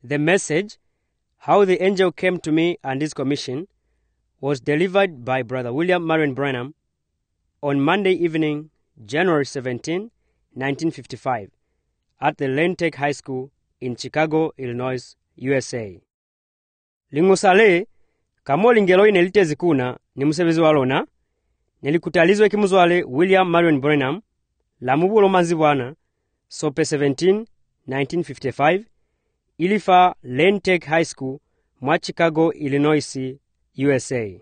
The message, How the Angel Came to Me and His Commission, was delivered by Brother William Marion Branham on Monday evening, January 17, 1955, at the Lane Tech High School in Chicago, Illinois, USA. Lingusale, kamoli ngelo ine litezi kuna ni musebezi walona, nelikutalizwe kimuzwale William Marion Branham, la mubulo manzibwana, sope 17, 1955, ilifa Lane Tech High School, mwa Chicago, Illinois, USA.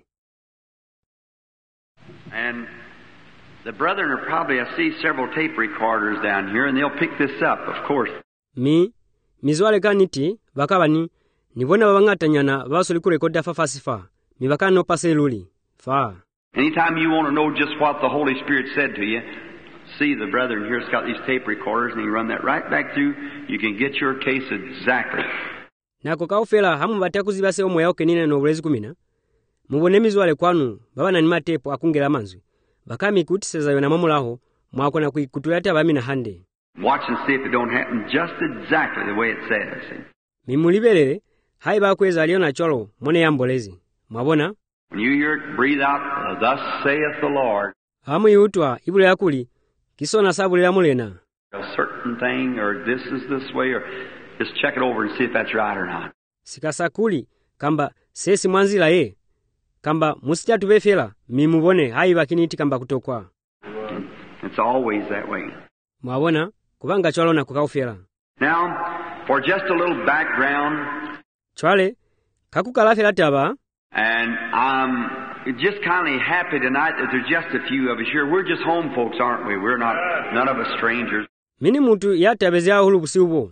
And the brethren are probably, I see several tape recorders down here, and they'll pick this up, of course. Mizwale kaniti, bakabani, nibona babangatanyana, baso liku rekoda fafasifa, mibakano pase luli, fa. Anytime you want to know just what the Holy Spirit said to you, see the brethren here's got these tape recorders, and you run that right back through, you can get your case exactly. Nako kaufela hamu batakuzibase omwe yao kenine no bulezi kumina. Mubone mizwale kwanu, baba na nima tepo akungela manzwi. Bakami kutiseza yona mamulaho, mwakona kuikutulata abamina hande. Watch and see if it don't happen just exactly the way it says. Mimulibelele, hai bakweza aliona cholo, mwone yambolezi. Mwabona? When you hear it, breathe out, thus saith the Lord. Hamu yutwa, ibule yakuli, kisona sabule ya mulena. A certain thing, or this is this way, or just check it over and see if that's right or not. Sikasakuli, kamba, sesi mwanzila ye. Kamba, musijatu befela, mimubone, hai bakiniti kamba kutokwa. It's always that way. Mwabona, kubanga chwalo na kukaufela. Now, for just a little background. Chwale, kakukalafela taba. And I'm just kind of happy tonight that there's just a few of us here. We're just home folks, aren't we? We're not, none of us strangers. Mini mutu yatabezea hulu busiubo.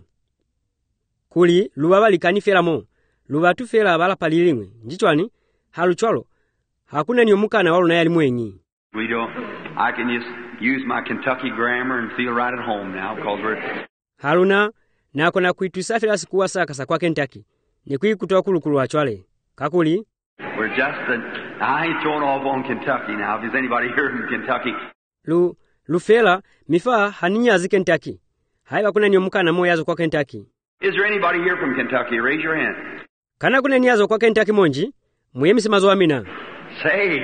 Kuli, lubabali kanifela mo. Lubatu fela abala palilimwe. Njichwani, halu chwalo. Hakuna ni omukana walu na yali mwenyi. We don't, I can just use my Kentucky grammar and feel right at home now because we're... Haluna, na kona kuituisafila sikuwa sakasa kwa Kentucky. Ni kui kutoa kulukulu wa chwale. Kakuli? We're just, I ain't throwing off on Kentucky now, if there's anybody here from Kentucky. Lufela, mifa haninyazi Kentucky. Haiwa kuna ni omukana mo yazo kwa Kentucky. Is there anybody here from Kentucky? Raise your hand. Kana kuna ni yazo kwa Kentucky monji? Muyemisi mazo amina. Say,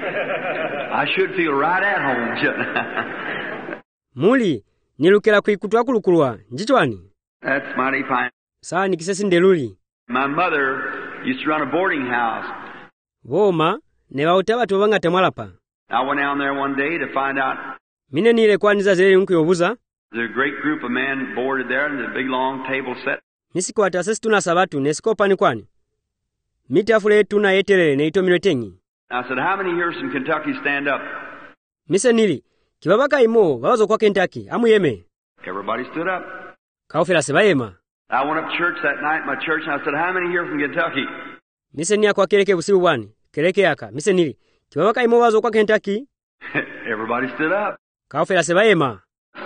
I should feel right at home, shouldn't Muli, nilukela kuikutua kulukulua, njichwani? That's mighty fine. Saa nikisesi ndeluli. My mother used to run a boarding house. Woma, newa utawa tuwanga temwalapa. I went down there one day to find out. Mine nile kwa niza zele unku yobuza. There's a great group of men boarded there and there's a big long table set. Nisiko atasesi tuna sabatu, nesiko pani kwani. Mitafule tuna yetelele neito miletengi. I said, how many here from Kentucky stand up? Mise nili, kibabaka imo, wawazo kwa Kentucky, amu yeme. Everybody stood up. Kaufela seba yema. I went up church that night, my church, and I said, how many here from Kentucky? Mise niya kwa keleke usiu wani, keleke yaka, mise nili, kibabaka imo wazo kwa Kentucky. Everybody stood up. Kaufela seba yema.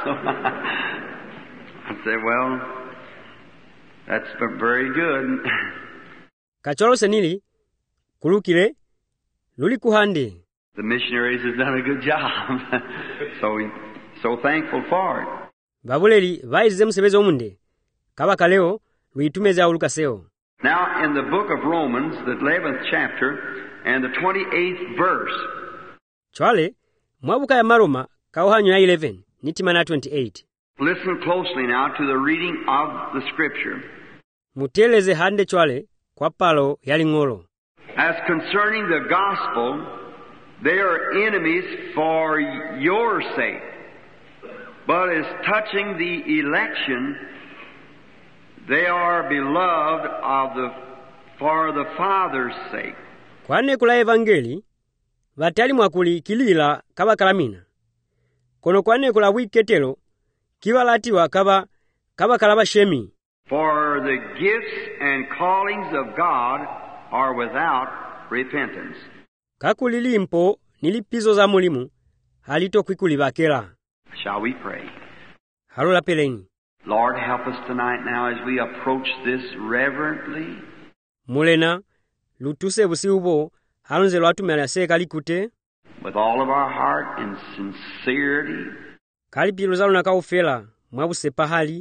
I said, well, that's very good. Kacholo senili, kulukile, luli kuhande. The missionaries have done a good job. so thankful for it. Babuleli, vaize msebezi omunde. Kabaka leo, luitumeza ulukaseo. Now, in the book of Romans, the 11th chapter, and the 28th verse. Chwale, mwabuka ya maroma, kauhanyo ya 11, nitimana 28. Listen closely now to the reading of the scripture. Muteleze hande chwale, kwa palo yali ngolo. As concerning the gospel, they are enemies for your sake. But as touching the election, they are beloved for the Father's sake. Kwane kula evangeli, vatali mwakuli kilila kaba kalamina. Kono kwane kula wiketelo, kiwa latiwa kaba kalaba shemi. For the gifts and callings of God are without repentance. Kakulili mpo nilipizo za mulimu, halito kwikuli bakela. Shall we pray? Harola peleni. Lord, help us tonight now as we approach this reverently. Mulena, lutuse busiubo, halonze lwatumela se kalikute. With all of our heart and sincerity. Kalipilo zalo na kaufela, mwabuse pahali.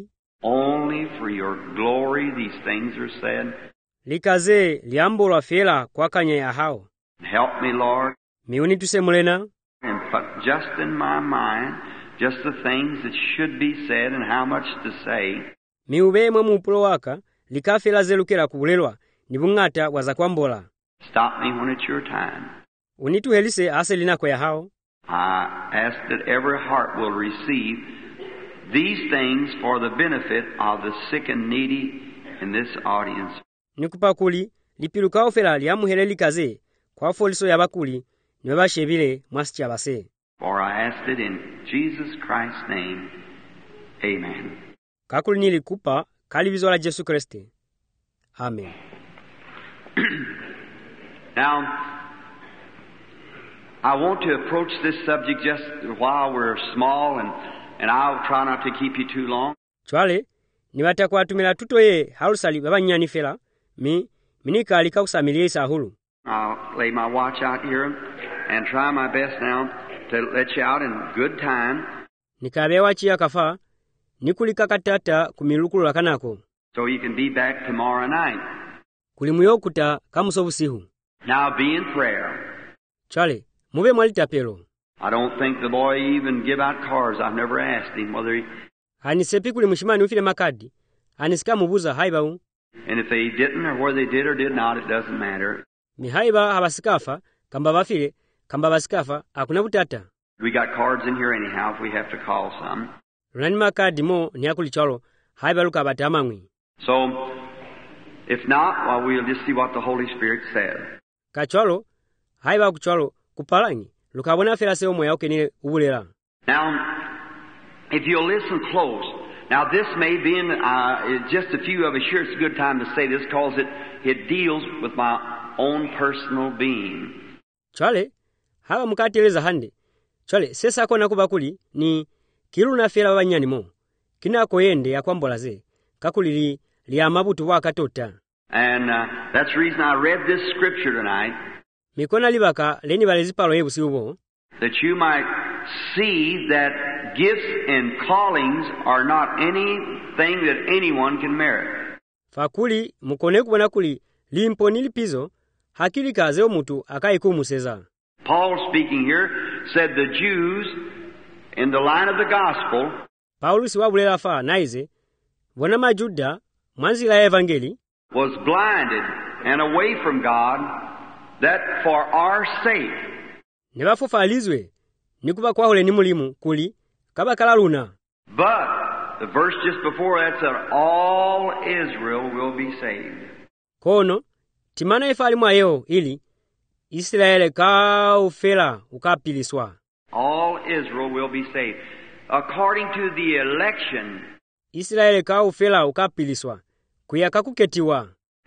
Only for your glory these things are said. Likaze liambo lwa fela kwa kanya ya hao. Help me, Lord, Miuni tusemulena. and put just in my mind just the things that should be said and how much to say. Miube mwe mupulo waka likafela zelukera kulelwa nibungata waza kwambola. Stop me when it's your time. Unitu helise ase linako ya hao. I ask that every heart will receive these things for the benefit of the sick and needy in this audience. Nikupakuli lipilukao fela liamuhele likaze kwa foliso ya bakuli niwebashebile mwasicha base. For I asked it in Jesus Christ's name. Amen. Kakuli nilikupa kalibizo la Jesu Kristo. Amen. Now, I want to approach this subject just while we're small, and I'll try not to keep you too long. Chwale, niwatakwa tumela tutoye halusali babanyani fela, minika alika usamilie sahulu. I'll lay my watch out here and try my best now to let you out in good time. Nikabewa chia kafa, nikulika katata kumilukulu lakanako. So you can be back tomorrow night. Kulimuyokuta kamusobusihu. Now be in prayer. Chwale, mube mwalita pelo. I don't think the boy even give out cards. I've never asked him whether he... Hanisepi kulimushimani ufile makadi. Hanisika mubuza haiba. And if they didn't or whether they did or did not, it doesn't matter. Mihaiba habasikafa, kamba bafile, kamba basikafa, hakuna butata. We got cards in here anyhow if we have to call some. Runani makadi mo ni akuli chalo, haiba luka batamangwi. So, if not, well, we'll just see what the Holy Spirit says. Kachalo, haiba kuchalo, kupalangi, luka wana fela seo moya ukenile ubulela. Now, if you'll listen close, now this may be in just a few of us here, it's a good time to say this because it deals with my own personal being. Chale, haba mukateleza hande. Chale, sesa kona kubakuli ni kiruna fela babanyani mo. Kinako yende ya kwambolaze, kakuli li amabutu wakatota. And that's the reason I read this scripture tonight. Mikona libaka leni balezipalo yebusi ubo. That you might see that gifts and callings are not anything that anyone can merit. Fakuli mukone kubona kuli limpo nilipizo hakili kaze omutu akaikumuseza. Paul speaking here said the Jews in the line of the gospel, Paulus wabulela fa naize bona majuda mwanzila ya evangeli was blinded and away from God, that for our sake nebafufalizwe nikuba kwahole ni mulimu kuli kabakala luna. But the verse just before that said all Israel will be saved. Kono timana ifali mwayo ili Israeli ka ufela ukapiliswa. All Israel will be saved according to the election. Israeli ka ufela ukapiliswa kuyakakuketiwa.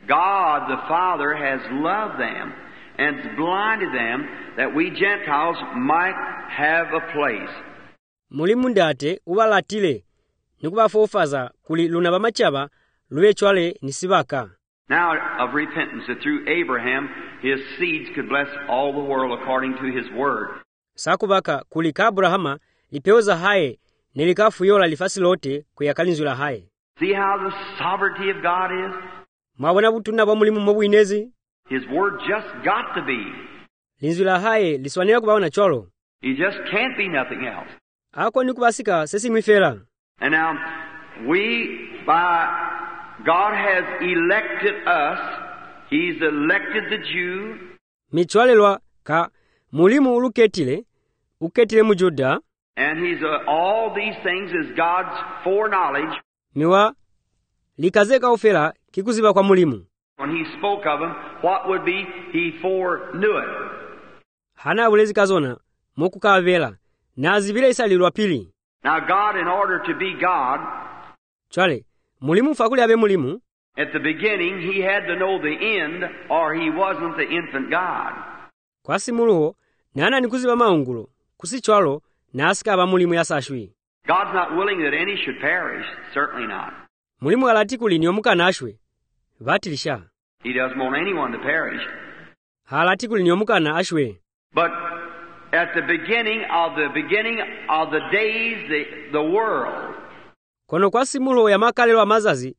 God the Father has loved them and blinded them that we Gentiles might have a place. Mulimu ndate ubalatile nikubafofaza kuli luna bamachaba luwechwale nisibaka. Now of repentance, that through Abraham his seeds could bless all the world according to his word. Sakubaka kuli ka Abrahama lipeoza hae nelikafuyola lifasi lote kuyakalinzula hae. See how the sovereignty of God is? Mwabona butuna bwa mulimu mubwinezi? His word just got to be. Linzula hae liswanira kubaona cholo. He just can't be nothing else. Ako nikubasika sesi mwifela. And now, God has elected us. He's elected the Jew. Michwalelwa ka mulimu uketile mujuda. And he's all these things is God's foreknowledge. Miwa likazeka ufela kikuziba kwa mulimu. When he spoke of him, what would be? He foreknew it. Hana ulezi kazona moku kavela nazibile isalilwa pili. Now God, in order to be God, chwale mulimu fakuli abe mulimu. At the beginning, he had to know the end, or he wasn't the infant God. Kwa simuluho nana nikuziba maungulo kusichwalo na asika aba mulimu yasashwi. God's not willing that any should perish, certainly not. Mulimu alatikuli ni omukana ashwe batilisha. He doesn't want anyone to perish. Halatikuli ni omukana ashwe. But at the beginning of the days, the world. kono kwa simulo ya makalelo amazazi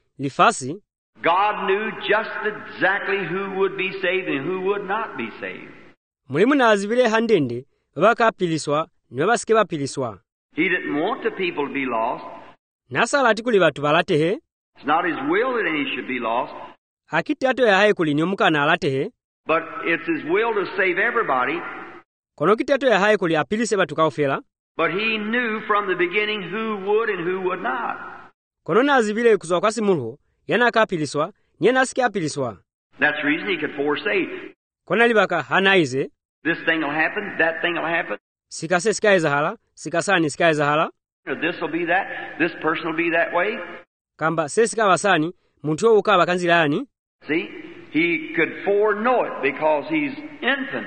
lifasi God knew just exactly who would be saved and who would not be saved. Mulimu nazibile handende bakapiliswa ne basike bapiliswa. He didn't want the people to be lost. Nasala atikuli batu balatehe. It's not his will that any should be lost. Akitato ya haye kuli nyomukana alatehe. But it's his will to save everybody. Kono kitato ya haye kuli apilise batu kaofela. But he knew from the beginning who would and who would not. Kono nazibile kuzoa kwa simulo yana akapiliswa nyena asike apiliswa. That's the reason he could foresay. Kona libaka hanaize. This thing will happen, that thing will happen. Sikase sikaeza hala, sikasani sikaeza hala. This will be that, this person will be that way. Kamba sesika wasani, muntu ukaba kanzilani. See, he could foreknow it because he's infant.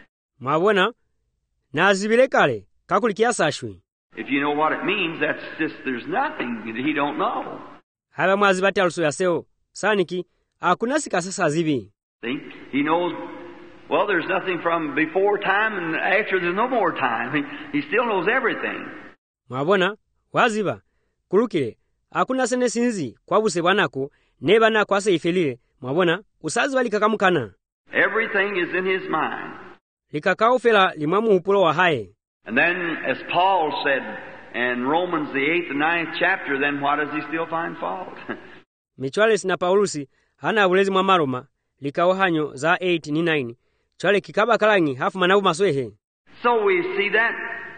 Mabona, nazibile kale, kakuli kiasa ashwi. If you know what it means, that's just, there's nothing that he don't know. Haba mwazibati alusu ya seo, saniki, hakuna sikasasa zibi. See, he knows, well, there's nothing from before time and after there's no more time. He still knows everything. Mwabona, waziba, kulukile, hakuna sene sinzi, kwa buse wanako, neba na kwa se ifelile, mwabona, usaziba likakamukana. Everything is in his mind. Likakao fela limamu upulo wa hae. And then, as Paul said in Romans the 8th and 9th chapter, then why does he still find fault? Michwales na Paulusi, hana ulezi mwamaroma, likao hanyo za 8 ni 9, chwale kikaba kalangi hafu manabu maswehe. So we see that.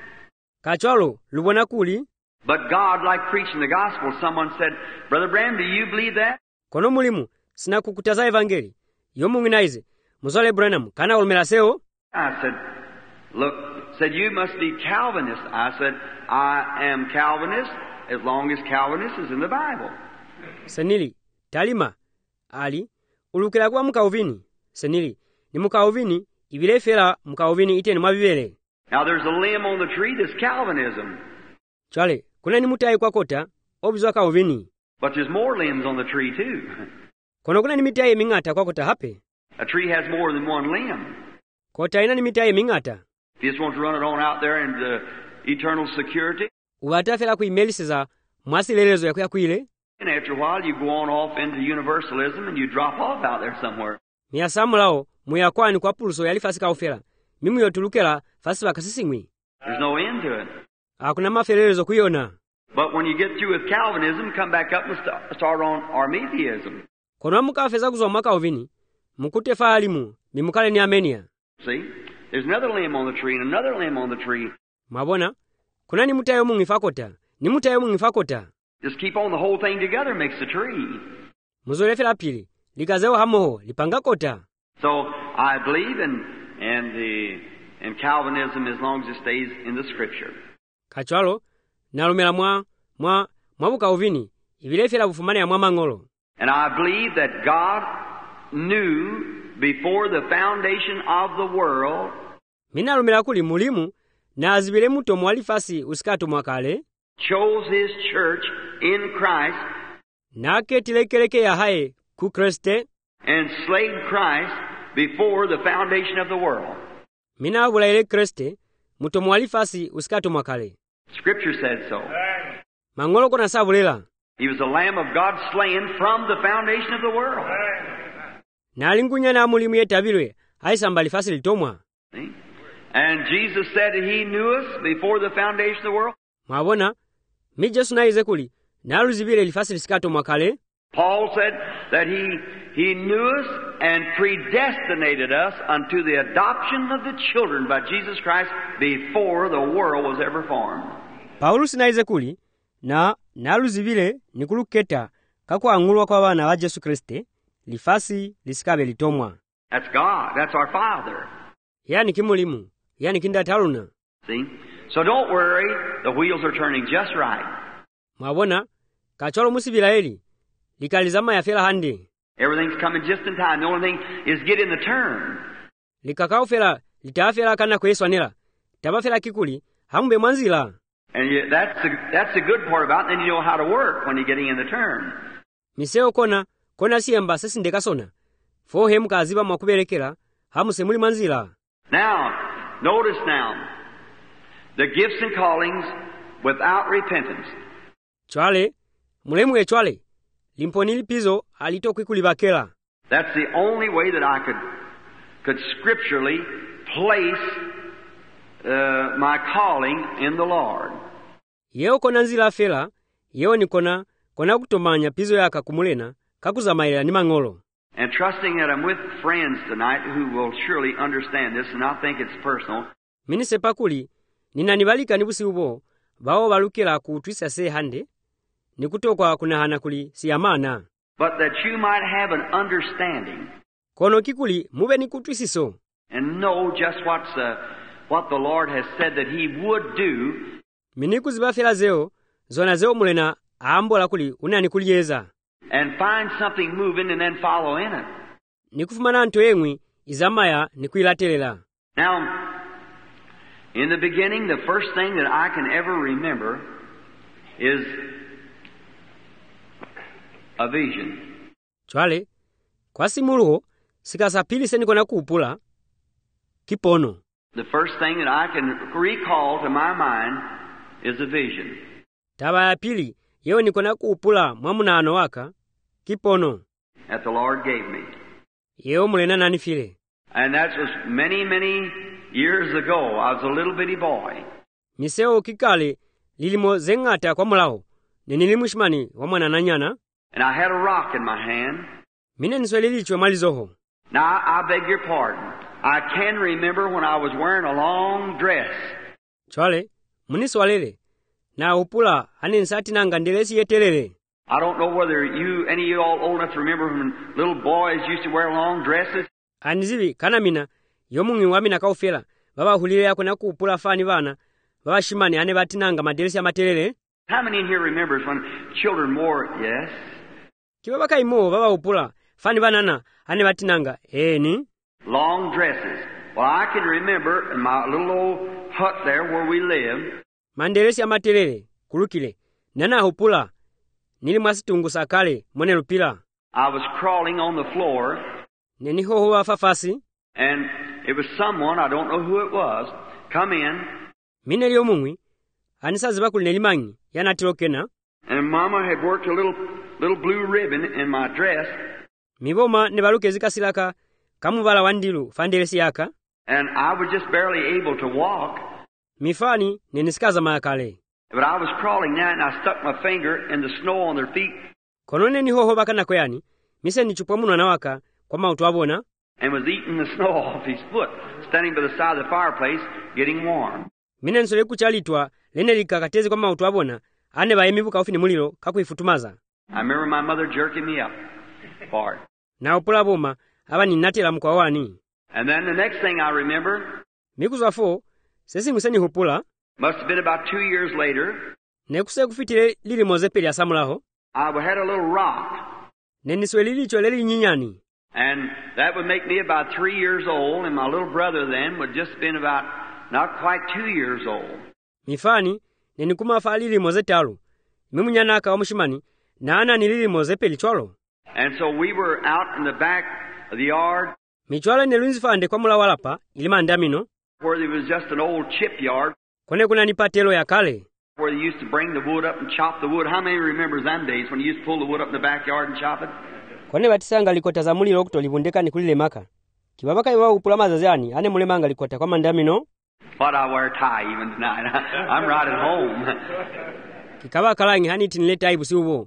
Kachwalo, lubona kuli. But God, like preaching the gospel, someone said, Brother Branham, do you believe that? Kono mulimu, sina kukutaza evangeli. Yomu nginaize, muzole Branham, kana ulmela seo? I said, look, said, you must be Calvinist. I said, I am Calvinist as long as Calvinist is in the Bible. Senili, talima, ali, ulukila kwa mkauvini. Senili, ni mkauvini, ibile fela mkauvini ite ni mabibele. Now there's a limb on the tree that's Calvinism. Chale, kuna ni mutai kwa kota, obizwa kauvini. But there's more limbs on the tree too. Kono kuna ni mitai mingata kwa kota hape. A tree has more than one limb. Kota ina ni mitai mingata. If you just want to run it on out there into eternal security. Uwata fela kuimelisiza, mwasi lelezo ya kuile. And after a while you go on off into universalism and you drop off out there somewhere. Miya samulao, muya kwani kwa pulso yalifasi kaufela. Mimu yotulukela, fasi wakasisimwi. There's no end to it. Hakuna mafelelezo kuiona. But when you get through with Calvinism, come back up and start on Arminianism. Kono mukafeza kuzwa mwaka ovini, mukute faalimu, mimukale ni Armenia. See? There's another limb on the tree and another limb on the tree. Mabona, kuna ni mutayo mungi fakota, ni mutayo mungi fakota. Just keep on the whole thing together makes the tree. Muzolefela pili, likazeo hamoho, lipanga kota. So, I believe in Calvinism as long as it stays in the Scripture. Kachwalo, nalumela mwabuka ovini, ibilefela bufumane ya mwamangolo. And I believe that God knew before the foundation of the world. Mina lumela kuli mulimu, na azibile muto mwalifasi usikatu mwakale. Chose his church in Christ. Na ketilekeleke ya hae ku Kriste. And slayed Christ before the foundation of the world. Mina wulaile Kriste, muto mwalifasi usikatu mwakale. Scripture said so. Mangolo kona sabulela. He was the Lamb of God slain from the foundation of the world. Na alingunya na mulimu yetabilwe, haisamba lifasi litomwa. And Jesus said that he knew us before the foundation of the world. Mwabona, mi Jesu na izekuli, na aluzibile lifasi lisikato mwakale. Paul said that he knew us and predestinated us unto the adoption of the children by Jesus Christ before the world was ever formed. Paulus na izekuli, na aluzibile nikuluketa kakwa angulwa kwa wana wa Jesu Kriste, lifasi lisikabe litomwa. That's God. That's our Father. Yani kimulimu, yani kindataluna. See? So don't worry, the wheels are turning just right. Mwabona, kacholo musibilaeli, likalizama ya fela hande. Everything's coming just in time. The only thing is get in the turn. Likakao fela, litafela kana kweswanela. Taba fela kikuli, hambe mwanzila. And that's the good part about it. Then you know how to work when you're getting in the turn. Miseo kona siemba sesindeka sona. Fohe mkaziba mwakuberekela, hamusemuli manzila. Now, notice now, the gifts and callings without repentance. chwale mulemu echwale limponi lipizo alitokwikuliwakela. That's the only way that I could scripturally place my calling in the Lord. Yeo kona nzila fela, yeo ni kona kutomanya pizo yaka kumulena, kakuzamaila ni mangolo. And trusting that I'm with friends tonight who will surely understand this and not think it's personal. Mini sepakuli, ninanibalika nibusi ubo, bao balukela kutwisa se hande, nikutokwa kunahana kuli siyamana. But that you might have an understanding. Kono kikuli, mube ni kutwisiso. And know just what the Lord has said that He would do. Mini kuzibafela zeo, zona zeo mulena, aambola kuli, unani kuliyeza. And find something moving and then follow in it. Nikufumana nto engwi, izamaya nikuilatelela. Now, in the beginning, the first thing that I can ever remember is a vision. Chwale, kwa simuluho, sikasapili senikona kuupula, kipono. The first thing that I can recall to my mind is a vision. Taba ya pili, yeo nikona kuupula mwamunano waka, kipono. That the Lord gave me. Yeo mulena nanifile. And that was many, many years ago. I was a little bitty boy. Miseo kikale, lilimo zengata kwa mulao, nenilimushmani wa mwana nanyana. And I had a rock in my hand. Mine niswelilichwe malizoho. Now, I beg your pardon. I can remember when I was wearing a long dress. Chwale, muniswalele. Na upula, hane nsati nanga ndelesi yetelele. I don't know whether any of you all old enough to remember when little boys used to wear long dresses. Anizivi, kanamina, yomungi wamina kaufela, baba hulile yako na kuupula fani vana, baba shimani hane batinanga madelesi ya matelele. How many in here remembers when children wore, yes? Kibaba kaimo, baba upula, fani vanana, hane batinanga, ni? Long dresses. Well, I can remember in my little old hut there where we lived. Mandelesi ya matelele, kulukile, nana hupula, nilimwasitungu sakale, mwene lupila. I was crawling on the floor. Neniho huwa fafasi. And it was someone, I don't know who it was, come in. Mine liyo mungwi, anisaziba kulinelimangi, yanatilokena. And Mama had worked a little blue ribbon in my dress. Miboma nebaluke zikasilaka, kamubala wandilu, fandelesi yaka. And I was just barely able to walk. Mifani, nenisikaza mayakale. But I was crawling now and I stuck my finger in the snow on their feet. Konone niho baka nakoyani, mise nichupwa muna nawaka, kwa mautu wabona. And was eating the snow off his foot, standing by the side of the fireplace, getting warm. Mine nsole kuchalitwa, lenelika katezi kwa mautu wabona, ane baemibuka ofini mulilo, kakuifutumaza. I remember my mother jerking me up for it. Na upula boma, haba ninatela mkwa wani. And then the next thing I remember, Mikuzo afo, sesi museni hupula. Must have been about 2 years later. Nekuse kufitile lili mozepeli ya samulaho. I had a little rock. Neniswelilicho leli nyinyani. And that would make me about 3 years old, and my little brother then would just been about not quite 2 years old. Mifani, nenikuma fa lili mozetalu. Mimunyanaka wa mushimani, na ana ni lili mozepeli chwalo. And so we were out in the back of the yard. Michwala nelunzifande kwa mula walapa, ilima ndamino. Where there was just an old chip yard. Kone kuna nipatelo ya kale. Where they used to bring the wood up and chop the wood. How many remembers them days when you used to pull the wood up in the backyard and chop it? Kone batisanga likota za mulilo okutolibundeka nikulile maka. Kibabaka iwa upula mazazani, ane mulemanga likota kwa mandamino. But I wear a tie even tonight. I'm right at home. Kikaba kalangi hani tinileta ibusi ubo.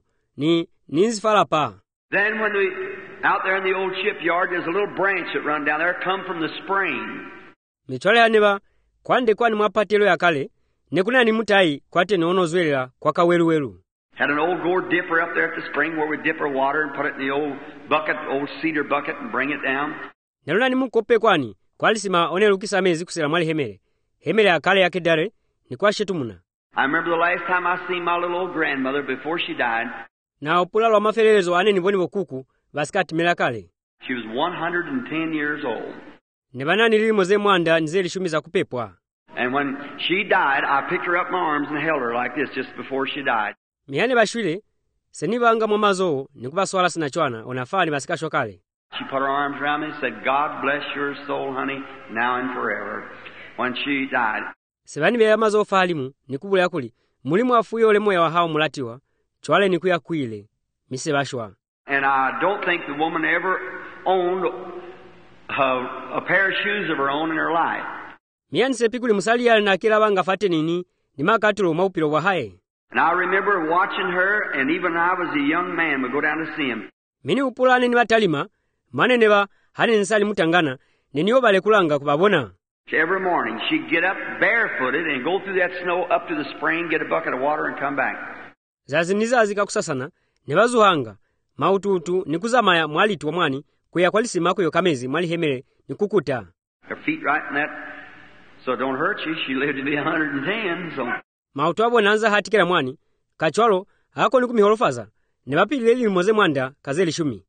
Ninzi falapa. Then when we, out there in the old shipyard, there's a little branch that run down there, come from the spring. Michwale aneba, kwande kwani mwapatelo ya kale, nekuna ni mutai kwate neonozwela kwa kaweluwelu. Had an old gourd dipper up there at the spring where we dip our water and put it in the old bucket, old cedar bucket, and bring it down. Neluna ni mukope kwani, kwa alisima onelukisa mezi kusela mwali hemere. Hemere ya kale ya kedare, ni kwa shetumuna. I remember the last time I seen my little old grandmother before she died. Na opula lo maferelezo ane nivoni wokuku, basikati mela kale. She was 110 years old. Nebana nilili moze mwanda nizeli shumiza kupepwa. And when she died, I picked her up in my arms and held her like this just before she died. Mihane bashwile, senibanga mwamazo, nikuba swala sinachwana, onafani basikasho kale. She put her arms around me and said, God bless your soul, honey, now and forever. When she died. Sebani beya mazo falimu, nikubule yakuli, mulimu afuye ole moya wa hao mulatiwa, chwale ni kuyakwile mise bashwa. And I don't think the woman ever owned a pair of shoes of her own in her life. Mianse pikuli musali yale na kila banga fate nini ni makatulo maupilo wa hae. And I remember watching her, and even when I was a young man, would go down to see him. Mini upulane ni batalima manene ba hane nsali mutangana niniyo bale kulanga kubabona. Every morning she'd get up barefooted and go through that snow up to the spring, get a bucket of water and come back. Zaziniza zikakusasana ne bazuhanga maututu nikuzamaya mwali tu mwani kuya kwalisima ko yokamezi mwali hemere nikukuta. Her feet right in that, so it don't hurt you. She lived to be 110, so. Mautu abo nanza hatikira mwani kachwalo hako nikumiholofaza ne bapilile limoze mwanda kazeli shumi.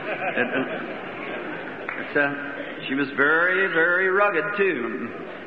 She was very, very rugged too.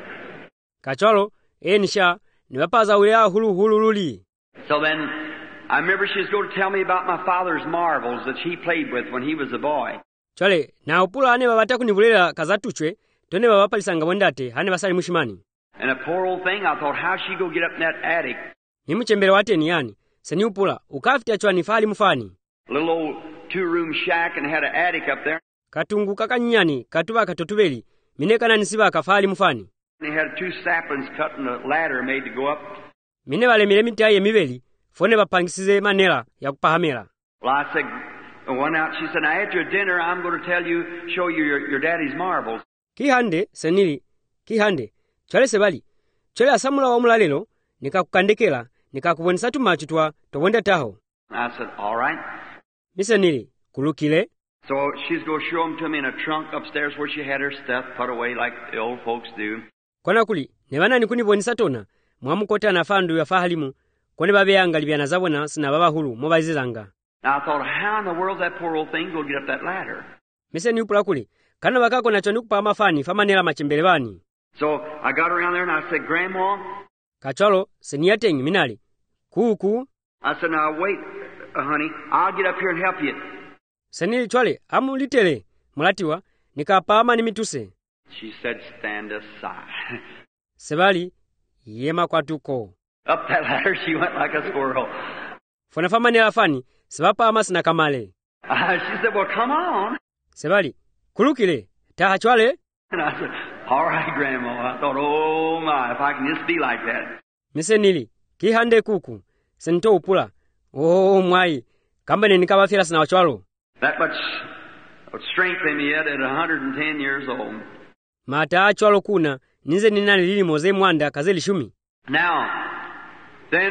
Kachwalo nisha ne bapaza ulea hulu luli. So then I remember she was going to tell me about my father's marbles that he played with when he was a boy. Chale na upula ane babata kunivulela kazatuchwe tone babapalisanga bondate hane basali mushimani. And a poor old thing, I thought, how she go get up in that attic? Nimuchembele wateni yani seni upula ukafita chwa nifali mufani. A little old 2-room shack and had an attic up there. Katungu kakanyani katuba katotubeli minekana nisiba kafali mufani. They had 2 saplings cut and a ladder made to go up. Mine wale milemita ye mibeli fone bapangisize manela ya kupahamela. Well, I said, went out. She said, now after your dinner, I'm going to show you your daddy's marbles. Kihande senili kihande chale sebali chale asamula wa mulalelo nikakukandekela nikakubonesa tumachu twa tobonda taho. I said, all right. Misenili kulukile. So she's going to show them to me in a trunk upstairs where she had her stuff put away like the old folks do. Kona kuli nebana nikunibonesa tona mwamukota na fandu ya fahalimu kone babeyanga libyana zabona sina baba hulu mobazizanga. Now I thought, how in the world that poor old thing go get up that ladder? Miseni upula kuli kana bakako nacho nikupa amafani famanela machembele bani. So I got around there and I said, Grandma. Kachalo seniyatengi minali. Kuku. I said, now wait, honey, I'll get up here and help you. Senili chwale amulitele mulatiwa nikapama nimituse. She said, stand aside. Sebali yema kwatuko. Up that ladder she went like a squirrel. Fona famanela fani sebapa amasina kamale. She said, well, come on. Sebali kulukile taha chwale. And I said, all right, Grandma. I thought, oh my, if I can just be like that. Misenili kihande kuku sento upula. Oh mwai kambane nikabafira sina wachwalo. That much strength in me yet at 110 years old. Mata achwalo kuna ninze ninali lili moze mwanda kazeli shumi. Now, then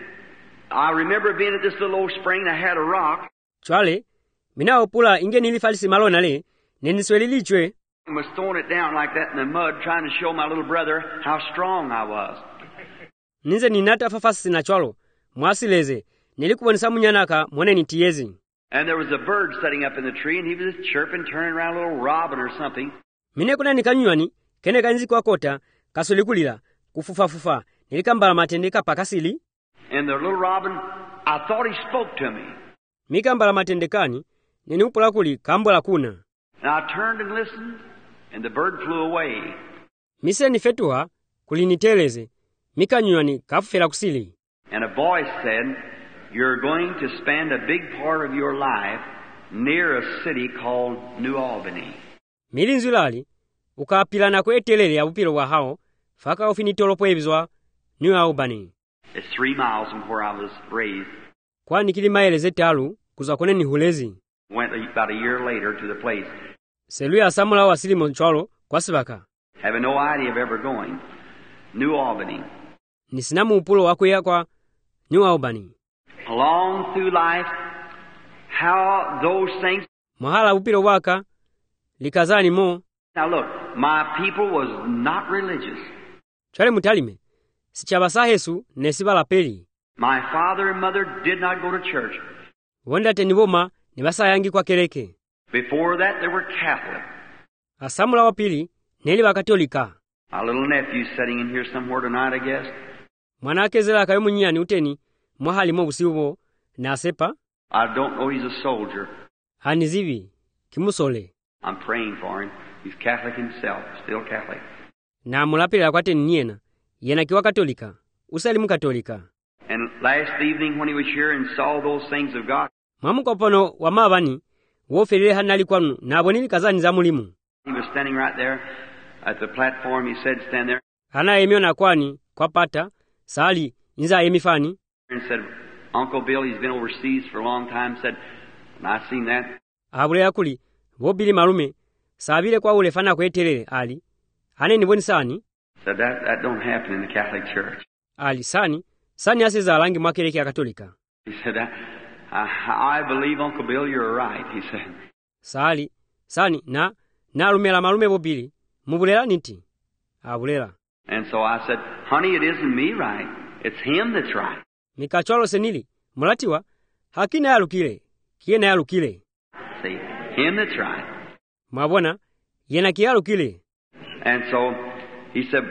I remember being at this little old spring and I had a rock. Chwale mina upula inge nilifalisi malona le neniswelilichwe. I was throwing it down like that in the mud trying to show my little brother how strong I was. Ninze ninata fafasi na chwalo mwasileze nilikubonesa munyanaka mwone nitiyezi. And there was a bird sitting up in the tree and he was just chirping, turning around, a little robin or something. Mine kuna nikanywani kene kanzi kwa kota kasulikulila kufufa nilikambala matendeka pakasili. And the little robin, I thought he spoke to me. Mikambala matendekani nini upula kuli kambola kuna. And I turned and listened and the bird flew away. Mise nifetua kuliniteleze mikanywani kafufela kusili. And a voice said, you're going to spend a big part of your life near a city called New Albany. Milinzulali ukapilana kwetelele ya upilo wa hao faka ofinitolopwebizwa New Albany. It's 3 miles from where I was raised. Kwani kilimaeleze talu kuzakone ni hulezi. Went about a year later to the place. Seluya samula wasili monchwalo kwa sibaka. Having no idea of ever going. New Albany. Nisinamu upulo wakuya kwa New Albany. Along through life, how those things. Mahala upilo waka likazani mo. Now look, my people was not religious. Chale mutalime sichaba Yesu nesibala peli. My father and mother did not go to church. Wanda teniboma nibasayangi kwa keleke. Before that they were Catholic. Asamula wapili neli bakatolika. My little nephew sitting in here somewhere tonight, I guess. Mwanake zela kayo munyani uteni mwahali mo busibo na sepa. I don't know, he's a soldier. Hanizivi kimusole. I'm praying for him. He's Catholic himself, still Catholic. Na mulapela kwate niena yena kiwa katolika usalimu katolika. And last evening when he was here and saw those things of God, mwamukopono wa mabani woferere hanali kwanu nabonili kazani za mulimu. He was standing right there at the platform. He said, stand there. Anayemiona kwani kwa pata sali inza emifani. And said, Uncle Bill, he's been overseas for a long time. Said, and I seen that. Abule yakuli bobili malume sabile kwa ule fana kweterere ali. Ane niboni sani. Said that don't happen in the Catholic Church. Ali sani asiza alangi mwakeleki ya Katolika. He said, I believe, Uncle Bill, you're right, he said. Sani na lumela malume bobili mubulela niti. Abulela. And so I said, honey, it isn't me right. It's him that's right. Mikacholo senili mulatiwa hakina yalukile kiena yalukile. See, him that's right. Mabona yena kiyalukile. And so he said,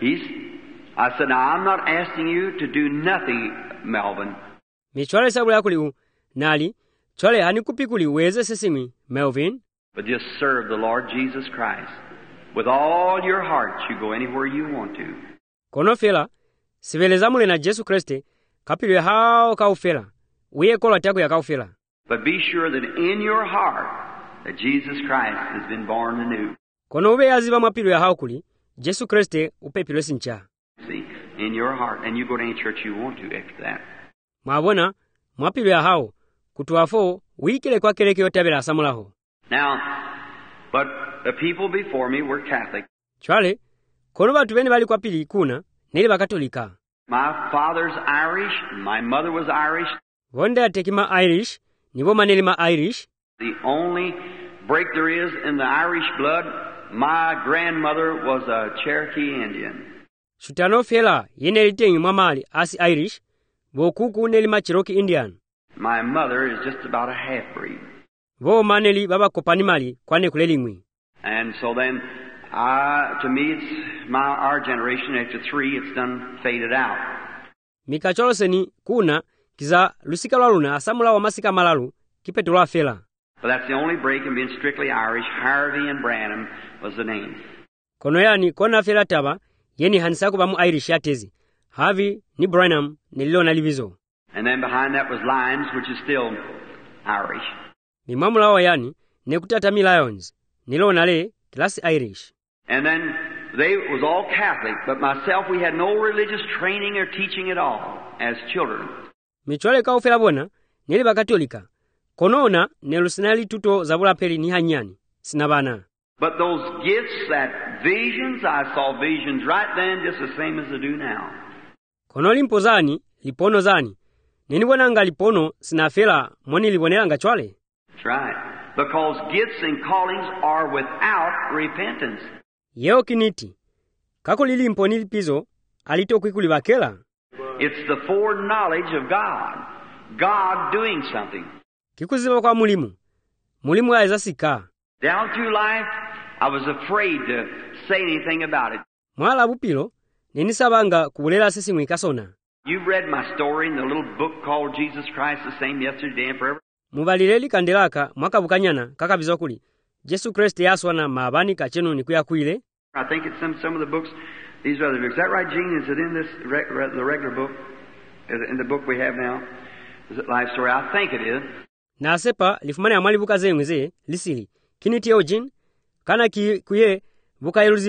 I said, now I'm not asking you to do nothing, Melvin. Michwale sabula yakuli nali chole hanikupikuli uweze sesimi Melvin. But just serve the Lord Jesus Christ. With all your heart, you go anywhere you want to. Kono fela siveleza mule na Jesu Kriste kapilwe hao kaufela uye kola tako ya kaufela. But be sure that in your heart that Jesus Christ has been born anew. Kono ube yaziba mapilwe hao kuli Jesu Kriste upepilwe sincha. See, in your heart, and you go to any church you want to after that. Mabona mapilwe hao kutuafo wikile kwa keleke yotabela samulaho. Now, but the people before me were Catholic. Chwale kono batu bene bali kwa pili kuna nili bakatolika. My father's Irish, and my mother was Irish. Wonde atekima Irish, nibo manelima Irish. The only break there is in the Irish blood, my grandmother was a Cherokee Indian. Shutano fela yenelitengi mwamali asi Irish, bokuku nelima Cherokee Indian. My mother is just about a half-breed. Bo maneli baba kopanimali kwane kulelingwi. And so then, to me, it's our generation. After 3, it's done faded out. Mikacholo seni kuna kiza lusika lwaluna asamula wa masika malalu kipetulwa fela. But that's the only break in being strictly Irish. Harvey and Branham was the name. Kono yani kona fela taba yeni hanisako bamu Irish yatezi. Harvey ni Branham nililo na livizo. And then behind that was Lyons, which is still Irish. Ni mamula wa yani nekutatami Lyons nilo nale klasi Irish. And then they was all Catholic, but myself, we had no religious training or teaching at all as children. Michwale kaufela bona nili bakatolika. Konona nelusinali tuto zabula peli ni hanyani sinabana. But those gifts, that visions, I saw visions right then just the same as I do now. Kono limpozani, lipono zani. Ninibonanga lipono sinafela moni libonelanga chwale. That's right. Because gifts and callings are without repentance. Yeo kiniti. Kako lilimpo nilipizo, alito kukulibakela. It's the foreknowledge of God. God doing something. Kikuziba kwa mulimu. Mulimu ya ezasika. Down through life, I was afraid to say anything about it. Mwala bupilo, ninisabanga kubulela sisi mwikasona. You've read my story in the little book called Jesus Christ, the same yesterday and forever. Mubalileli kandelaka mwaka bukanyana kakabizokuli. Jesu Christ yaswana mabani kachenu nikuya kuile. I think it's some of the books, these other books. Is that right, Gene? Is it in this, the regular book? Is it in the book we have now? Is it Life Story? I think it is. Na sepa, lifumane amali buka zengweze, lisili. Kiniti yeo Gene, kana kuye buka yelu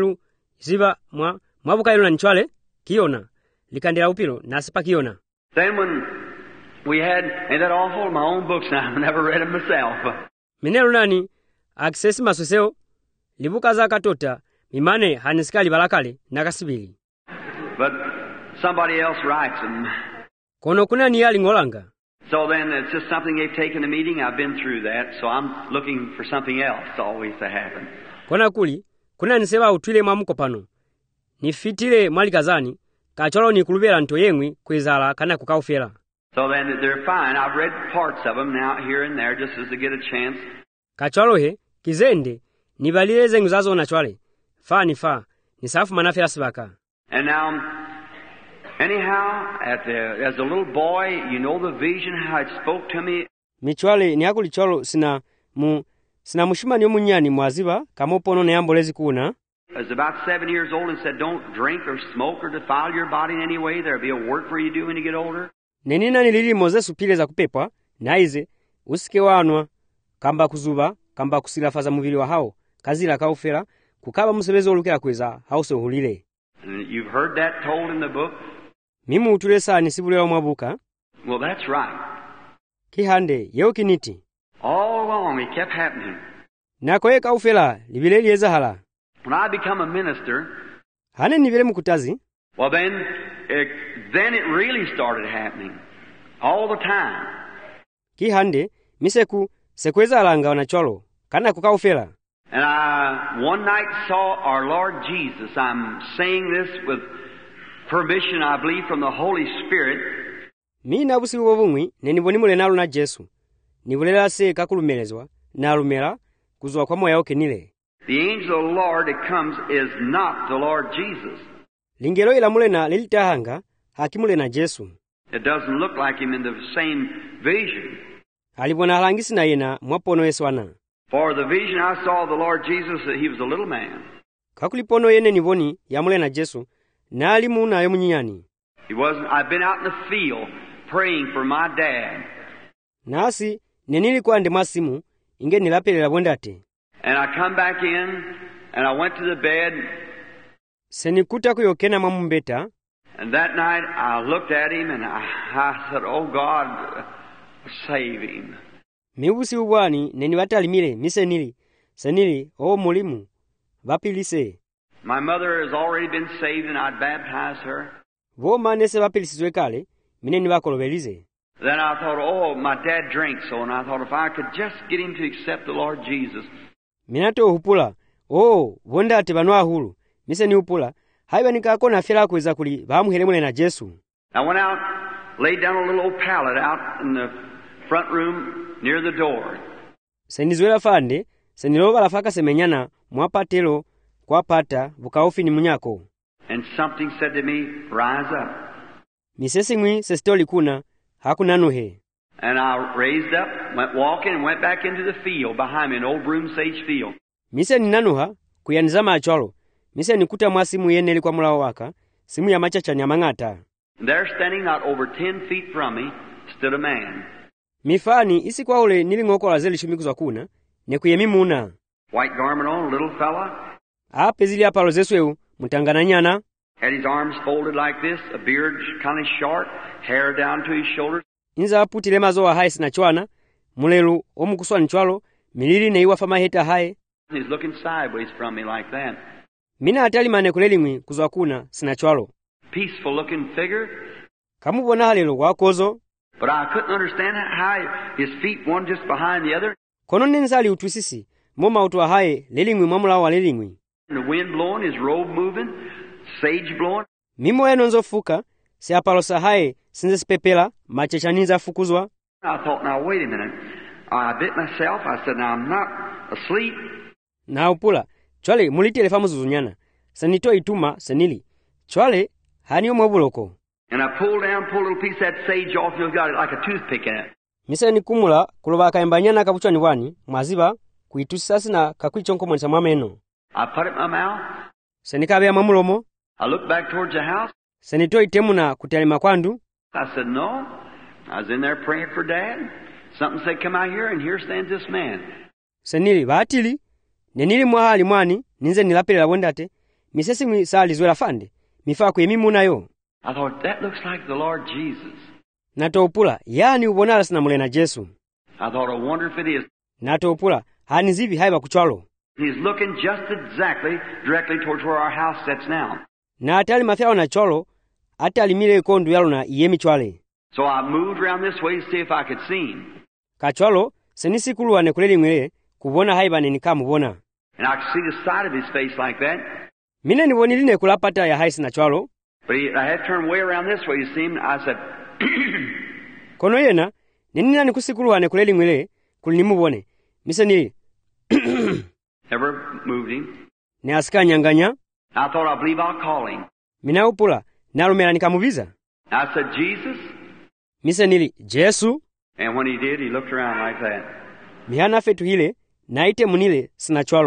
ziba mwa buka yelu na nchwale, kiona. Likandela upilo, na sepa kiona. Then when we had, and that all full of my own books now, I've never read them myself. Minelu nani, access masoseo, libuka za katota, mimane hanisikali balakale, nakasibili. But somebody else writes them. Kono kuna ni yali ngolanga. So then it's just something they've taken a meeting. I've been through that, so I'm looking for something else always to happen. Kona kuli, kuna niseba utwile mamuko pano. Nifitile mwali kazani, kacholo ni kulubela nto yengwi kwezala kana kukaufela. So then they're fine. I've read parts of them now here and there just as to get a chance. Kacholo he, kizende, nibalileze nguzazo na chwale. Ni safu manafela sibaka. And now, anyhow, as a little boy, you know the vision, how it spoke to me. Michwale ni akuli cholo sina mushima ni umunyani mwaziba, kamopono ne ambolezi kuna. was about 7 years old and said, don't drink or smoke or defile your body in any way. There'll be a work for you to do when you get older. Nenina nilili Moses upileza kupepwa, naize, usike wanwa, kamba kuzuba, kamba kusilafaza muvili wa hao, kazila kaufera, kukaba musebezi olukera kweza, hause uhulile. And you've heard that told in the book? Mimu utulesa nisibule wa mwabuka. Well, that's right. Kihande, yeo kiniti. All along it kept happening. Nakoye kaufera, libile lieza hala. When I become a minister, hane nivile mukutazi, well then it really started happening. All the time. Kihande, miseku, sekweza alanga wanacholo, kana kukaufera. And I one night saw our Lord Jesus. I'm saying this with permission, I believe, from the Holy Spirit. Mina busi ubovumwi, neniboni mule nalu na Jesu. Nibulela se kakulumelezwa, na alumela, kuzwa kwa moya oke nile. The angel of the Lord that comes is not the Lord Jesus. Lingelo ila mule na lilitahanga, hakimule na Jesu. It doesn't look like him in the same vision. Alibona halangisi na yena, mwapono eswana. For the vision I saw of the Lord Jesus, that he was a little man. Kakulipono yene nivoni, ya mule na Jesu, na alimu na yomunyani. I've been out in the field praying for my dad. Nasi, nenili kwa ande masimu, inge nilapele la bondate. And I come back in, and I went to the bed. Senikuta kuyokena mamumbeta. And that night I looked at him and I said, oh God, save him. Mibusi ubwani, neni watalimile, misenili, senili, mulimu, vapilise. My mother has already been saved and I'd baptize her. Voma nese vapilisizwe kale, mineni vakolobelize. Then I thought, my dad drinks so, and I thought if I could just get him to accept the Lord Jesus. Minato hupula, vonda ate vanwa hulu, miseni hupula, haiba nikako na fela kweza kuli, vamuhelemule na Jesu. I went out, laid down a little old pallet out in the front room near the door. Senizwela fande, senilova lafaka semenyana, mwapatelo, kwa pata, vukaofi ni munyako. And something said to me, rise up. Misesi mwi, sestoli kuna, hakunanuhe. And I raised up, went walking, and went back into the field behind me, an old broom sage field. Mise ni nanuha, kuyanizama acholo. Mise ni kuta mwasimu yeneli kwa mula waka, simu ya machacha nyamangata. And there standing not over 10 feet from me, stood a man. Mifani, isi kwa ule nilingoko la zeli shumikuzwa kuna, nekuyemi muna. White garment on, a little fella. Pezili hapa lozesweu, mutangana nyana. Had his arms folded like this, a beard kind of short, hair down to his shoulders. Inza aputi lemazo wa hae sinachwana, mulelu, omukuswa nchwalo, milili na iwa fama heta hae. He's looking sideways from me like that. Mina atali mane kulelimwi kuzwa kuna sinachwalo. Peaceful looking figure. Kamubona halelo wakozo. But I couldn't understand how his feet one just behind the other. Kono nenzali utwisisi, moma utuwa hae, lelimwi mamula wa lelimwi. The wind blowing, his robe moving, sage blowing. Mimo enonzo fuka, se apalosa hae, sinze spepela, machechaninza fukuzwa. I thought, now wait a minute. I bit myself. I said, now I'm not asleep. Na upula, chwale mulitele famuzuzunyana. Senito ituma, senili. Chwale, hani umwabuloko. And I pulled a little piece of that sage off, and it's got it like a toothpick in it. Mise ni kumula, kuloba kaembanyana kapuchwa ni wani, mwaziba, kuitusasi na kakwichonko mwanisa mwameno. I put it in my mouth. Senikabe ya mamulomo. I looked back towards the house. Senito itemu na kutelema kwandu. I said, no. I was in there praying for Dad. Something said, come out here, and here stands this man. Senili, baatili. Nenili mwahali mwani, ninze nilapele la wendate. Misesi mwisali zwela fande. Mifaa kuyemimu na yo. I thought, that looks like the Lord Jesus. Nato upula, yani ubonala sina mule na Jesu. I thought, I wonder if it is. Nato upula, hani zivi haiba kuchwalo. He's looking just exactly directly towards where our house sits now. Na atali mafyao na cholo, atali mile kondu yalo na iyemi chwale. So I moved around this way to see if I could see him. Kachwalo, senisi kuluwane kuleli mwele, kubona haiba nenikamu bona. And I could see the side of his face like that. Mine niboniline kulapata ya haisi na chwalo. But I had to turn way around this way to see him. I said, Kono yena, nenina nikusikuluwane kuleli mwele, kulinimubone. Mise nili. Never moved him. Ne asika nyanganya. I thought, I believe I'll call him. Mina upula, nalumela nikamubiza. I said, Jesus. Mise nili, Jesu. And when he did, he looked around like that. Mihana fetu hile, naite munile sinachwalo.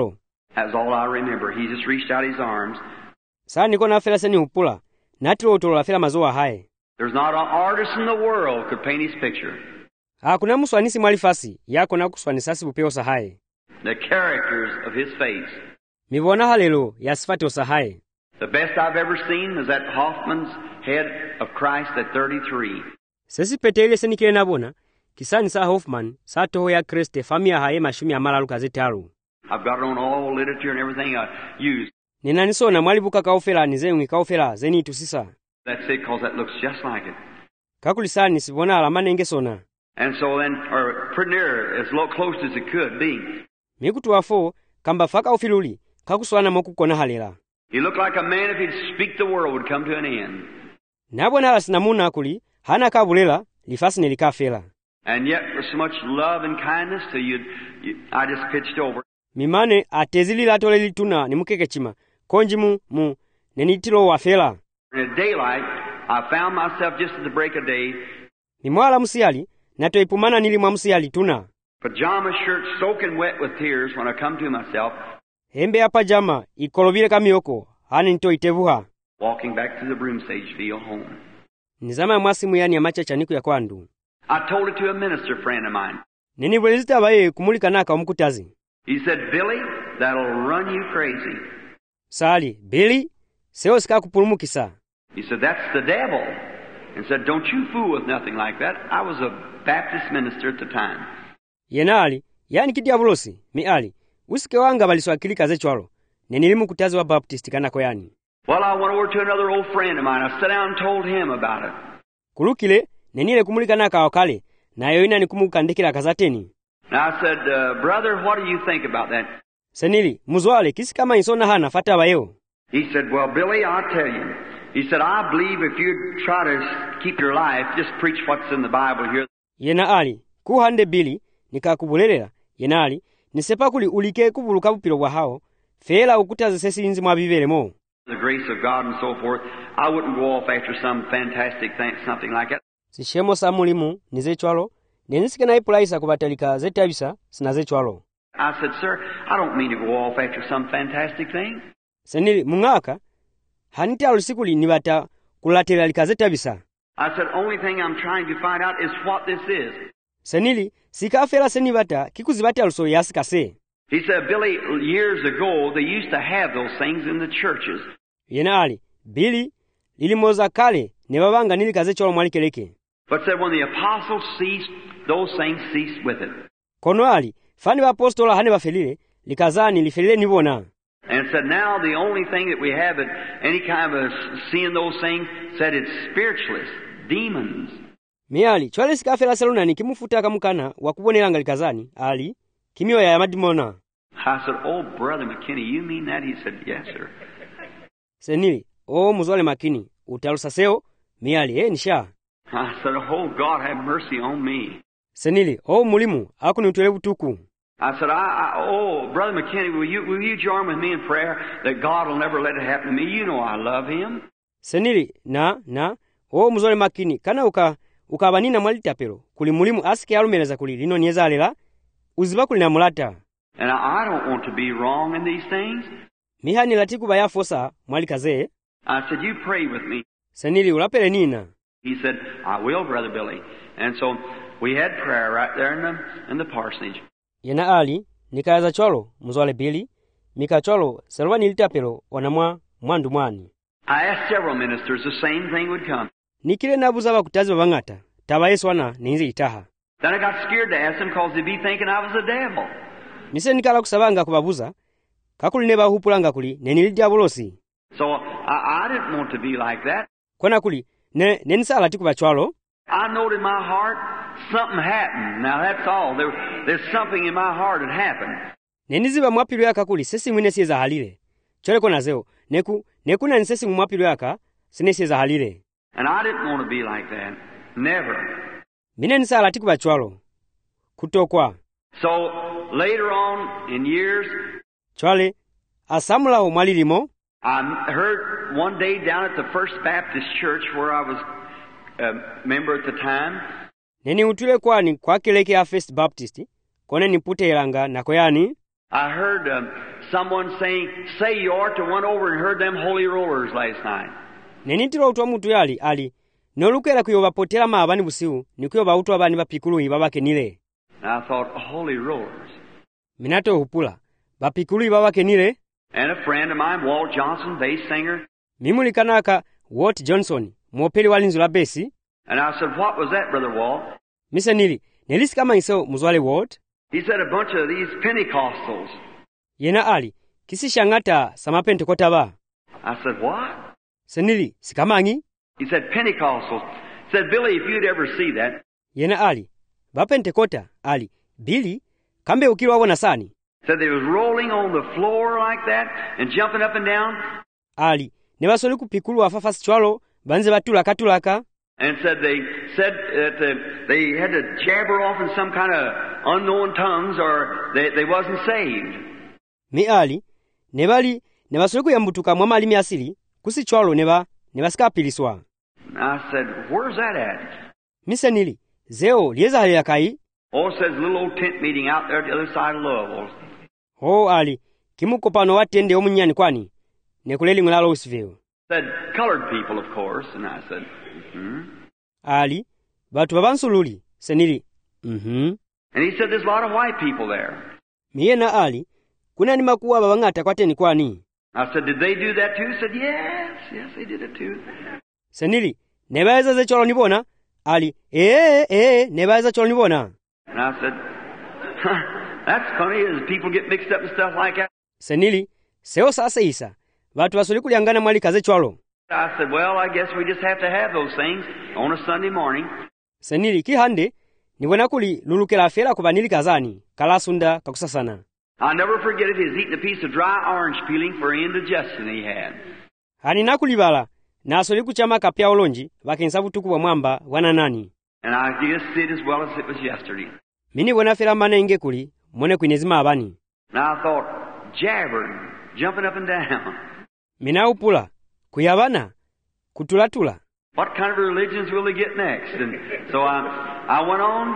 That was all I remember. He just reached out his arms. Saa niko nafela seni upula. Natilo utolo fela mazoa hae. There's not an artist in the world could paint his picture. Hakuna muswanisi mwalifasi yako na kuswanisasi bupeo sahaye. The characters of his face. Mibona halelo yasifati osahaye. The best I've ever seen was at Hoffman's head of Christ at 33. Sesi petele seni kile nabona. Kisani sa Hoffman sa toho ya Kriste famia haye mashumi amala lukazetaru. I've got it on all literature and everything I use. Nina nisona mwalibuka kaofela nizengi kaofela zeni tusisa. That's it, cause that looks just like it. Kakulisani sibona alamane ngesona. And so then, or pretty near as close as it could be. Mikutu wafo kamba faka ofiluli kakuswana mokukona halela. He looked like a man if he'd speak the world would come to an end. Nabona asinamuna akuli hana kabulela lifasi nelikafela. And yet with so much love and kindness to you, I just pitched over. Mimane atezili latole lituna nimukekechima konjimu mu nenitilo wafela. In daylight, I found myself just at the break of day. Nimwala musiali natoipumana nilimwa musiali tuna. Pajama shirt soaking wet with tears when I come to myself. Hembe ya pajama ikolobile kamiyoko hani nito itevuha. Walking back to the Broomstage Field home. Nizama mwasimu yani ya macha chaniku ya kwandu. I told it to a minister friend of mine. Nenibwelezita baye kumulika naka omukutazi. He said, Billy, that'll run you crazy. Sali, Billy, seo sika kupulumukisa. He said, that's the devil. And said, don't you fool with nothing like that. I was a Baptist minister at the time. Yenali, yani kidiabulosi, miali, usike wanga baliswakilika zechwalo. Nenilimu kutazi wa Baptist kanako yani. Well, I went over to another old friend of mine. I sat down and told him about it. Kulukile, nenile kumulika naka wakale, na yoina ni kumukandikila kazateni. Now I said, brother, what do you think about that? Senili, muzwale, kisi kama insona hana fata wayo. He said, well, Billy, I'll tell you. He said, I believe if you try to keep your life, just preach what's in the Bible here. Yena ali, kuhande Billy, nikakubulelela, yena ali, nisepa kuli ulike kubuluka bupilo wa hao, fela ukutaze sesi inzi mwa bibele mo. The grace of God and so forth, I wouldn't go off after some fantastic thing, something like that. Sishemo sa mulimu, nizechwalo, nenisike na ipulaisa kubatalika zetabisa, sinazechwalo. I said, sir, I don't mean to go off after some fantastic thing. Senili, mungaka, hanite alusikuli nibata kulatela likazetabisa. I said, only thing I'm trying to find out is what this is. Senili, sikafela senibata, kikuzibata aluso yasikase. He said, Billy, years ago, they used to have those things in the churches. Yena ali, Billy, lilimoza kale, nebabanga nilikazechwalo mwalikeleke. But said when the apostles ceased, those things ceased with it. Kono ali, fani apostola hane bafelile, likazani lifelile nibona. And said now the only thing that we have at any kind of seeing those things, said it's spiritualists, demons. Miali, chwale sikafela saluna ni kimufuta kamukana, wakubonelanga likazani, ali, kimio ya madimona. I said, oh, Brother McKinney, you mean that? He said, yes, sir. Senili, muzwale makini, utalusaseo, miali, nisha. I said, oh, God, have mercy on me. Senili, mulimu, aku ni utwele butuku. I said, oh, Brother McKinney, will you join with me in prayer that God will never let it happen to me? You know I love him. Senili, muzwale makini, kana ukabanina mwalitapelo, kuli mulimu asike alumeleza kuli lino nyezalela, uziba kuli na mulata. And I don't want to be wrong in these things. Mihani latiku bayafosa, mwalikaze. I said, you pray with me. Senili, ulapele nina. He said, I will, Brother Billy. And so we had prayer right there in the parsonage. Yena ali, nikayaza cholo, muzwale Billy, mika cholo, selwa nilitapelo, wanamwa, mwandu mwani. I asked several ministers, the same thing would come. Nikile nabuza bakutazi babangata, taba Yesu wana, ninzi itaha. Then I got scared to ask them because they'd be thinking I was a devil. Mise nikala kusabanga kubabuza, kakuli neba hupulanga kuli, nenili diabolosi. So I didn't want to be like that. Kona kuli, nenisa latiku bachwalo. I knowed in my heart something happened. Now that's all. There's something in my heart that happened. Neniziba mwapilu yaka kuli, sesi mwine sieza halile. Chole kona zeo, nekuna nisesi mwapilu yaka, sine sieza halile. And I didn't want to be like that. Never. Mine nisa latiku bachwalo. Kutokwa. So later on in years, chole, asamula umwalilimo. I heard one day down at the First Baptist Church where I was a member at the time. Neni utule kwa keleke ya First Baptist, kone nipute ilanga na koyani. I heard someone saying, say you ought to went over and heard them holy rollers last night. Nenitiro utwa mutu yali ali nolukera kuyoba potera maabani busiu nikuyoba utwa bani bapikulu babakenile. And I thought, holy rollers. Minato hupula bapikulu babakenile. And a friend of mine, Walt Johnson, bass singer. Mimulikanaka Walt Johnson, mwopeli walinzi la besi. And I said, what was that, Brother Walt? Misenili, nelisi kama iso muzwale Walt? He said, a bunch of these Pentecostals. Yena ali, kisi shangata sama Pentekota ba. I said, what? Senili, sikamangi? He said, Pentecostals. He said, Billy, if you'd ever see that. Yena ali, ba Pentekota, ali, Billy, kambe ukilo wabona sani. Said they was rolling on the floor like that and jumping up and down. Ali, nebasoli kupikulu afafa sichwalo, banze batula katulaka. And said that they had to jabber off in some kind of unknown tongues or they wasn't saved. Mi ali, nebasoli kuyambutuka mwa malimi asili, kusichwalo nebaskapiliswa. I said, where's that at? Misenili, zeo lieza halila kai? Oh, says a little old tent meeting out there at the other side of Louisville. Oh, ali, kimukopano watende omunyani kwani, nekuleli ngula Louisville. Said, colored people, of course. And I said, Ali, batu babansululi, senili, And he said, there's a lot of white people there. Miena ali, kuna ni makuwa babangata kwa teni kwani. I said, did they do that too? He said, yes, they did it too. Senili, nebaeza ze cholo nibona? Ali, nebaeza cholo nibona? And I said, that's funny as people get mixed up and stuff like that. Senili, seo sasa isa, batu basuli kuliangana mwali kaze cholo. I said, well, I guess we just have to have those things on a Sunday morning. Senili, kihande, nibona kuli lulukela afela kubanili kazani, kalasunda kakusasana. I'll never forget it. He was eating a piece of dry orange peeling for indigestion he had. Hani nakulibala, na asoli kuchama kapya olonji, wakensa butuku wa mwamba, wana nani. And I just did as well as it was yesterday. Mini wana fela mana inge kuli, mwone kwinezima abani. And I thought, jabbering, jumping up and down. Mina upula, kuyabana, kutulatula. What kind of religions will they get next? And so I went on.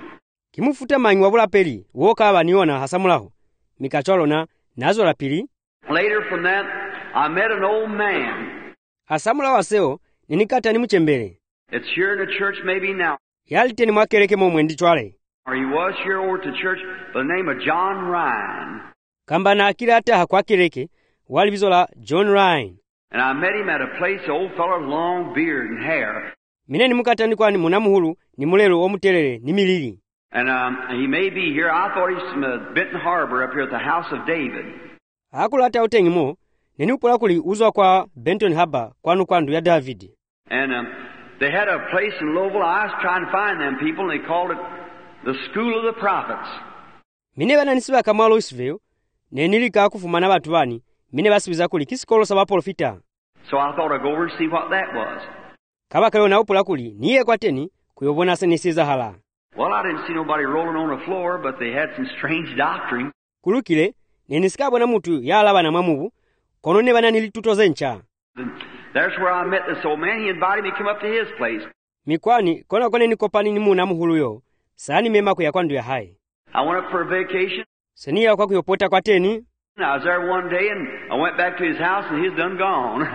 Kimufuta manyi wabula peli, woka abaniona hasamulaho. Mikacholo na nazo la pili. Later from that, I met an old man. Hasamula waseo, ninikata ni mchembele. It's here in the church maybe now. Yalite ni mwakereke mwendi chwale. Or he was here over to church by the name of John Ryan. Kamba na akira hata hakwakereke, walibizola John Ryan. And I met him at a place, the old fellow with long beard and hair. Mine ni mukata ni kwa ni munamuhulu, ni mulelo omutelele, ni milili. And he may be here. I thought he's from Benton Harbor up here at the House of David. Hakulata utengi mo, nini upula kuli uzwa kwa Benton Harbor, kwandu ya David. And they had a place in Louisville. I was trying to find them people, and they called it the School of the Prophets. Mine wana nisiba kama Louisville, nenilika kufumana batu bani, mine basibiza kuli kisikolo saba profita. So I thought I'd go over and see what that was. Kabakalo na upula kuli, niye kwa teni, kuyobona senisiza hala. Well, I didn't see nobody rolling on the floor, but they had some strange doctrine. Kulukile, nenisikabo na mutu ya alaba na mamubu, konone bana nilitutoze ncha. There's where I met this old man. He invited me to come up to his place. Mikwani, kone nikopani ni muna muhuluyo, sani mema kuya kwandu ya hai. I went up for a vacation. Senia kwa kuyopota kwa teni. I was there one day, and I went back to his house, and he's done gone.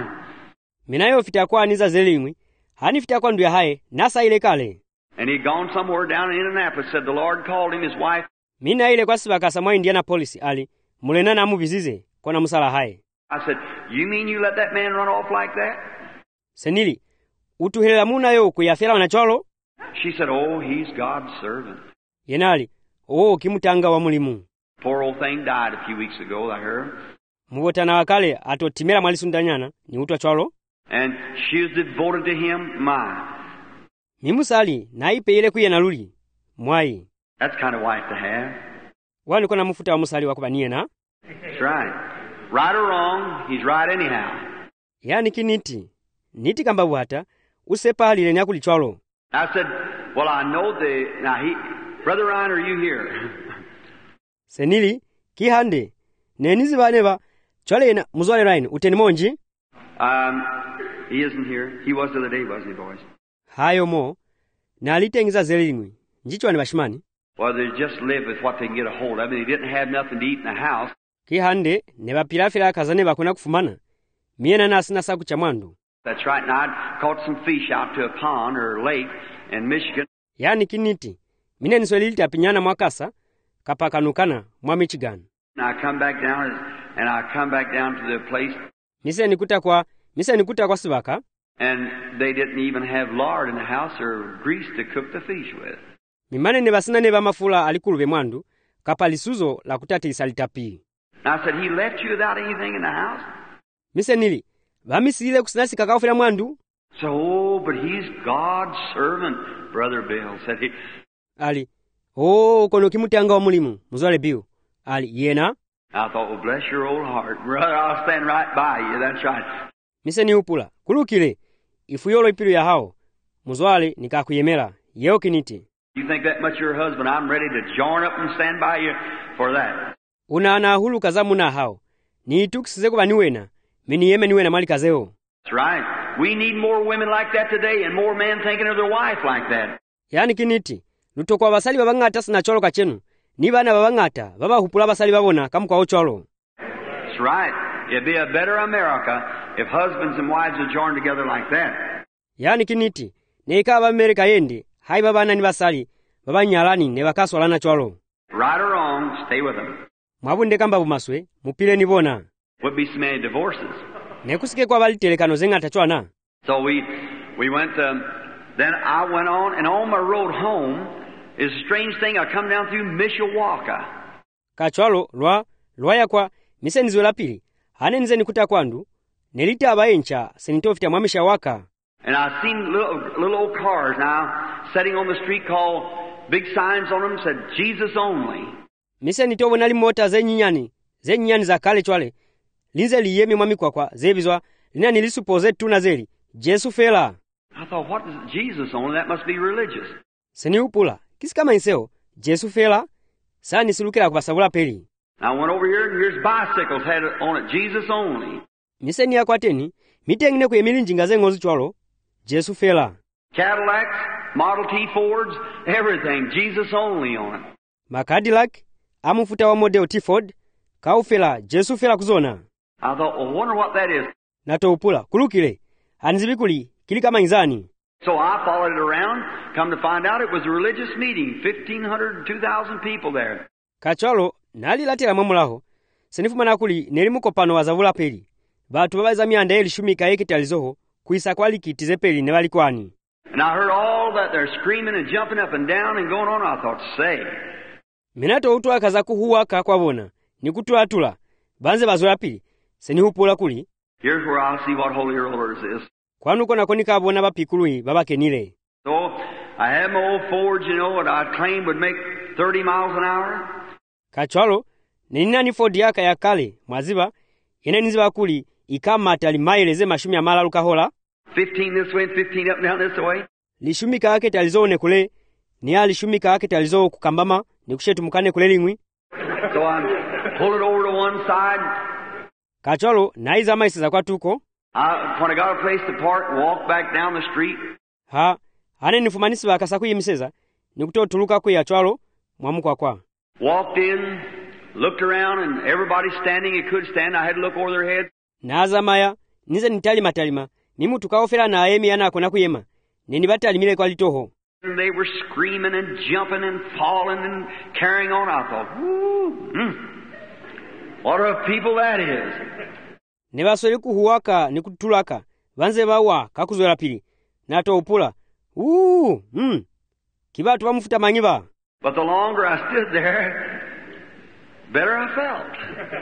Minayo fita kwa aniza zelimwi, hani fita kwandu ya hai, nasa ile kale. And he'd gone somewhere down in Indianapolis, said the Lord called him, his wife. Mina ile kwa sibaka samwa Indianapolis ali, mulena na mubizize, kwa na musala hai. I said, you mean you let that man run off like that? Senili, utuhelela muna yo kuyafela wanacholo? She said, oh, he's God's servant. Yenali, kimutanga wa mulimu. Poor old thing died a few weeks ago, I heard. Mugota na wakale, ato timera malisundanyana, ni utwa cholo. And she was devoted to him, Mimusali, na ipe ile kuye na luli. Mwai. That's kind of wife to have. Wani kuna mufuta wa musali wakubaniye na? That's right. Right or wrong, he's right anyhow. Yani kiniti. Niti kamba wata, usepa halile nyakuli cholo. I said, well, I know Brother Ryan, are you here? Senili, kihande. Nenizi baneba, chole na muzwale Ryan, uteni monji? He isn't here. He was the other day, wasn't he, boys? Hayo mo, na alitengiza zelimwi. Njichwa ni bashimani. Well, they just live with what they can get a hold of. They didn't have nothing to eat in the house. Kihande ne bapilafila kazane bakuna kufumana. Miena nasina saku cha mwandu. That's right. Now I'd caught some fish out to a pond or lake in Michigan. Yani kiniti. Mine niswelilita pinyana mwakasa kapakanukana mwa Michigan. And I come back down to the place. Mise nikuta kwa sibaka. And they didn't even have lard in the house or grease to cook the fish with. Mimane ne basina ne bamafula alikulube mwandu kapa lisuzo la kutatisa litapi. And I said, he left you without anything in the house? Mise nili, bamisile kusinasi kakaufila mwandu? So, but he's God's servant, Brother Bill, said he. Ali, kono kimutianga wa mulimu, muzwale Bill. Ali, yena? I thought, well, bless your old heart, brother, I'll stand right by you, that's right. Mise ni upula, kulukile, ifuyolo ipilu ya hao, muzwale nikakuyemela, yeo kiniti. You think that much of your husband, I'm ready to join up and stand by you for that. Una hulu kazamu na hao, ni itukisize kuba niwena, mini yeme niwena mali kazeo. That's right. We need more women like that today and more men thinking of their wife like that. Yani kiniti, lutokwa basali babangata sina cholo kachenu, ni bana babangata, baba hupula basali babona kamu kwa ocholo. That's right. It'd be a better America if husbands and wives would join together like that. Yani kiniti, neika ba Amerika yendi, hai babana ni basali, baba nyalani ne bakaswalana cholo. Right or wrong, stay with them. Mwabunde kamba bumaswe, mupile ni bona. Would be so many divorces. Nekusike kwa balitelekano zengata chwana. So we went, then I went on, and on my road home is a strange thing. I come down through Mishawaka. Kachwalo, lwa ya kwa, mise nizwe la pili, hane nize nikuta kwandu, nelita abaencha, senitofita mwa Mishawaka. And I seen little old cars now, sitting on the street called, big signs on them said, Jesus only. Mise nitobo nali mota zenyinyani za kale chwale, linze liyemi mwami kwa, zebizwa, lina nilisupoze tuna zeli, Jesu fela. I thought, what is Jesus only? That must be religious. Seni upula, kisi kama inseo, Jesu fela, saa nisilukela kubasabula peli. I went over here and here's bicycles had on it, Jesus only. Mise ni akwateni, mitengine kuyemili njingaze ngozi chwalo, Jesu fela. Cadillacs, Model T Fords, everything, Jesus only on it. Cadillac, amufuta wa model T Ford, kaufela, Jesu fela kuzona. I thought, well, wonder what that is. Nato upula, kulukile, anzibikuli, kili kama inzani. So I followed it around, come to find out it was a religious meeting, 1,500 to 2,000 people there. Kachwalo, nali latela mwamulaho, senifuma nakuli nelimukopano wazavula peli. Batu babaza mianda elishumika ekitalizoho, kuisa kwali kitize peli ne balikwani. And I heard all that they're screaming and jumping up and down and going on. I thought, say. Minato utu akaza kuhuwaka kwa bona, nikutuatula, banze bazola pili, senihupula kuli. Here's where I'll see what Holy Rollers is. Kwanu kona konika bona bapikului, baba kenile. So, I had my old Fords, you know, what I claimed would make 30 miles an hour. Kachwalo, nina ni Ford yaka ya kale, mwaziba, yene niziba kuli, ikama atali maileze mashumi ya mala lukahola. 15 this way and 15 up and down this way. Lishumika hake talizo kule, ni alishumika hake talizo kukambama, ni kushetu mkane kule lingwi. So I pull it over to one side. Kachwalo, naiza maisi za kwa tuko. When I got a place to park, walk back down the street. Hane nifumanisi bakasaku yimiseza, ni kuto tuluka kuya chwalo, mwamu kwa. Walked in, looked around, and everybody standing, it could stand. I had to look over their heads. Naza maya, nize nitalima, mimu tukaofera na emi yana kona kuyema, nini batali mile kwa litoho. And they were screaming and jumping and falling and carrying on. I thought, what a people that is. Nebaswele kuhuwaka, nikutulaka, vanze bawa, kakuzwela pili, nato upula, kibatu bamufuta manyiba. But the longer I stood there, better I felt.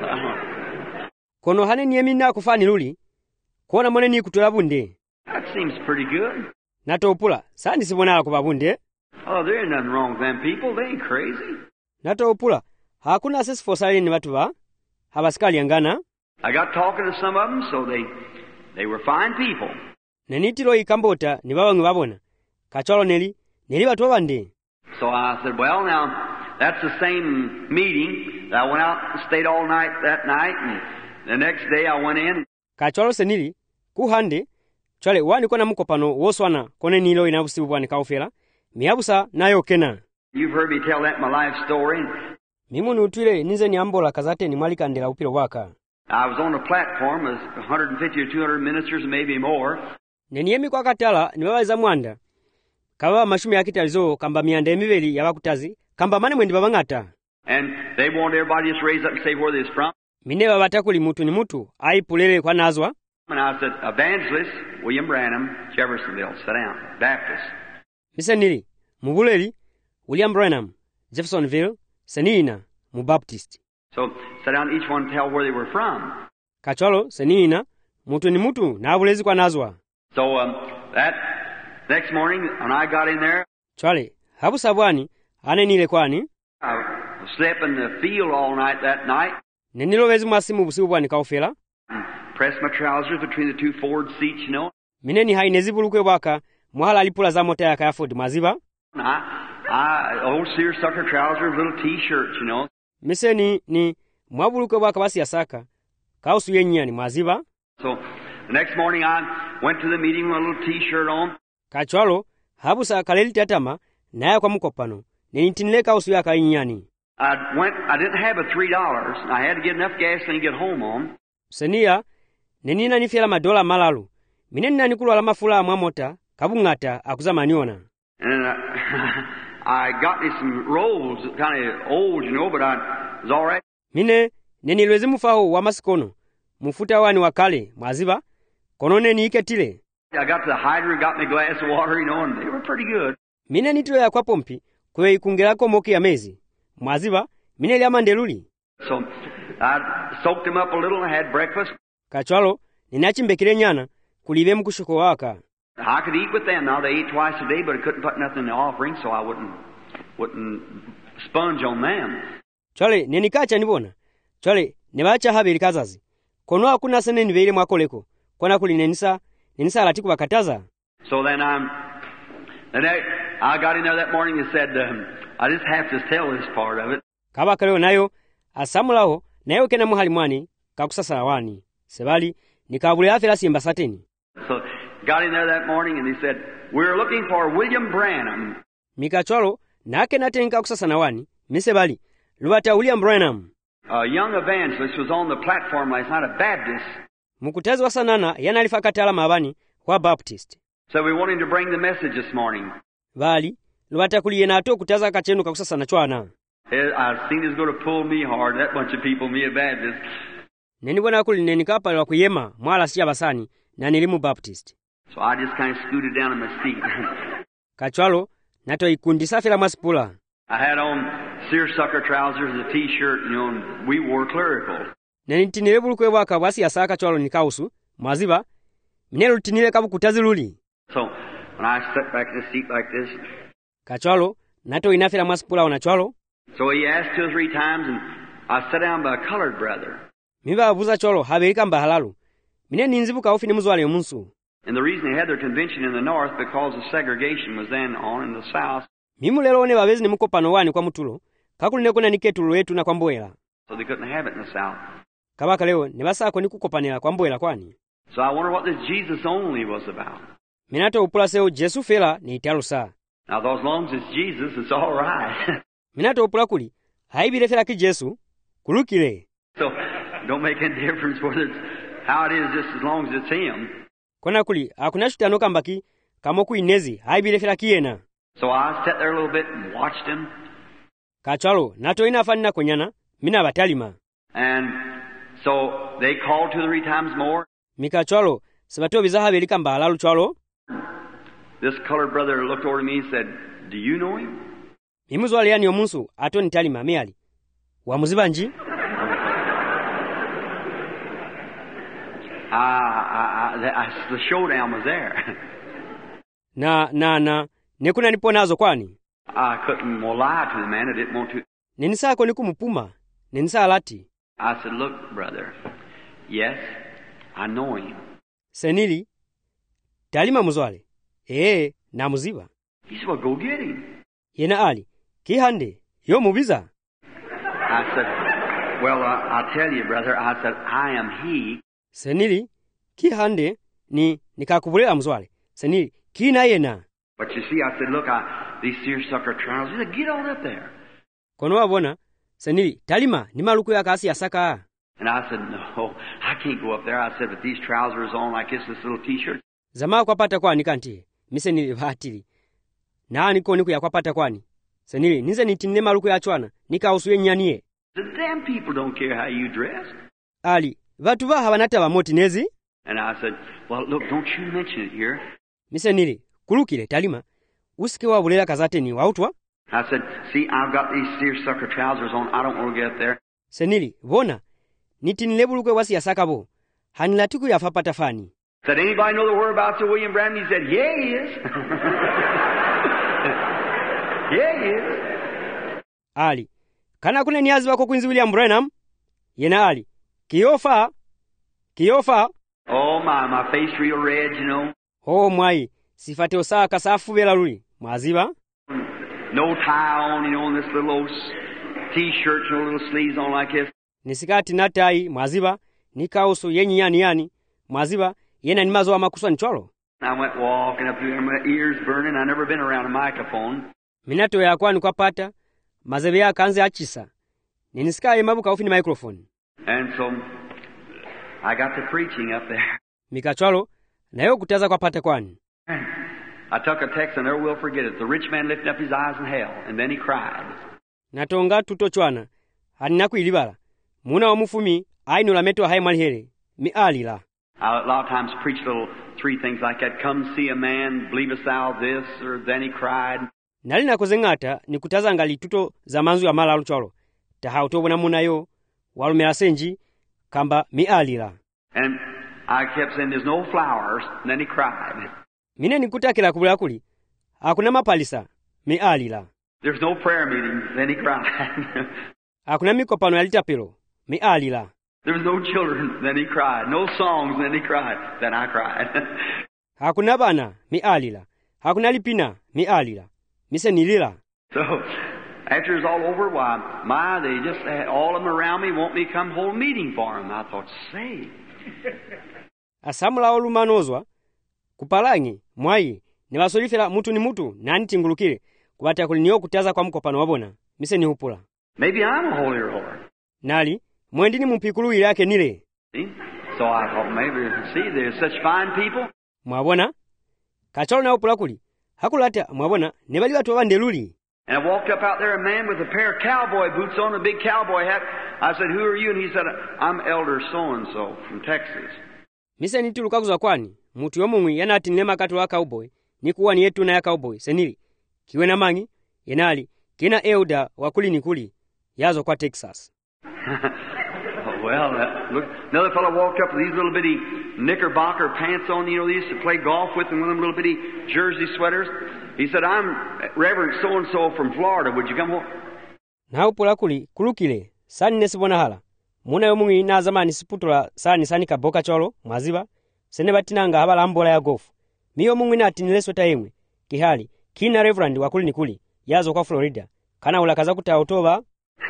Kono hane niemina kufani luli, kuona mwene ni kutola bunde. That seems pretty good. Nato upula, sandi sibonala kubabunde. Oh, there ain't nothing wrong with them people. They ain't crazy. Nato upula, hakuna asesi fosali ni watu ba, habasikali yangana. I got talking to some of them, so they were fine people. Nenitilo ikambota, ni babangu babona. Kachwalo neli watu wabande. So I said, well, now, that's the same meeting. I went out and stayed all night that night, and the next day I went in. Kachwalo senili, kuhande, chwale wani kona mukopano woswana kone nilo inabusibu wani kaufela, miabusa na yokena. You've heard me tell that in my life story. Mimuni utwile nize ni ambola kazate ni mwalika ndela upilo waka. I was on the platform with 150 or 200 ministers, maybe more. Neniyemi kwa katala ni wawaza mwanda. Kawa mashumi ya kitalizo kamba mianda emiveli ya wakutazi, kamba mane mwendi babangata. And they want everybody just raise up and say where they're from. Mine babatakuli mutu ni mutu, ai pulele kwa nazwa. And I said, Evangelist William Branham, Jeffersonville, sit down, Baptist. Misenili, mubuleli, William Branham, Jeffersonville, Senina, Mubaptist. So, sit down, each one tell where they were from. Kacholo, Senina, mutu ni mutu, na abulezi kwa nazwa. So, that next morning, when I got in there, Chwale, habu sabwani, ane nile kwani, I slept in the field all night that night. Nenilo wezi mwasimu busibu bwani kaufela. Pressed my trousers between the two forward seats, you know. Mine ni hainezi bulukwe waka, muhala alipula za mota ya kaya Ford maziba. Old seersucker trousers, little t-shirts, you know. Mise ni mwabulukwe waka basi ya saka, kausu yenya ni maziba. So, the next morning I went to the meeting with a little t-shirt on. Kachwalo, habu sa kaleli tatama, naya kwa mukopano, ninitinile kausu ya kainyani. I didn't have a $3. I had to get enough gasoline to get home on. Senia, nenina nifela madola malalu. Mine nina nikulu ala mafula mwamota, kabungata, akuzama niona. And I got me some rolls, kind of old, you know, but I was all right. Mine, nenilwezi mufaho wa masikono. Mufuta wani wakale, maziba. Konone ni iketile. I got to the hydrant, got me a glass of water, you know, and they were pretty good. Mine nitilo ya kwa pompi, kwe ikungelako moki ya mezi. Maziba, mine li amandeluli. So, I soaked them up a little and had breakfast. Kachwalo, ninachimbekile nyana, kulive mkushuko waka. I could eat with them. Now, they ate twice a day, but I couldn't put nothing in the offering, so I wouldn't sponge on them. Chwale, nenikacha nibona. Chwale, nebacha habili kazazi. Kono hakuna sene nivele mwakoleko. Kona kuli nenisa alatiku wakataza. So then I got in there that morning and said, I just have to tell this part of it. Kabaka leo nayo, asamulaho, nayo kena muhali mwani, kakusasa wani. Sebali, nikabule afela simba sateni. So, got in there that morning and he said, we're looking for William Branham. Mikachwalo, nake natenka kakusasa na wani, misebali, luwata William Branham. A young evangelist was on the platform last night, a Baptist. Mukutezi wa sanana, yana alifakatala mabani, wa Baptist. So we want him to bring the message this morning. Vali, luwata kuliye na ato kutaza kachenu kakusasa na chwana. I seen he's going to pull me hard, that bunch of people, me a Baptist. Neni wana kuli neni kapa lwa kuyema, mwala siya basani, na nilimu Baptist. So I just kind of scooted down in my seat. Kachwalo, nato ikundi safila masipula. I had on seersucker trousers and a t-shirt, you know, and we wore clerical. Neni tinile bulukwe waka wasi ya saka chwalo ni kausu, maziba, minelu tinile kabu kutazi luli. So, when I sat back in the seat like this. Kachwalo, nato inafila masipula wana chwalo. So he asked 2 or 3 times, and I sat down by a colored brother. Miba abuza chwalo, habelika mba halalu. Mine ninzibuka ufi ni muzwale munsu. And the reason they had their convention in the north, because the segregation was then on in the south. Mimu lelo one babezi ni mukopano wani kwa mutulo. Kakuli nekuna niketulo wetu na kwa mboela. So they couldn't have it in the south. Kabaka leo, nebasako ni kukopanela kwa mboela kwani. So I wonder what this Jesus only was about. Minato upula seo Jesu fela ni italu saa. Now, though, as long as it's Jesus, it's all right. Minato upula kuli, haibile fela ki Jesu, kulukile. So, don't make any difference whether it's how it is, just as long as it's Him. Kona kuli, hakuna shutano kambaki, kamoku inezi, haibile fela kiena. So I sat there a little bit and watched him. Kachalo, nato inafani na konyana, mina batalima. And so they called 2 or 3 times more. Mikachalo, sabato bizaha belika mba halalu chalo. This colored brother looked over to me and said, do you know him? Mimuzwali yani omunsu, ato nitalima meali. Wamuzibanji? The showdown was there. Nekuna nipo nazo kwani? I couldn't lie to the man. I didn't want to. Nenisa ako nikumupuma. Nenisa alati. I said, look, brother. Yes, I know him. Senili, talima muzwale. Na muziba. He said, well, go get him. Yena ali, kihande, yo mubiza. I said, well, I'll tell you, brother. I said, I am he. Senili, kihande, nikakubulela muzwale. Senili, kina yena. But you see, I said, look, these seersucker trousers. He said, get on up there. Kono wabona, senili talima ni maluku ya kasi asaka. And I said, no, I can't go up there. I said, with these trousers on like this little t-shirt. Zama kwapata kwani kanti misenili batili na niko niku ya kwapata kwani senili nize nitinne maluku ya chwana nikausuye nyaniye. The damn people don't care how you dress. Ali vatu va hawanata bamoti nezi. And I said, well, look, don't you mention it here. Misenili kulukile talima usike wa bulela kazate ni wautwa. I said, see, I've got these seersucker trousers on. I don't want to get up there. Senili bona nitinile bulukwe wasi asakabo hanilatiku ya fapata fani. Said, anybody know the whereabouts of William Branham? He said, yeah, he is. Yeah, he is. Ali kana kune niazi wako Quincy William Branham? Yena Ali Kiofa. Oh my face real red, you know. Oh mwai sifate osaa kasafu bela luli mwaziba. No tie on, you know, and this little old t-shirt, you know, little sleeves on like this. Nisikati na tai mwaziba nikauso yenyi yani mwaziba yena ni mazo wa makuswa ncholo. I went walking up there, my ears burning. I never been around a microphone. Minato ya kwani kwa pata mazebe ya kanze achisa ninisikaye mabuka ufini microphone. And so I got to preaching up there. Mikacholo na yo kutaza kwa pata kwani. I took a text and never will forget it. The rich man lifted up his eyes in hell, and then he cried. Natonga tutochwana haninaku ilibala muna wa mufumi aino la meto hai malhere mi alila. I a lot of times preach little 3 things like that. Come see a man, believest thou this, or then he cried. Nalina kozengata ni kutaza ngali tuto za manzu ya mala alucholo. Tahautobo na muna yo walumela senji kamba mi alila. And I kept saying there's no flowers, and then he cried. Mine nikutakila kubula kuli hakuna mapalisa mi alila. There's no prayer meeting, then he cried. Hakuna mikopano ya litapelo mi alila. There was no children, then he cried. No songs, then he cried. Then I cried. Hakuna bana mi alila. Hakuna lipina mi alila. Mise nilila. So after it was all over, why, they just had all of them around me want me to come hold a meeting for them. I thought, say. Asamula olumanozwa kupalangi mwai ne basolifera mutu ni mutu nani tingulukire kubata kuliniyo kutaza kwa mkopano wabona mise ni hupula. Maybe I'm a holy roller. Nali mwendini mpikulu yake nile. See? So I thought maybe, see, there's such fine people. Mwabona kacholo na upula kuli hakulata mwabona ne bali watu abandeluli. And I walked up out there, a man with a pair of cowboy boots on, a big cowboy hat. I said, who are you? And he said, I'm Elder so-and-so from Texas. Mise nitulukakuza kwani mutu yomumwi yanati nilema katu wa cowboy nikuwa ni yetu na ya cowboy senili kiwe na mangi yenali kina Elder wakuli nikuli yazo kwa Texas. Well, look, another fellow walked up with these little bitty knickerbocker pants on, you know, they used to play golf with, and one of them little bitty jersey sweaters. He said, I'm Reverend so-and-so from Florida. Would you come home? Na upula kuli kulukile sani nesibona hala muna yomumwi na zamani siputula sani kaboka cholo mwaziba sene batinanga habala ambola ya golf miyo mumwi nati nilesota yemwe kihali kina Reverend wakuli nikuli yazo kwa Florida kana ulakaza kutaotoba.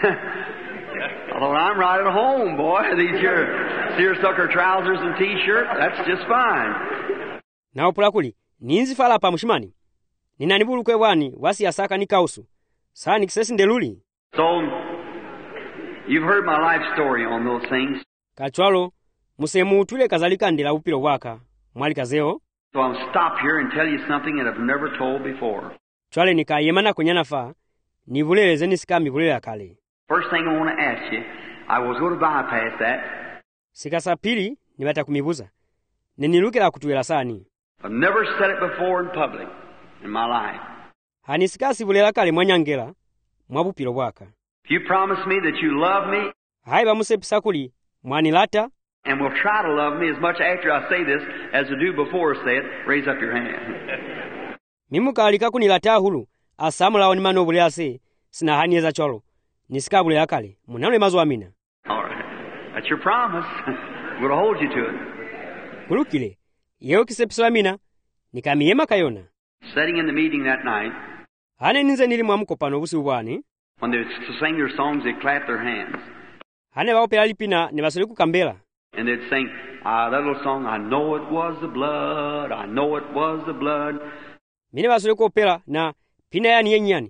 Well, I'm right at home, boy. These your seersucker trousers and t-shirt, that's just fine. Na upula kuli ninzi fala pa mushimani ninanibulukwe bwani wasi asaka nikausu sani kisesi ndeluli. So you've heard my life story on those things. Kachwalo musemu tule kazalika ndela upilo waka mwali kazeo. So I'll stop here and tell you something that I've never told before. Chwale nikayemana kunyana fa nivuleleze nisikami vulela kale. First thing I want to ask you, I was going to bypass that. Sikasa pili nibata kumibuza. Nenilukela kutuela sani. I've never said it before in public in my life. Hanisikasi vulela kale mwanyangela mwabupilo waka. If you promise me that you love me, haiba musepisa kuli mwanilata, and will try to love me as much after I say this as I do before I say it, raise up your hand. Mimuka alika kunilata hulu asamula onimano bulease sina hanieza cholo nisika bulela kale munamle mazo amina. All right, that's your promise. I'm going to hold you to it. Kulukile yeo kisepisa amina nikamiyema kayona. Sitting in the meeting that night, hane ninze nilimwa mkopano busi ubwani. When they sing their songs, they clap their hands. Hane waopela lipina ne basole kukambela. And they'd sing that little song, I know it was the blood, I know it was the blood. Mine basole kuopela na pina yani yenyani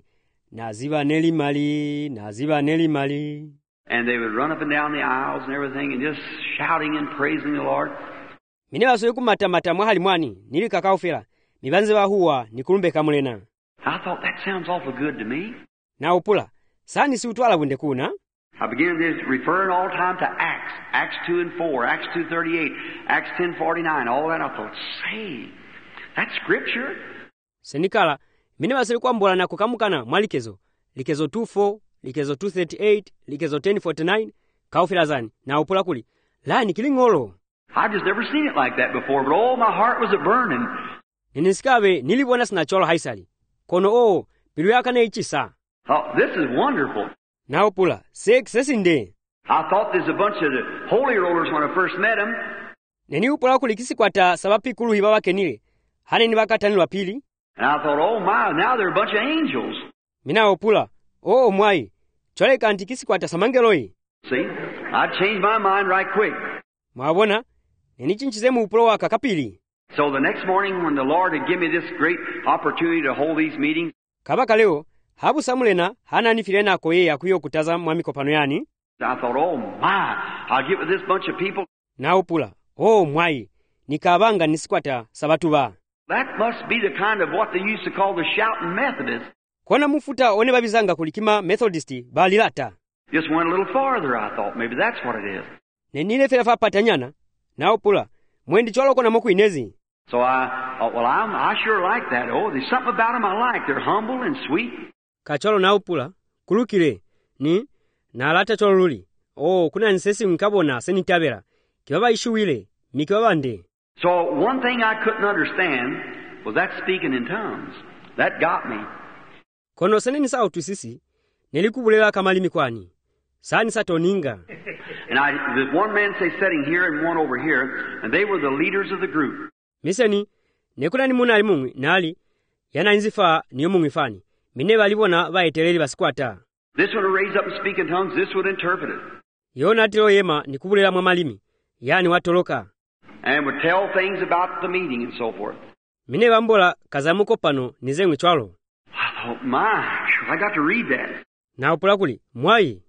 naziba neli mali, naziba neli mali. And they would run up and down the aisles and everything and just shouting and praising the Lord. Mine basoye kumata mwahali mwani, nili kakaufela, mibanze bahuwa, nikulumbe kamulena. I thought that sounds awful good to me. Na upula, sani si utwala bunde kuna? I began this referring all the time to Acts, Acts 2 and 4, Acts 2:38, Acts 10:49, all that. I thought, say, that's scripture. Senikala, mine basoye kwambola na kukamukana mwalikezo, likezo 2:4, likezo 2:38, likezo 10:49, kaufela zani, na upula kuli, la nikilingolo. I've just never seen it like that before, but oh, my heart was a-burning. Ninisikabe, nilibona sinacholo haisali. Kono pilu yaka na ichisa. Oh, this is wonderful. Na upula, sesinde. I thought there's a bunch of the holy rollers when I first met them. Neni upula kulikisi kwata sabapi kulu hibawa kenile. Hane ni wakatani wapili. And I thought, oh my, now they're a bunch of angels. Mina upula, mwai, chole kantikisi kwata samangeloi. See, I changed my mind right quick. Mwabona, neni chinchizemu upulo waka kapili. So the next morning when the Lord had given me this great opportunity to hold these meetings, kabaka leo, habu samulena, hana nifilena koye ya kuyo kutaza mwamikopano yani. I thought, oh my, I'll get with this bunch of people. Na upula, mwai, nikabanga nisikwata sabatuba. That must be the kind of what they used to call the shouting Methodists. Kona mufuta one babizanga kulikima Methodisti balilata. Just went a little farther, I thought. Maybe that's what it is. Nenile fela fa patanyana, na upula, mwendi cholo kona moku inezi. So I thought, well, I sure like that. Oh, there's something about them I like. They're humble and sweet. Kacholo na upula, kulukile, ni, na alata cholo luli. Kuna nsesi nkabona senitabera. Kibaba ishuwile, mikibaba nde. So one thing I couldn't understand was that speaking in tongues. That got me. Kono seneni sao tusisi, nelikubulela kamali mikwani. Sani sato ninga. And there's one man say sitting here and one over here, and they were the leaders of the group. Miseni, nekuna ni muna alimungi, nali, yana inzifa niyo mungi fani. Mine walibona vaeteleli basikwata. This one would raise up and speak in tongues, this would interpret it. Yona atilo yema nikubulela mwamalimi, yani watoloka. And would tell things about the meeting and so forth. Mine bambola kazamuko pano nizengwe chwalo. I thought, my, I got to read that. Na upula kuli, mwai,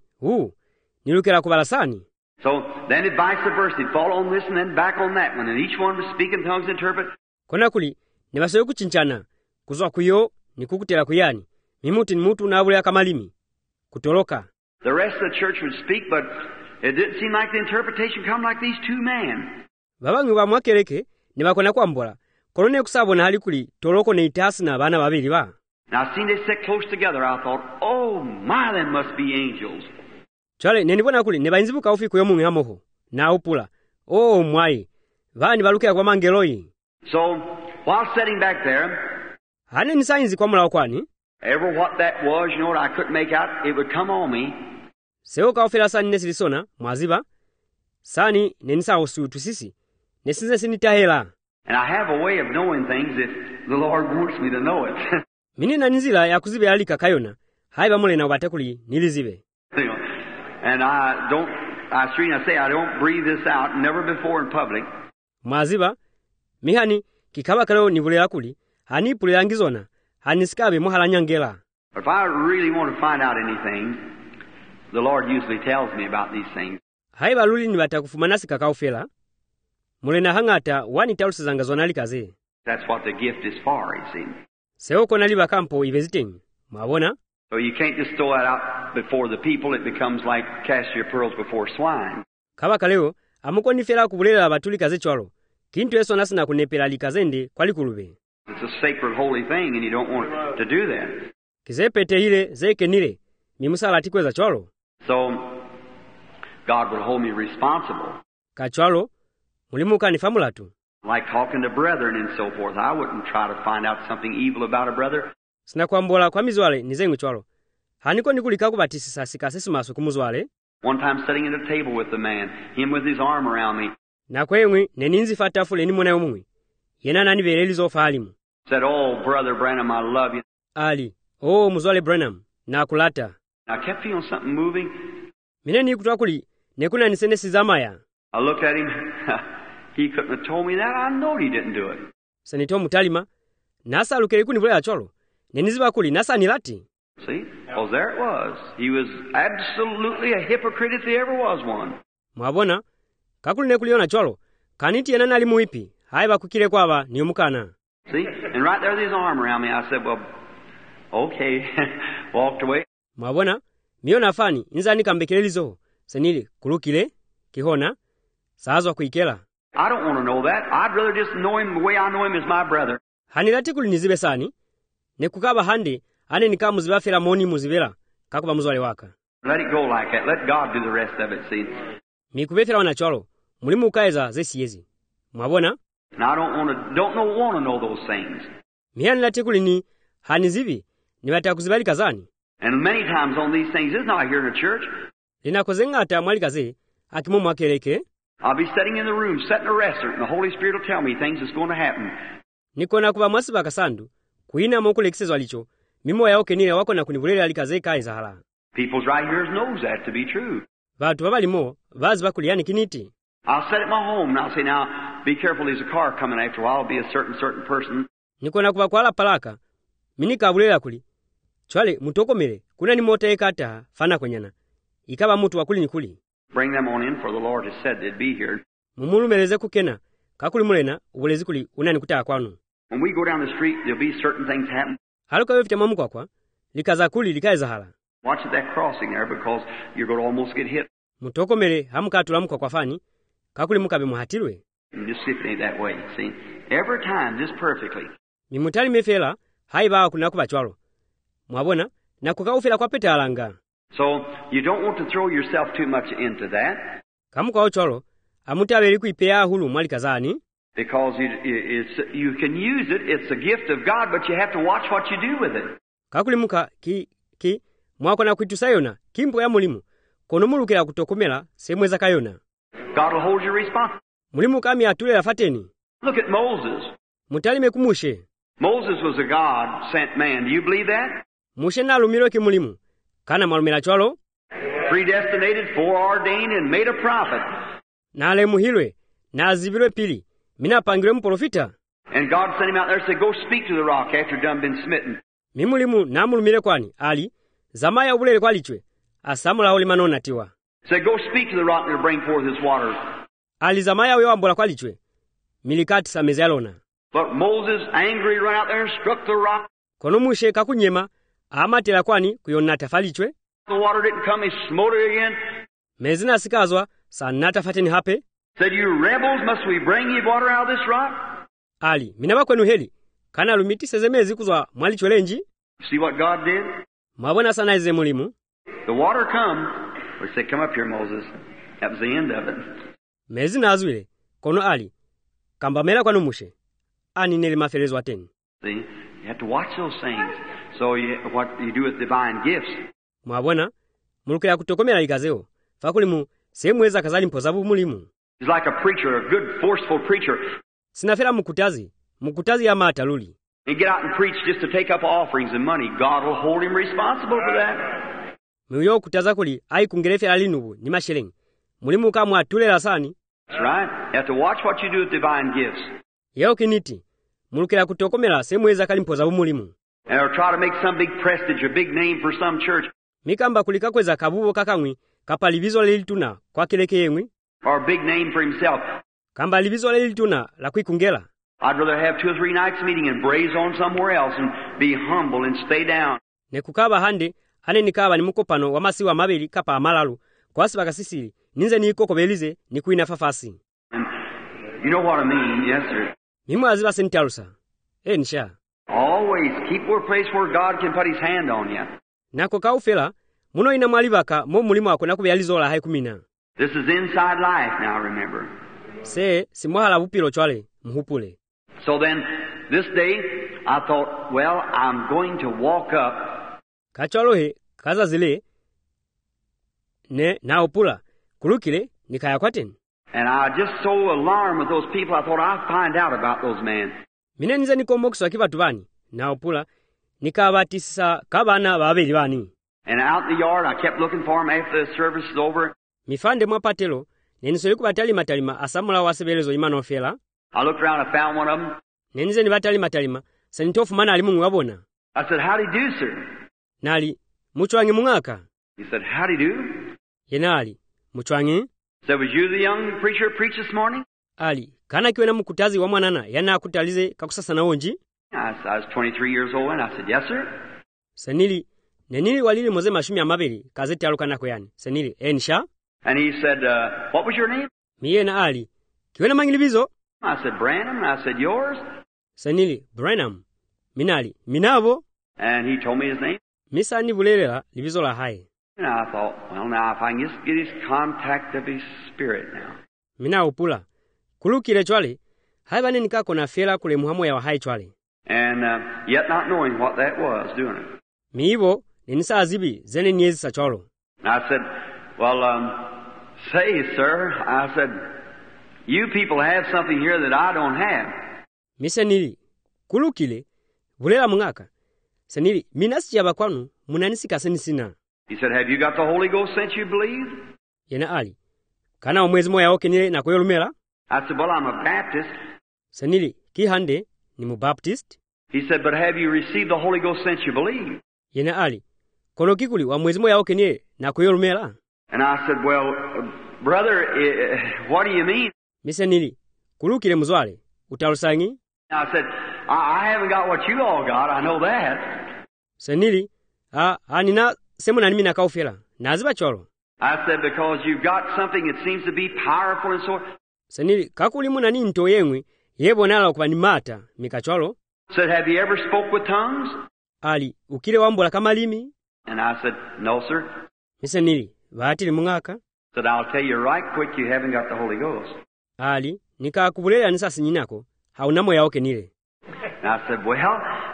nilukela kubalasani. So then it vice versa. It'd fall on this and then back on that one. And each one was speaking tongues interpret. Kona kuli, nibasoye kuchinchana. Kuzwa kuyo, nikukutela kuyani. Mimuti ni mutu na abule ya kamalimi. Kutoloka. The rest of the church would speak, but it didn't seem like the interpretation come like these two men. Babangi wa mwakeleke, nibakona kwambola. Kolone kusabo na hali kuli, toloko ne itasi na bana babili ba. Now I seen they sit close together. I thought, oh my, they must be angels. Chale, nenibona kuli, nebainzibuka ufi kuyo mungi hamoho. Na upula. Mwai. Vani balukea kwa mangeloi. So, while sitting back there, hane nisainzi kwa mula wakwani. ever what that was, you know what, I couldn't make out. It would come on me. Seo kaufela sani nesilisona, mwaziba. Sani nenisa osutu sisi. Nesinze sinitahela. And I have a way of knowing things if the Lord wants me to know it. Mini na nzila ya kuzibe alika kayona. Haiba mule na ubatekuli nilizibe. You know, and I don't breathe this out, never before in public. Mwaziba, mihani, kikaba kaleo nivulela kuli, hani pulelangizona, hani sikabe muhala nyangela. But if I really want to find out anything, the Lord usually tells me about these things. Haiba luli nibata kufumanasi kakaufela, mule na hangata wani taulusi zangazona likaze. That's what the gift is for, you see. Seo kona liba kampo ibeziteng, mwabona? So you can't just throw that out before the people. It becomes like cast your pearls before swine. Kabaka leo, amuko nifela kubulela batuli kaze chwalo. Kintu eso nasi na kunepela likazende kwa likulube. It's a sacred holy thing and you don't want to do that. Kizepete hile, zeke nile, mimusala atikweza chwalo. So, God would hold me responsible. Kachwalo, mulimuka nifamula tu. Like talking to brethren and so forth. I wouldn't try to find out something evil about a brother. Sina kwambola kwa mizwale nizengu chwalo. Haniko nikulika kubatisisa sikasisi masu kumuzwale. One time sitting at a table with the man, him with his arm around me. Na kwemwe neninzi fatafule ni mwana umwe. Yena nani verelizo falimu. Said, oh, Brother Branham, I love you. Ali, muzwale Branham, na kulata. I kept feeling something moving. Mineni kutuwa kuli, nekuna nisene sizamaya. I looked at him. He couldn't have told me that. I know he didn't do it. Sanito mutalima, nasa alukele kunivule acholo. Neniziba kuli, nasa nilati. See? Because there it was. He was absolutely a hypocrite if there ever was one. Mwabona, kakuli nekuliona cholo, kaniti yenana ali muipi, haiba kukile kwaba ni umukana. See? And right there with his arm around me, I said, well, okay. Walked away. Mwabona, miona fani, inzani kambekelelizo, senili, kulukile, kihona, saazwa kuikela. I don't want to know that. I'd rather just know him the way I know him as my brother. Hanilati kulinizibe sani, nekukaba handi, ane nika muziba fela moni muzibela, kakuba muzwale waka. Let it go like that. Let God do the rest of it, see. Mikubefela wanacholo, mulimu ukaeza zesiyezi. Mwabona? And I don't want to know those things. Mihanilati kulini, hanizibi, niwata kuzibali kazani. And many times on these things, it's not here in the church. Lina kozenga ata mwali kaze, akimumu wakeleke. I'll be sitting in the room, sitting a restaurant, and the Holy Spirit will tell me things that's going to happen. Nikona kuba mwasi bakasandu, kuina moku lekisezo alicho, mimo ya oke nile wako na kunibulele alikaze kai zahala. People's right here knows that to be true. Vatu wabali mo, vazi bakuliani kiniti. I'll sit at my home and I'll say, now, be careful, there's a car coming after a while. It'll be a certain person. Nikona kuba kuala palaka, minika abulela kuli. Chwale, mutoko mele, kuna ni mote ekata, fana kwenyana. Ikaba mutu wakuli nikuli. Bring them on in, for the Lord has said they'd be here. Mumulu meleze kukena, kakuli mulena, ubulezi kuli, unani kutaa kwanu. When we go down the street, there'll be certain things happen. Haluka wefite mamu kwa, likaza kuli likaeza hala. Watch that crossing there, because you're going to almost get hit. Mutoko mele, hamukatula kwa fani, kakuli mukabe muhatilwe. And just see if it ain't that way, see? Every time, just perfectly. Mimutali mefela, haiba kunakuba chwalo. Mwabona, na kukaufela kwa pete alanga. So, you don't want to throw yourself too much into that. Kamu kwa chwalo, amutabeli kuipea hulu mwali kazani. Because you can use it, it's a gift of God, but you have to watch what you do with it. Kakuli muka, mwako na kuitu sayona, kimpo ya mulimu, kono mulukela kutokomela, semweza kayona. God will hold you responsible. Mulimu kami atule la fateni. Look at Moses. Mutali mekumushe. Moses was a God-sent man. Do you believe that? Mushe na lumiro ki mulimu. Kana malumela chwalo. Predestinated, foreordained, and made a prophet. Na ale muhilwe, na azibirwe pili. Mina pangire mprofita. And God sent him out there and said, go speak to the rock after done been smitten. Mimulimu na mulumire kwani, ali, zamaya ubulele kwa lichwe. Asamula oli manona tiwa. Said, go speak to the rock and it'll bring forth his waters. Ali zamaya uyo ambola kwa lichwe. Milikati sameze alona. But Moses, angry, ran out there and struck the rock. Kono mushe kakunyema, amatela kwani kuyonna tafalichwe. The water didn't come, he smote it again. Mezina sikazwa, sanata fateni hape. Said, you rebels, must we bring you water out of this rock? Ali, minaba kwenu heli. Kana lumiti sezemezi kuzwa mwalichwe lenji. See what God did? Mwabona sana ize mulimu. The water come. We said, come up here, Moses. That was the end of it. Mezina azwile, kono ali. Kamba mela kwanu mushe. Ani nele maferezo ateni. See, you have to watch those things. So what you do with divine gifts. Mwabona, mulukela kutokomela ikazeo. Fakulimu, semweza kazali mpozabu mulimu. He's like a preacher, a good, forceful preacher. Sinafela mukutazi ya mataluli. And get out and preach just to take up offerings and money. God will hold him responsible for that. Muyo kutaza kuli, ai kungerefela linubu, ni mashiling. Mulimu kamwa atulela sani. That's right. You have to watch what you do with divine gifts. Yeo kiniti, mulukela kutokomela semweza kali mpozabu mulimu. And or try to make some big prestige, a big name for some church. Mikamba kulikakweza kabubo kakangwi, kapalibizo lelituna, kwa kileke yengwi. Or a big name for himself. Kamba libizo lelituna, la kuikungela. I'd rather have 2 or 3 nights meeting and braze on somewhere else and be humble and stay down. Nekukaba hande, hane nikaba ni mukopano wamasi wa mabeli kapa amalalu, kwa siba sisiri, ninze ni ikoko belize, ni kuina fafasi. And you know what I mean, yes sir. Mimu aziba sentalusa. Nisha. Always keep a place where God can put his hand on you. Nako kaufela, muno ina mwalibaka, mo mulimu wako na kubializola haikumina. This is inside life now, remember. Se, simuhala upilo chwale, mhupule. So then, this day, I thought, well, I'm going to walk up. Kachwalohe, kaza zile, ne, na upula, kulukile, nikaya kwaten. And I just so alarmed with those people, I thought I'll find out about those men. Mine nize nikomokiswa kiva tubani, na upula, nikabatisa kabana babeli bani. And out in the yard, I kept looking for them after the service is over. Mifande mwapatelo, nenisoli kubatali matalima asamula wasebelezo imano fela. I looked around, I found one of them. Nenize ni batali matalima, senitofu mana alimu mwabona. I said, how'd he do, sir? nali muchwangi mung'aka. He said, howdy do. Yenali muchwangi. Said, was you the young preacher who preached this morning? Ali kana kiwena mukutazi wa mwanana yana akutalize kakusasa na onji. I was 23 years old, and I said, yes, sir. Senili nenili walili moze mashumi amabeli kazeti alukana kuyani. Senili ensha. And he said, what was your name? Miye na Ali kiwena mangilibizo. I said, Branham. And I said, yours? Senili Branham. Minali minavo. And he told me his name. Misa ni bulelela libizo la hai. And I thought, well, now if I can just get his contact of his spirit now. Mina upula. Kulukile chwale. Hai bane nikako na fela kule muhamu ya wahai chwale. And yet not knowing what that was doing it. Miivo ninisa azibi zene nyezi sa chwalo. I said, well, say, sir, I said, you people have something here that I don't have. Misenili kulukile bulela mungaka. Senili minasi ya bakwanu munanisika senisina. He said, have you got the Holy Ghost since you believe? Yena Ali kana omwezi moya okenile na kuyolumela. I said, well, I'm a Baptist. Senili kihande ni mubaptist. He said, but have you received the Holy Ghost since you believe? Yena Ali kono kikuli wa mwezi moya okenile na kuyolumela. And I said, well, brother, what do you mean? Misenili kulukile muzwale utalusangi. I said, I haven't got what you all got, I know that. Senili nina semuna nimi na kaufela naziba cholo. I said, because you've got something that seems to be powerful and so. Senili kakuli muna ni nto yengwe yebonala okubanimata mikacholo. Said, have you ever spoke with tongues? Ali ukile wambola kama limi. And I said, no, sir. Misenili baatili mungaka. Said, I'll tell you right quick, you haven't got the Holy Ghost. Ali nikakubulela nisasi nyinako haunamo yaoke nile. And I said, well,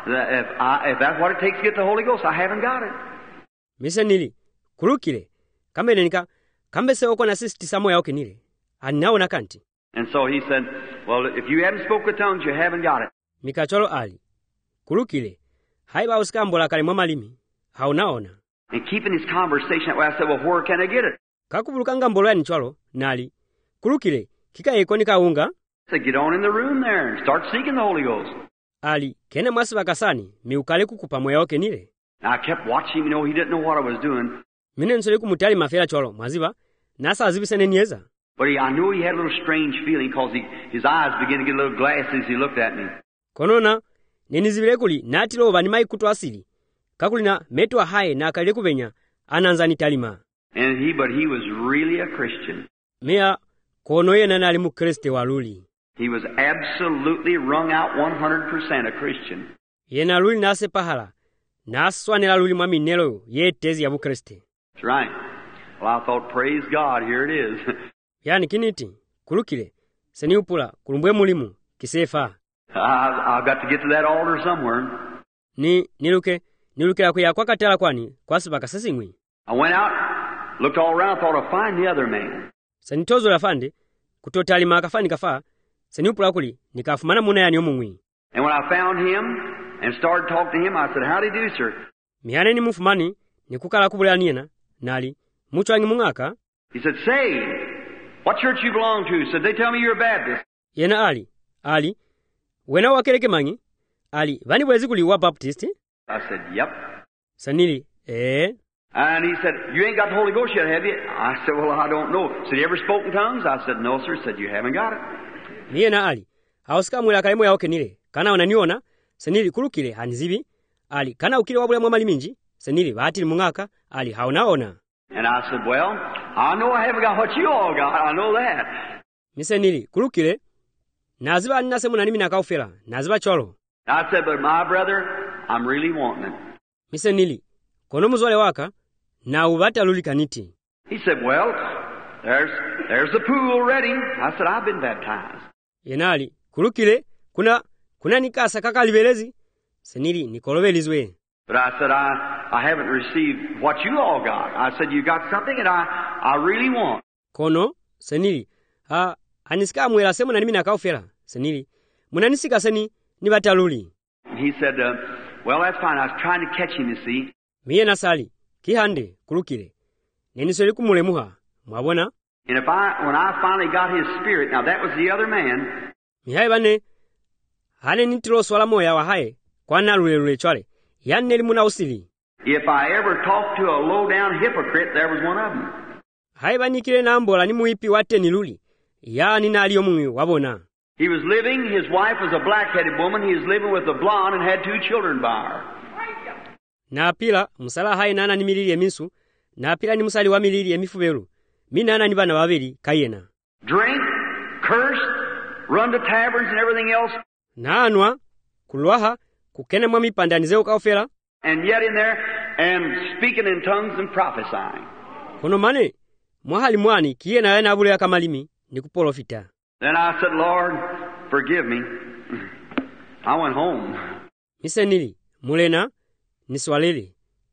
if that's what it takes to get the Holy Ghost, I haven't got it. Misenili kulukile kambe nika kambe se oko na sisi tisamo yaoke nile anao na kanti. And so he said, well, if you haven't spoke with tongues, you haven't got it. Mikacholo Ali kulukile haiba usikambola kale mwa limi haunaona. And keeping his conversation that way, I said, well, where can I get it? Kakubulukanga mbolo yani chwalo nali kulukile kika ikonika unga. I said, get on in the room there and start seeking the Holy Ghost. Ali kene mwasi bakasani miukale kukupa moya oke nile. I kept watching him, he didn't know what I was doing. Mine nsole kumutali mafela chwalo mwaziba nasa azibisene nieza. But I knew he had a little strange feeling because his eyes began to get a little glassy as he looked at me. Konona nenizibile kuli natilo vanimai kutu asili kakulina metu hae na akalile kubenya ananzani talima. But he was really a Christian. Mea kono ye nana alimu Kriste waluli. He was absolutely wrung out 100% a Christian. Yena luli nase pahala naswanela luli mwami nelo ye tezi ya Bukriste. That's right. Well, I thought, praise God, here it is. Yani kiniti kulukile seni upula kulumbwe mulimu kisefa. I've got to get to that altar somewhere. Nilukila kuya kwa katala kwani kwa sababu kasasingwi. I went out, looked all around, thought I'd find the other man. Seni tozo la fande kutotali makafani kafa seni upula kuli nikafumana muna yani omungwi. And when I found him and started talking to him, I said, how do you do, sir? Mihane ni mufumani nikukala kubula niena nali muchwangi mungaka. He said, say, what church you belong to? Said, they tell me you're a Baptist. Yena Ali wena wakeleke mangi Ali vani bwezi kuli wa Baptist. I said, yep. Sanili And he said, you ain't got the Holy Ghost yet, have you? I said, well, I don't know. Said, you ever spoke in tongues? I said, no, sir. Said, you haven't got it. Yena Ali hauska mwela kalemo ya okenile kana onaniona sanili kulukile hanizibi Ali kana ukile wabula mwa maliminji sanili baatili mungaka Ali haunaona. And I said, well, I know I haven't got what you all got. I know that. Misenili kulukile naziba ninase muna nimi nakaufela naziba cholo. I said, but my brother, I'm really wanting it. Misenili kono muzwale waka na ubata luli kaniti. He said, well, there's the pool ready. I said, I've been baptized. Yenali kulukile kuna nikasa kaka libelezi senili nikolovelizwe. But I said, I haven't received what you all got. I said, you got something that I really want. Kono senili anisika mwela semu na nimi nakaufela senili munanisika seni ni bataluli. He said, well, that's fine. I was trying to catch him, you see. Miye nasali kihande kulukile nenisoli kumulemuha mwabona. And when I finally got his spirit, now that was the other man. Mihai bane hane nitilo swala moya wa hae kwa na lule chwale yanne limuna usili. If I ever talked to a low-down hypocrite, there was one of them. Haibanikire nambola ni muipi wate niluli. Ya ninali omumwi wabona. He was living, his wife was a black-headed woman, he was living with a blonde and had 2 children by her. Na pila, musala hai nana ni milili eminsu, na pila ni musali wa milili emifubelu. Minana ni bana babiri kayena. Drink, curse, run to taverns and everything else. Na anwa, kulwaha, kukene mwami pandanizeo kaofela. And yet in there, and speaking in tongues and prophesying. Kono mane, mwahali mwani, kiye na yana abule ya kamalimi, ni kupolofita. Then I said, Lord, forgive me. I went home. Misenili, mulena, niswalele.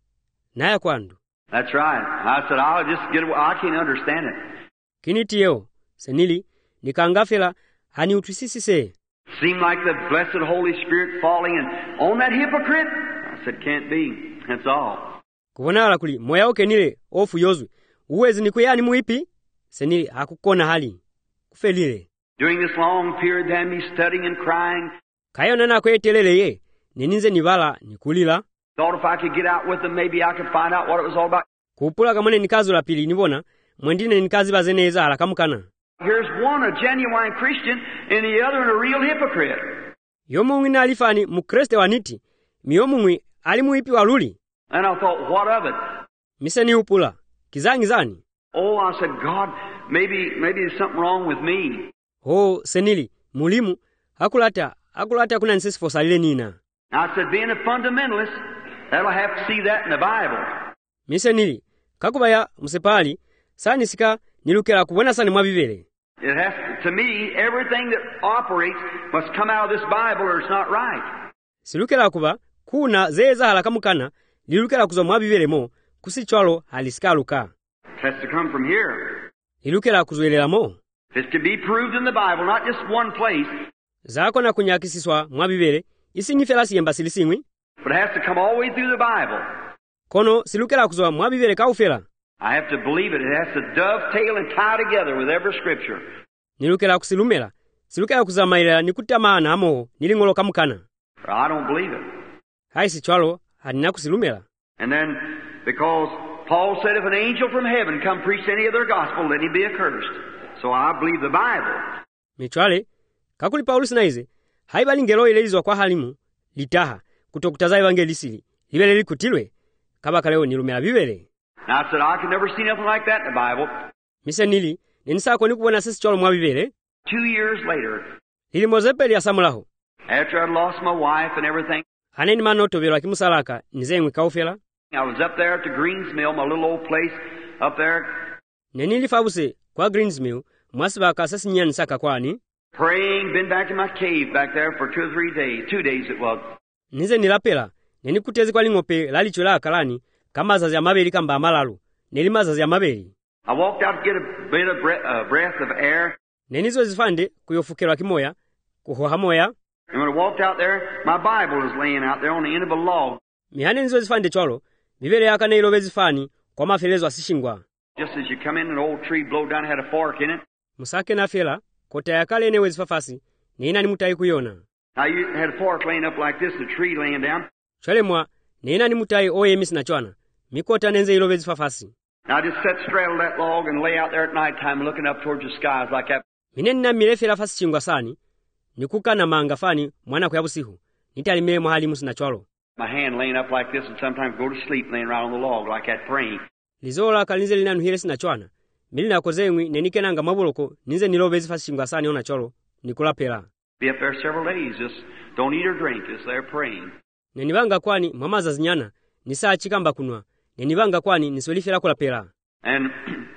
Naya kwandu. That's right. I said, I'll just get away. I can't understand it. Kinitio, senili, nikangafela, hani utwisisise. Seemed like the blessed Holy Spirit falling on that hypocrite. I said, can't be. That's all. Kubonala kuli, moya oke nile, ofu yozwe. Uwezi ni kuyani muipi? Senili, hakukona hali. Kufelile. During this long period, then me studying and crying. Kayo nana kwetelele ye, neninze nivala, nikulila. Thought if I could get out with them, maybe I could find out what it was all about. Kupula kamone nikazo la pili nibona, mwendine nikazi bazeneza halakamukana. Here's one a genuine Christian, and the other a real hypocrite. Yomungi na alifani mukreste waniti, miyomungi alimuipi waluli. And I thought, what of it? Miseni upula, kizangi zani. Oh, I said, God, maybe there's something wrong with me. Oh, senili, mulimu, hakulata kuna nsisi fosalile nina. I said, being a fundamentalist, that'll have to see that in the Bible. Misenili, kakubaya musepali, sani sika nilukela kubona sani mwabibele. It has to me, everything that operates must come out of this Bible or it's not right. Silukela kuba, kuna zeza halakamukana, lilukela kuzo mwabibele mo, kusichwalo halisikaluka. It has to come from here. Ilukela kuzoelela mo. This can be proved in the Bible, not just one place. Zako na kunyakisiswa mwabibele, isinyifela siyemba silisingwi. But it has to come all the way through the Bible. Kono silukela kuzo mwabibele kaufela. I have to believe it. It has to dovetail and tie together with every scripture. Nilukela kusilumela. Silukela kuzamaila nikutamana amo nilingolo kamukana. I don't believe it. Hai sichwalo hadina kusilumela. And then, because Paul said if an angel from heaven come preach any other gospel, let him be accursed. So I believe the Bible. Michwale, kakuli Paulus naize, haibali ngelo ilelizwa kwa halimu, litaha, kutokutaza evangelisili, libele likutilwe, kabaka leo nilumela bibele. Now I said, I could never see nothing like that in the Bible. Misenili, ninisako nikubona sisi chwalo mwa bibele. 2 years later, Hili mozepeli ya samulaho. after I'd lost my wife and everything, Haneni manoto velo akimusalaka, nizengwe kaufela. I was up there at the Greens Mill, my little old place up there, Nenili fabuse, kwa Greens Mill, mwasibaka sasi nyani saka kwani. praying, been back in my cave back there for 2 or 3 days. 2 days it was. Nize nilapela, neni kutezi kwa lingope lalichola akalani, kama zazi ya mabeli kamba amalalu, nelima zazi ya mabeli. I walked out to get a bit of breath of air. Nenizo zifande kuyofukelwa kimoya, kuhoha moya. And when I walked out there, my Bible was laying out there on the end of a log. Mihane nizo zifande chwalo, bibele yaka na ilobe zifani, kwa mafelezo asishingwa. Just as you come in, an old tree blowed down, had a fork in it. Musake na fela, kota ya kale enewe zifafasi, nina ni mutai kuyona. Now you had a fork laying up like this, and a tree laying down. Chwale mwa, nina ni mutai oye misi na chwana, mikota nenze ilobe zifafasi. Now I just sat straddle that log and lay out there at night time looking up towards the skies like that. Mineni na mirefela fasi chingwa sani, nikuka na manga fani, mwana kuyabusihu, nitali mire mahali musi na chwalo. My hand laying up like this and sometimes go to sleep laying right on the log like that praying. Lizola kalinze linanu hiresi na chwana. Mili na kozengwi nenike nanga mabuloko ninze nilobe zifasi chingwa sani ona cholo nikula pela. Be up there several days, just don't eat or drink, just there praying. Nenibanga kwani mamaza zinyana nisaa chikamba kunwa. Nenibanga kwani niswelifela kula pela. And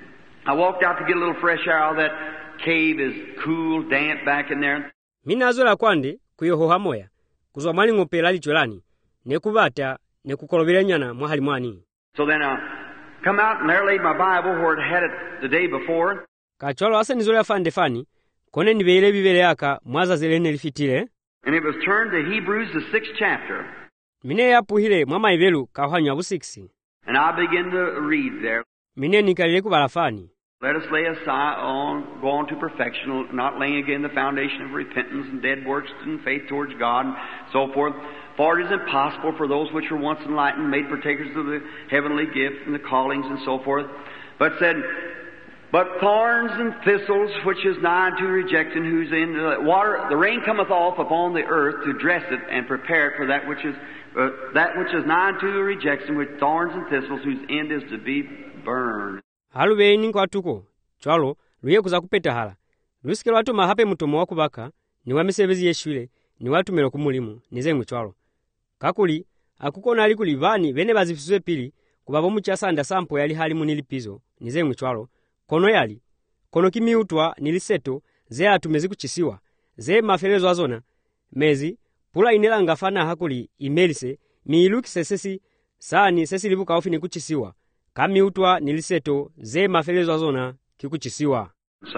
I walked out to get a little fresh air out of that cave. Is cool, damp back in there. Mina azola kwande kuyohoha moya. Kuzwa mwali ngopela lichwelani. Nekubata nekukolobele nyana mwahali mwani. So then I come out and there laid my Bible where it had it the day before. Kachwalo asa nizola fande fani. Kone nibele bibele yaka mwaza zelene lifitile. And it was turned to Hebrews the 6th chapter. Mine ya puhile mwama ibelu kahwanyo abu 6. And I begin to read there. Mine nikalile kubalafani. Let us lay aside go on to perfection, not laying again the foundation of repentance and dead works and faith towards God and so forth. For it is impossible for those which were once enlightened, made partakers of the heavenly gift and the callings and so forth, but said, but thorns and thistles, which is nigh to rejection, whose end the rain cometh off upon the earth to dress it and prepare it for that which is nigh to rejection, with thorns and thistles, whose end is to be burned. Haluweni kwatuko chwalo luye kuza kupetahala lusikelo atuma hape mutomo wakubaka ni wamisebezi yeshwile ni watumelo kumulimu nizemwe chwalo kakuli akukona ali kuli bani bene bazifiswe pili kubabo muchasanda sampo yali hali munilipizo nizemwe chwalo kono yali kono kimiutwa niliseto ze atumezi kuchisiwa ze mafelezo azona mezi pula inela ngafana hakuli imelise miilukise sesi sani sesi libuka ofini kuchisiwa kamiutwa niliseto ze mafelezo azona kikuchisiwa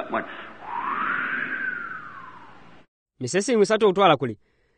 misesi ngwisato utwala kuli.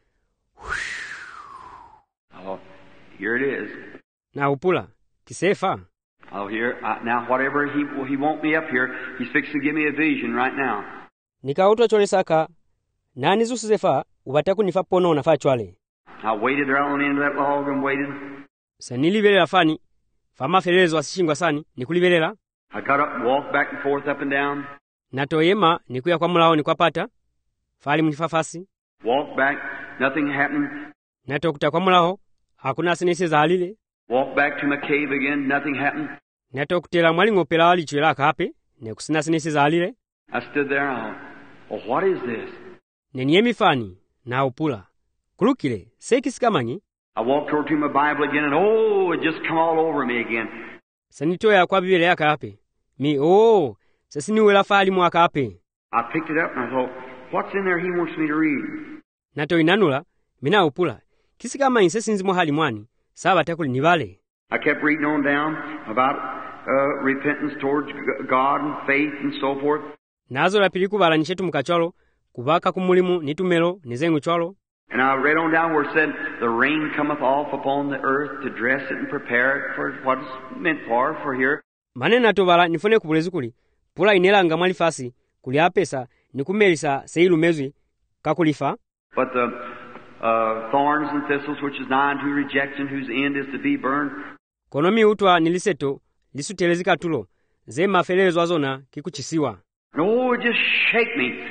Oh, here it is. Na upula kisefa. Oh, here now whatever he won't me up here, he's fixing to give me a vision right now. Nikautwa chole saka nani zusizefa ubataku nifa pono nafa chwale. I waited there on the end of that log and waited. Sanilibelela fani fama felezo asishingwa sani nikulibelela. I got up and walked back and forth up and down. Natoyema nikuya kwa mulao nikwapata fali munifafasi. Walked back, nothing happened. Natokuta kwa mulao hakuna sinisi za halile. Walked back to my cave again, nothing happened. Natokutela mwali ngopela wali chwela kape nekusina sinisi za halile. I stood there and oh, what is this? Neniemi fani na upula kulukile sekisikamani. I walked over to my Bible again and oh, it just come all over me again. Sanitoya kwa Biblia yaka hape. Mi sasini wela fali mwaka hape. I picked it up and I thought, what's in there he wants me to read? Nato inanula mina upula kisikama insesinzi mohali mwani saba takuli nibale. I kept reading on down about repentance towards God and faith and so forth. Nazo la pili kubala nishetu mkacholo kubaka kumulimu nitumelo nizengu cholo. And I read on down where it said, the rain cometh off upon the earth to dress it and prepare it for what it's meant for here. Manena tobala nifone kubulezi kuli pula inelanga mwali fasi kuli apesa nikumelisa seilu mezwi kakulifa. But the thorns and thistles which is nigh to rejection, whose end is to be burned. Konomi utwa niliseto lisutelezika tulo ze mafelezo azona kikuchisiwa. No, it just shake me.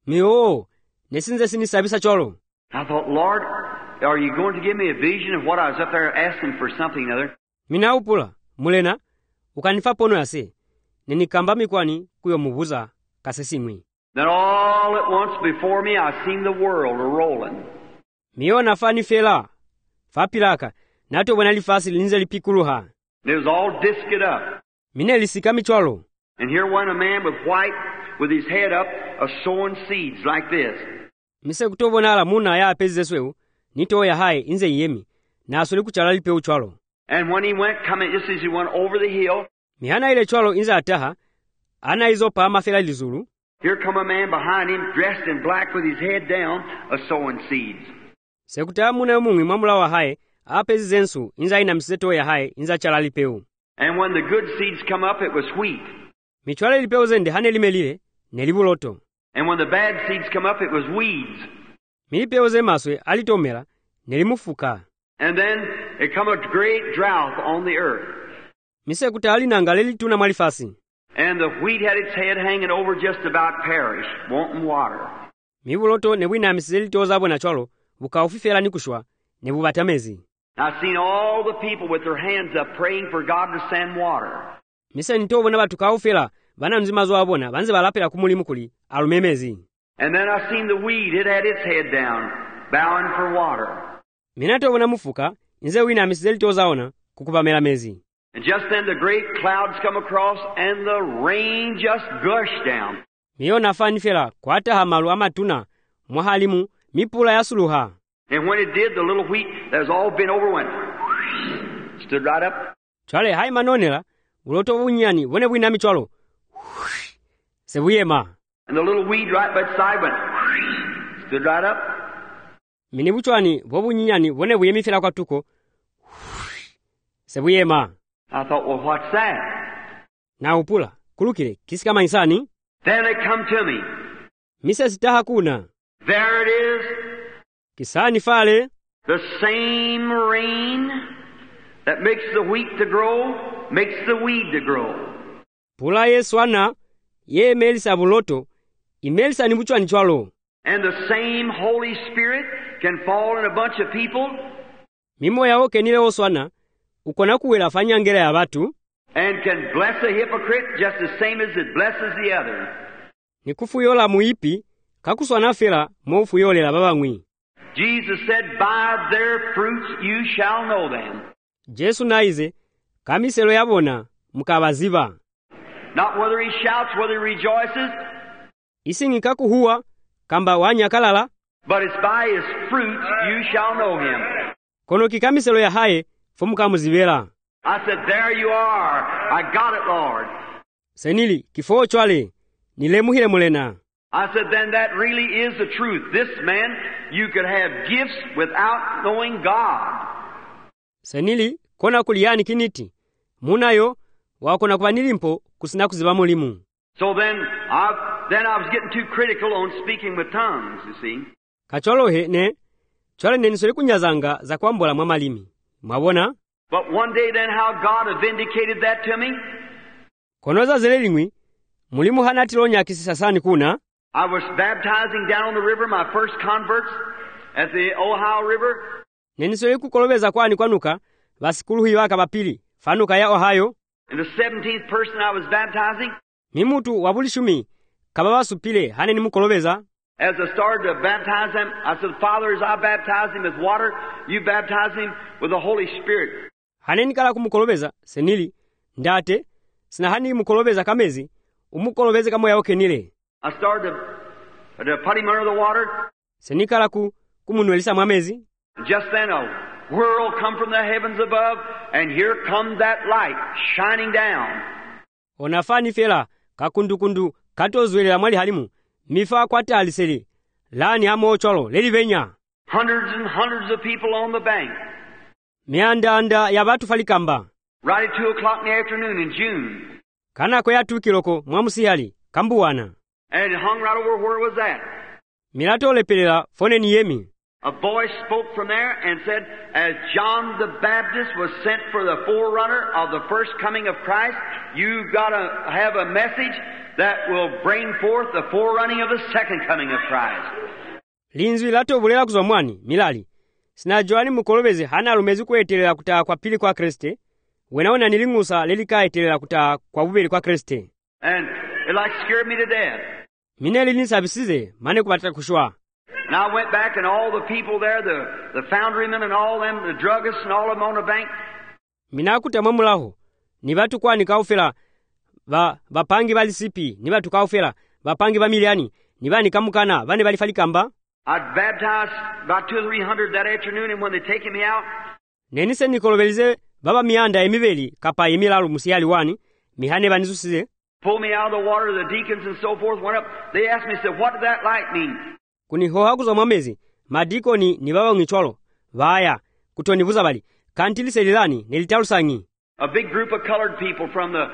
Mi nesinze sinisabisa cholo. I thought, Lord, are you going to give me a vision of what I was up there asking for something or other? Mina upula mulena ukanifa pono yase nenikamba mikwani kuyo mubuza kasesimwi. Then all at once before me I seen the world a-rolling. Miona fani fela fapilaka nato bwana lifasi linze lipikuluha. And it was all disked up. Mine lisikami cholo. And here went a man with white, with his head up, sowing seeds like this. Mise kutobona ala muna ya apezesweu nito ya hai inze yemi na asuli kuchala lipe uchwalo. And when he went coming just as he went over the hill, mihana ile chwalo inze ataha ana izo pa mafela lizulu. Here come a man behind him dressed in black with his head down, sowing seeds. Sekuta muna mungu mamula wa hai apezi zensu inza ina mseto ya hai inza chala lipeu. And when the good seeds come up, it was wheat. Michwale lipeu zende hane limelile nelibuloto. And when the bad seeds come up, it was weeds. Milipeu ze maswe alitomela nelimufuka. And then it come a great drought on the earth. Mise kutali nangaleli tuna malifasi. And the wheat had its head hanging over just about perished, wanting water. Mibuloto nebwina miseli tozabo na cholo bukaufifela nikushwa nebubatamezi. I seen all the people with their hands up praying for God to send water. Mise nitobo na batu kaufela bana mzima zoabona banze balapela kumulimu kuli alumemezi. And then I seen the weed, it had its head down, bowing for water. Minato na mufuka inze wina miseli tozaona kukubamela mezi. And just then the great clouds come across and the rain just gushed down. Miona fani fela kwata hamalu amatuna mwahalimu mipula ya suluha. And when it did, the little wheat that was all bent over went, stood right up. Chale hai manonela uloto unyani wone bwina michwalo. Sebuyema. And the little weed right beside went, stood right up. Mini buchwani bobu nyani wone buyemi fela kwa tuko. Sebuyema. I thought, well, what's that? Na upula kulukile kisikama insani. Then it come to me. Mise sitaha kuna. There it is. Kisani fale. The same rain that makes the wheat to grow makes the weed to grow. Pula Yesu ana ye melisa buloto imelisa ni buchwa ni chwalo. And the same Holy Spirit can fall in a bunch of people. Mimo yao kenile oswana ukona kuwela fanya ngera ya batu. And can bless a hypocrite just the same as it blesses the other. Ni kufuyola muipi kakuswana fela mo fuyolela babangwi. Jesus said, by their fruits you shall know them. Jesu naize kamiselo yabona mukabaziba. Not whether he shouts, whether he rejoices. Isingi kakuhuwa kamba wanyakalala. But it's by his fruits you shall know him. Kono kikamiselo ya haye fumuka muzibela. I said, there you are. I got it, Lord. Senili kifo chwale nilemuhile mulena. I said, then that really is the truth. This man, you could have gifts without knowing God. Senili kona kuliyani kiniti. Munayo wakona kubanilimpo kusina kuziba mulimu. So then I was getting too critical on speaking with tongues, you see. Kacholohe ne chwale nenisole kunyazanga za kwambola mwa malimi. Mwabona? But one day then how God vindicated that to me. Konoza zelelingwi mulimu hanatilonya kisisasani kuna. I was baptizing down on the river, my first converts at the Ohio River. Nenisole kukolobeza kwani kwanuka basikuluhi waka bapili fanuka ya Ohio. And the 17th person I was baptizing. Mimutu wabulishumi kababa supile hane ni mukolobeza. As I started to baptize him, I said, Father, as I baptize him with water, you baptize him with the Holy Spirit. Hane nikala kumukolobeza senili ndate sina hani mukolobeza kamezi umukolobeze kamo yao kenile. I started to put him under the water. Senikala kumunwelisa mwamezi. Just then a whirl come from the heavens above, and here comes that light shining down. Onafani fela kakundukundu katozwelela mwali halimu mifa kwate aliseli lani hamo cholo leli venya. Hundreds and hundreds of people on the bank. Mianda ya batu falikamba. Right at 2 o'clock in the afternoon in June. Kana kwa ya tukiloko mwamusihali kambuwana. And it hung right over where was that. Milato lepelela fone ni yemi. A voice spoke from there and said, as John the Baptist was sent for the forerunner of the first coming of Christ, you've got to have a message that will bring forth the forerunning of the second coming of Christ. Linzwi lato bulela kuzwa mwani, milali. Sinajoani mukolobeze hana alumezi kuetelela kutaa kwa pili kwa Kriste. Wenaona nilingusa lelika etelela kutaa kwa bubeli kwa Kriste. And it like scared me to death. Mineli nisabisize, mane kubatata kushwa. And I went back and all the people there, the foundrymen and all them, the druggists and all of them on the bank. Minakuta mwamulaho, ni batu kwa nikaufela, bapangi bali sipi, ni batu kaufela, bapangi ba miliani, ni bani kamukana, bani bali falikamba. I'd baptized about 200 or 300 that afternoon, and when they taken me out, nenise nikolobelize baba mianda emibeli kapa emilalu musiyali wani, mihane banizusize. Pulled me out of the water, the deacons and so forth went up. They asked me, said, what did that light mean? Kunihoha kuzwa mwamezi, madiko ni baba ngicholo, vaya, kutonivuza bali, kantili selilani, nelitalusangi. A big group of colored people from the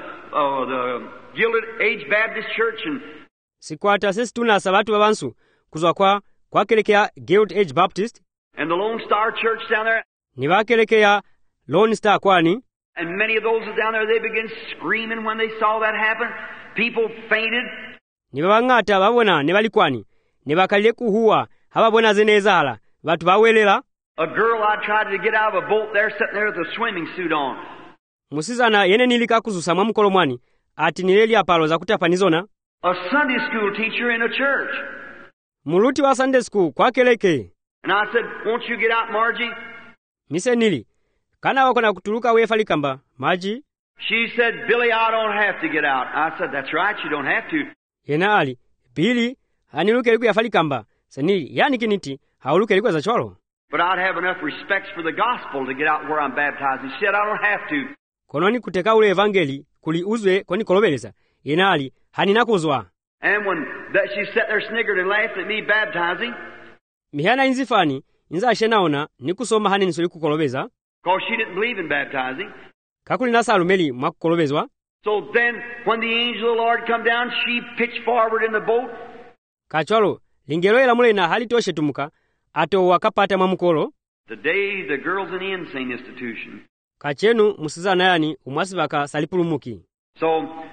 Gilded Age Baptist Church and sikwata sisi tuna sabatu babansu kuzwa kwa kelekea Gilded Age Baptist and the Lone Star Church down there. Ni bakelekea Lone Star kwani. And many of those down there, they began screaming when they saw that happen. People fainted. Ni babangata babona ne bali kwani. Ne bakalile kuhuwa hababona zenezala batu bawelela. A girl I tried to get out of a boat there sitting there with a swimming suit on. Musizana yene nilika kuzusa mwamukolo mwani ati nileli apalo za kutapanizona. A Sunday school teacher in a church. Muluti wa Sunday school kwa keleke. And I said, won't you get out, Margie? Mise nili. Kana wako na kutuluka wefa likamba, Margie? She said, Billy, I don't have to get out. I said, that's right, you don't have to. Yena ali, Billy, haniluke liku ya falikamba. Senili, yani kiniti, hauluke liku ya za cholo. But I'd have enough respect for the gospel to get out where I'm baptizing. She said, I don't have to. Kononi kuteka ule evangeli, kuli uzwe koni kolobeleza. Yena ali, haninakuzwa. And when she sat there sniggered and laughed at me baptizing. Mihana inzifani, inza ashenaona, nikusoma hani nisuli kukolobeza. Because she didn't believe in baptizing. Kakuli nasa alumeli mwakukolobezwa. So then, when the angel of the Lord come down, she pitched forward in the boat. Kacholo, lingelo ela mule na hali toshe tumuka, ato wakapata mamukolo. The day the girls in the insane institution. Kachenu musizana yani umwasibaka salipulumuki. So,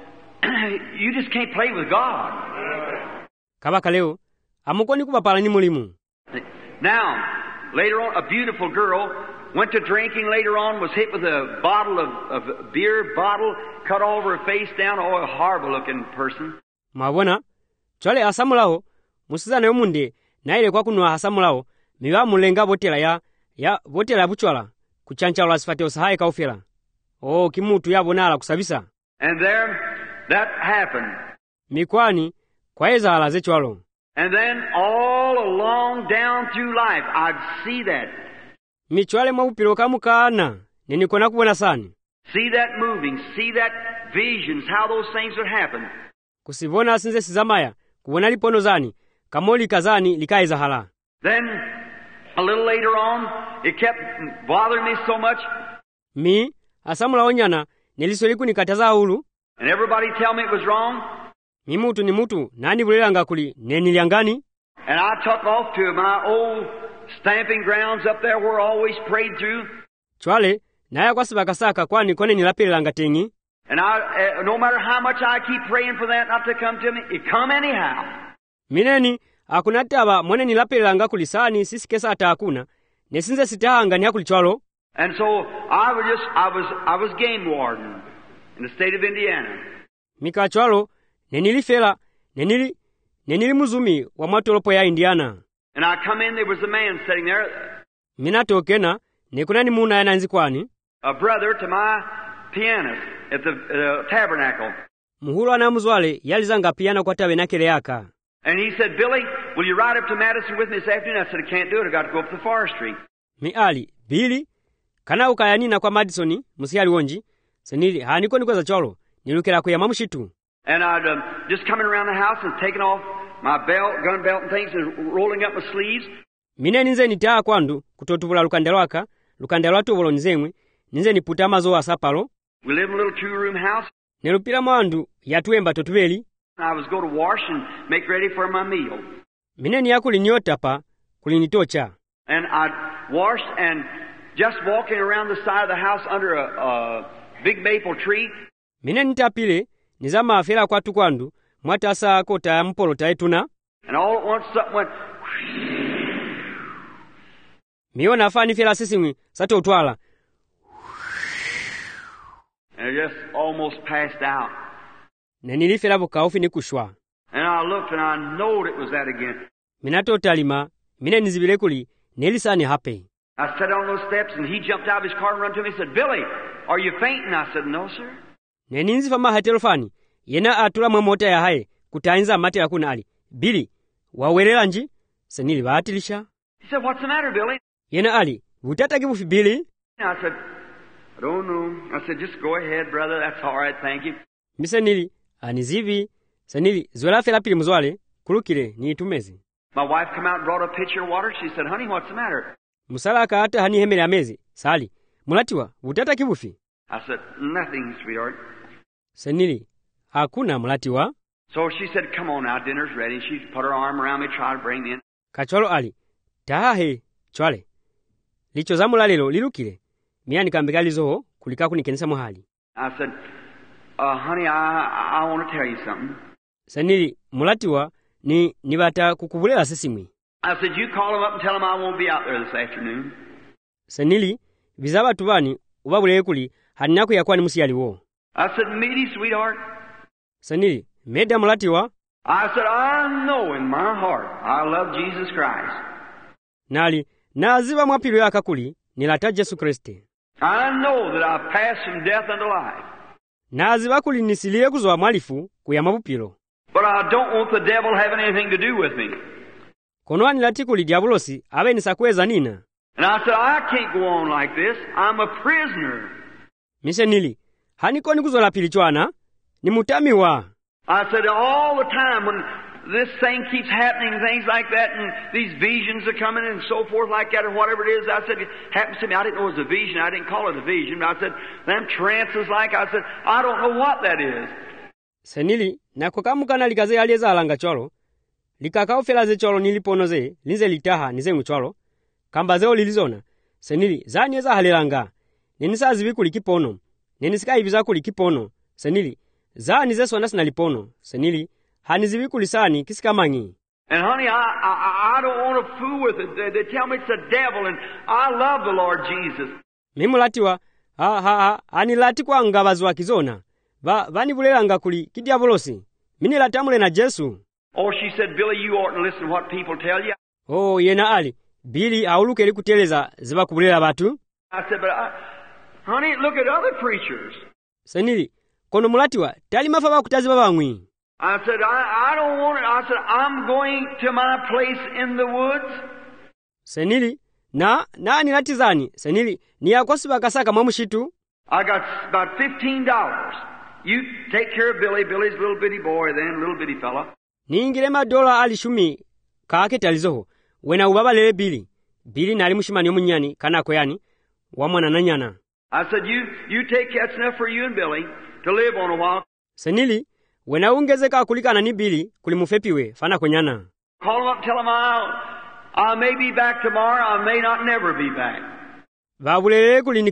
you just can't play with God. Kabaka leo, amukoni kupapala ni mulimu. Now, later on, a beautiful girl went to drinking later on, was hit with a bottle of beer bottle, cut all over her face down. Oh, a horrible looking person. Mabona, chwale asamulao, musizana yomunde, na ile kwa kunwa asamulao, miwa mulenga botela ya botela buchwala, kuchancha wala sifate usahaye kaufela. Oh, kimutu ya bonala kusabisa. And there, that happened. Mikwani, kwa eza alaze chwalo. And then all along down through life, I'd see that. Michwale maupilo kamukana, ninikona kubona sani. See that moving, see that visions, how those things would happen. Kusivona sinze sizamaya, kubona lipono zani, kamoli kazani likaiza hala. Then, a little later on, it kept bothering me so much. Mi, asamula onyana, nilisoliku nikataza hulu. And everybody tell me it was wrong. Mimutu ni mutu, nani bulelanga kuli, neniliangani. And I took off to my old stamping grounds up there where I always prayed through. Chwale, naya kwa sabakasaka kwa nikone nilapilanga tengi. And no matter how much I keep praying for that not to come to me, it come anyhow. Mineni, akunataba mwene nilapilanga kulisani sisi kesa ata hakuna, nesinze sitahanga ni hakuli chwalo. And so I was game warden in the state of Indiana. Mika chwalo, nenilifela, nenili muzumi wa matolopo ya Indiana. And I come in, there was a man sitting there. Minatokena, nekuna ni muna ya nanzikwani. A brother to my pianist at the tabernacle. Muhulu anamuzwale, yalizanga piano kwa tabenakele yaka. And he said, Billy, will you ride up to Madison with me this afternoon? I said, I can't do it. I got to go up to forestry. Mi Billy, kana ukayanina kwa Madisoni, musiali wonji, senili, haniko nikoza cholo, nilukela kuya mamushitu. And I'd just coming around the house and taking off my belt, gun belt and things and rolling up my sleeves. Mine ninze nitaa kwandu, kutotubula lukandalwa tubolo nzemwe, ninze niputa mazo wa sapalo. We live in a little 2-room house. Nelupila mwandu, yatuemba totubeli. I was going to wash and make ready for my meal. Mine niyakuli nyota pa, kulinitocha. And I'd washed and just walking around the side of the house under a big maple tree. Mine nitapile, nizama afela kwa tukwandu, mwatasa kota ya mpolo taetuna. And all at once something went. Miona afani fela sisimwi, sato utwala. And I just almost passed out. Nenilifela bukaufi nikushwa. And I looked and I knowed it was that again. Minato talima, mine nizibile kuli, nelisani hape. I sat on those steps and he jumped out of his car and ran to me and said, Billy, are you fainting? I said, no, sir. Neninzi fama hatelofani, yena atula mwemota ya hae, kutainza mate ya kuna ali. Billy, wawelela nji? Senili baatilisha. He said, what's the matter, Billy? Yena ali, utata kibufi Billy? I said, I don't know. I said, just go ahead, brother. That's all right, thank you. Misenili, anizivi. Senili, zwela fela pili mzwale, kulukile, ni itumezi. My wife come out and brought a pitcher of water. She said, honey, what's the matter? Musalaka hata hani hemele amezi. Sali, mulatiwa, utata kibufi? I said, nothing, sweetheart. Senili, hakuna mulatiwa? So she said, come on now, dinner's ready. She put her arm around me, tried to bring me in. Kachwalo ali, tahahe, chwale. Licho zamula lelo, lilukile. Miani kambegalizo kulika kunikenisa muhali. I said, honey, I want to tell you something. Senili, mulatiwa, nibata kukubulela sesimwi. I said, you call him up and tell him I won't be out there this afternoon. Senili, vizaba tubani, ubabule kuli, haninaku ya kwani musiyali wo. I said, meaty, sweetheart. Senili, meda mulatiwa? I said, I know in my heart I love Jesus Christ. Nali, naziba mwapilo ya kakuli, nilata Jesu Kriste. I know that I've passed from death unto life. Naziba kuli nisilie kuzoa mwalifu kuyamabupilo. But I don't want the devil having anything to do with me. Konwani lati kuli diabolosi, abe nisakweza nina. And I said, I can't go on like this. I'm a prisoner. Misenili, hanikoni kuzola pilichwana, ni mutamiwa. I said, all the time when this thing keeps happening, things like that, and these visions are coming and so forth like that, or whatever it is, I said, it happens to me. I didn't know it was a vision. I didn't call it a vision. But I said, them trances like, I said, I don't know what that is. Senili, nakokamukana likaze alieza alanga cholo, likakao fela ze cholo niliponoze, linze litaha nize mcholo, kamba zeo lilizona, senili zanyeza halelanga neni sazivi kuli kipono neni sikaiviza kuli kipono senili zani zesu anasina lipono senili hanizivi kuli sani kisikamangi. And honey, I don't want to fool with it. They tell me it's the devil, and I love the Lord Jesus. Mimulatiwa anilati kwa ngabazi wa kizona vanivulelanga kuli kidiavolosi minilatamule na Jesu. Oh, she said, Billy, you oughtn't to listen to what people tell you. Oh, yena ali Billy auluke likuteleza ziba kubulela batu. I said, but honey, look at other preachers. Senili kono mulatiwa tali mafa bakutaziba bamwi. I said, I don't want it. I said, I'm going to my place in the woods. Senili na nilatizani senili ni yakosiba kasaka mwamushitu. I got about $15. You take care of Billy. Billy's a little bitty boy then, little bitty fella. Niingilema dola alishumi kaake talizoho wena ubabalele Billy nali mushimani omunyani kanako yani wamwana nanyana. I said, you take that's enough for you and Billy to live on a while. Senili wena ungezeka kulikana ni Billy kuli mufepiwe fana konyana. Call him up, tell him I may be back tomorrow, I may not never be back. Vabulele kuli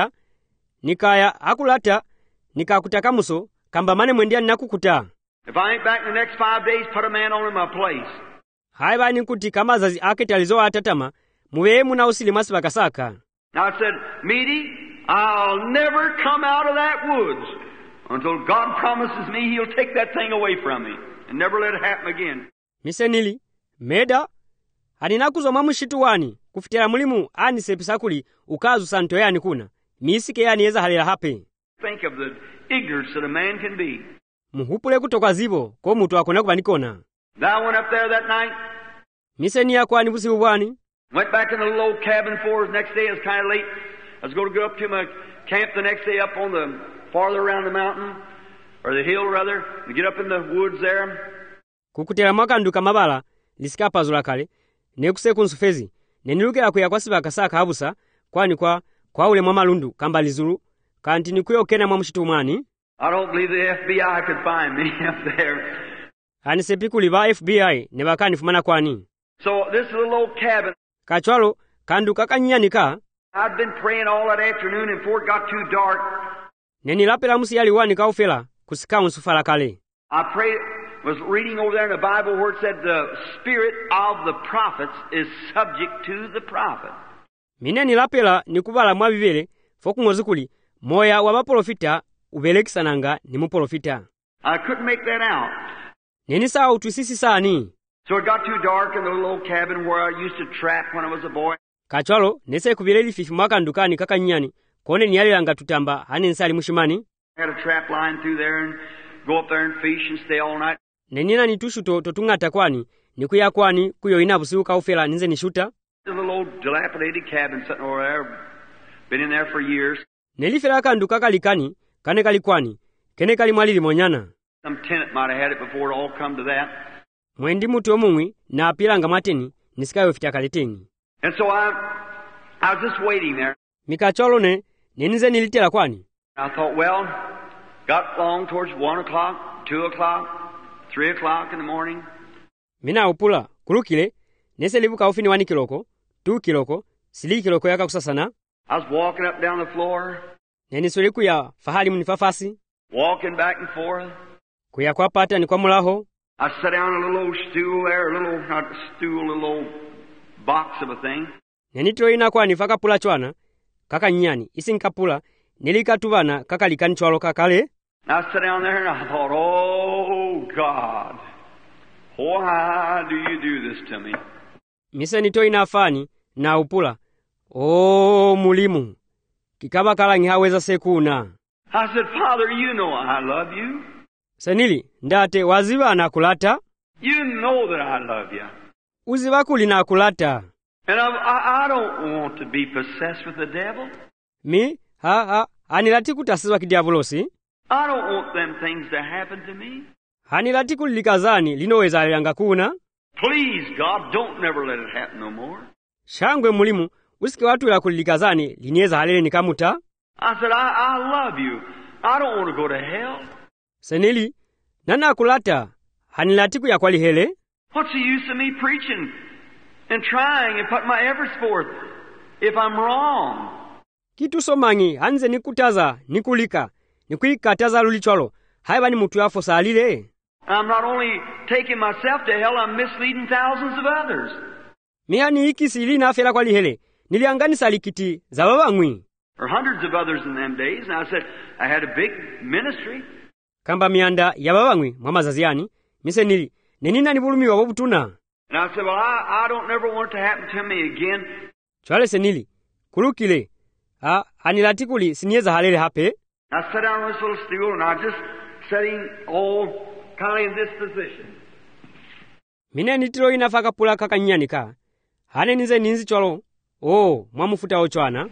nikaya akulata nikakutakamuso kamba mane mwendia nakukuta. If I ain't back in the next 5 days, put a man on in my place. Haiba nikuti kama zazi ake talizo atatama muwe muna usili masi bakasaka. I said, Meaty, I'll never come out of that woods until God promises me He'll take that thing away from me and never let it happen again. Misenili, Meda, haninakuzo mamushitu wani kufitera mulimu ani sepisakuli ukazu santo yani kuna. Misike yani eza halila hape. Think of the ignorance that a man can be. Muhupule kutoka zibo ko mutu akona kubanikona. I went up there that night. Miseni yako ani busibu bwani. Went back in the little old cabin for us. Next day it was kind of late. I was going to go up to my camp the next day up on the farther around the mountain, or the hill rather, to get up in the woods there. Kukutera makanduka mabala lisikapa zulakale nekuse kunsufezi nenilukela kuya kwasiba kasaka habusa kwani kwa ule mwamalundu kamba lizulu kanti nikuyo kena mwamushitu mwani. I don't believe the FBI could find me up there. Ani sepikuli ba FBI ne bakani fumana kwani. So this little old cabin. Kachwalo kanduka kanyanika. I'd been praying all that afternoon and before it got too dark. Nenilapela musi yali wani kaufela kusika unsufala kale. I prayed, was reading over there in the Bible where it said the spirit of the prophets is subject to the prophet. Mine nilapela nikubala mwa bibele fokungozikuli moya wa baprofita ubelekisananga ni muprofita. I couldn't make that out. Neni sawa utusisi sani. So it got too dark in the little old cabin where I used to trap when I was a boy. Kachwalo nese kubireli fifi mwaka ndukani kakanyani kone niyalilanga tutamba hani nsali mushimani. I had a trap line through there and go up there and fish and stay all night. Nenina nitushu totungata kwani nikuya kwani kuyo inabusi ukaufela ninze nishuta. The little old dilapidated cabin sitting over there. Been in there for years. Nelifela kanduka kalikani kane kalikwani kene kalimwalili monyana. Some tenant might have had it before it all come to that. Mwendi mutu omumwi na apilanga mateni nisikayo fita kaliteni. And so I was just waiting there. Mikacholo nenize nilitela kwani. I thought, well, got long towards 1 o'clock, 2 o'clock, 3 o'clock in the morning. Mina upula kulukile nese libuka ufini 1 kiloko, 2 kiloko, 3 kiloko yaka kusasana. I was walking up down the floor. Nenisuli kuya fahali munifafasi. Walking back and forth. Kuya kwa pata ni kwa mulaho. I sat down on a little old stool there, not a stool, a little old box of a thing. Nenitro ina kwa nifaka pula chwana, kaka nyani, isi nkapula, nilika tuvana kaka likani chwalo kakale. I sat down there and I thought, oh God, why do you do this to me? Mise nito ina afani na upula, oh mulimu, kikaba kalangi haweza sekuna. I said, Father, you know I love you. Senili, ndate waziva na kulata. You know that I love you. Uziva kuli na kulata. And I don't want to be possessed with the devil. Mi, hanilati kutasizwa kidiavolosi. I don't want them things to happen to me. Hanilati kulikazani linoweza yanga kuna. Please, God, don't never let it happen no more. Shangwe mulimu, usike watu ila kulikazani linieza halele nikamuta. I said, I love you. I don't want to go to hell. Senili, nana kulata, hanilati kuya kwali hele. What's the use of me preaching and trying and putting my efforts forth if I'm wrong. Kitu somangi hanze nikutaza nikulika nikwikataza lulichwalo haiba ni mutu yafo salile. I'm not only taking myself to hell, I'm misleading thousands of others. Mihani hiki sili na afela kwa lihele nilianganisa likiti za babangwi. Or hundreds of others in them days, and I said, I had a big ministry. Kamba mianda ya babangwi mwa mazaziani mise nili nenina nibulumiwa wabutuna. And I said, well, I don't never want it to happen to me again. Chwale senili kulukile anilatikuli sinieza halele hape. I sat down on this little stool, and I was just sitting kind of in this position. Mine nitilo inafaka pula kakanyanika. Hane nize ninzi chwalo. Mwamufuta ochwana.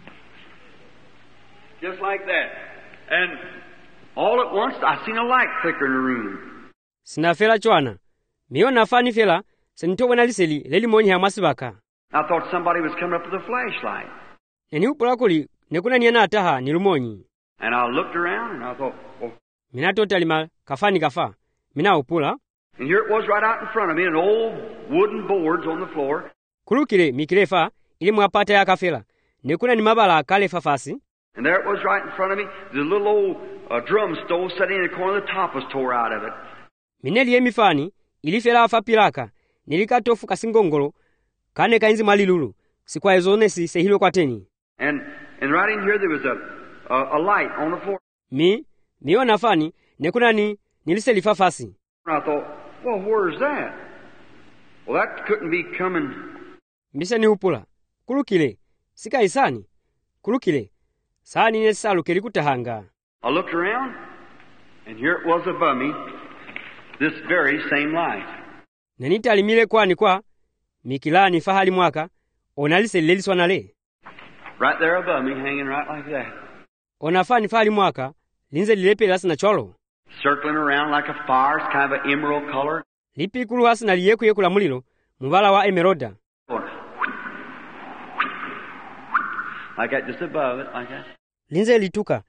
Just like that. And all at once, I seen a light flicker in the room. Sinafela chwana. Miyo nafani fela, senitowe na liseli, leli monyi hamasibaka. I thought somebody was coming up with a flashlight. Neni upula kuli, nekuna niana ataha nilumonyi. And I looked around, and I thought, well. Minato talima kafani kafa. Mina upula. And here it was right out in front of me, and old wooden boards on the floor. Kulukile mikilefa, ili mwapata ya kafela. Nekuna ni mabala akale fafasi. And there it was right in front of me. The little old drum stove sitting in the corner, the top was tore out of it. Mineli yemifani, ilifela afapilaka. Nilikatofu kasingongolo, kane kainzi malilulu. Sikwa ezonesi sehilo kwa teni. And right in here there was a light on the floor. Miyo nafani, nekuna nilise lifafasi. And I thought, well, where's that? Well, that couldn't be coming. Mbisa ni upula. Kulukile. Sika isani. Kulukile. Sani nesalu kelikutahanga. I looked around, and here it was above me, this very same light. Nenita alimile kwa mikilani fahali mwaka, onalise leliswa nale. Right there above me, hanging right like that. Onafani fahali mwaka, linze lilepe lasi na cholo. Circling around like a fire, it's kind of an emerald color. Lipi kulu hasi na liyeku la mulilo, mbala wa emeroda. Like that, just above it, like that. Linze lituka.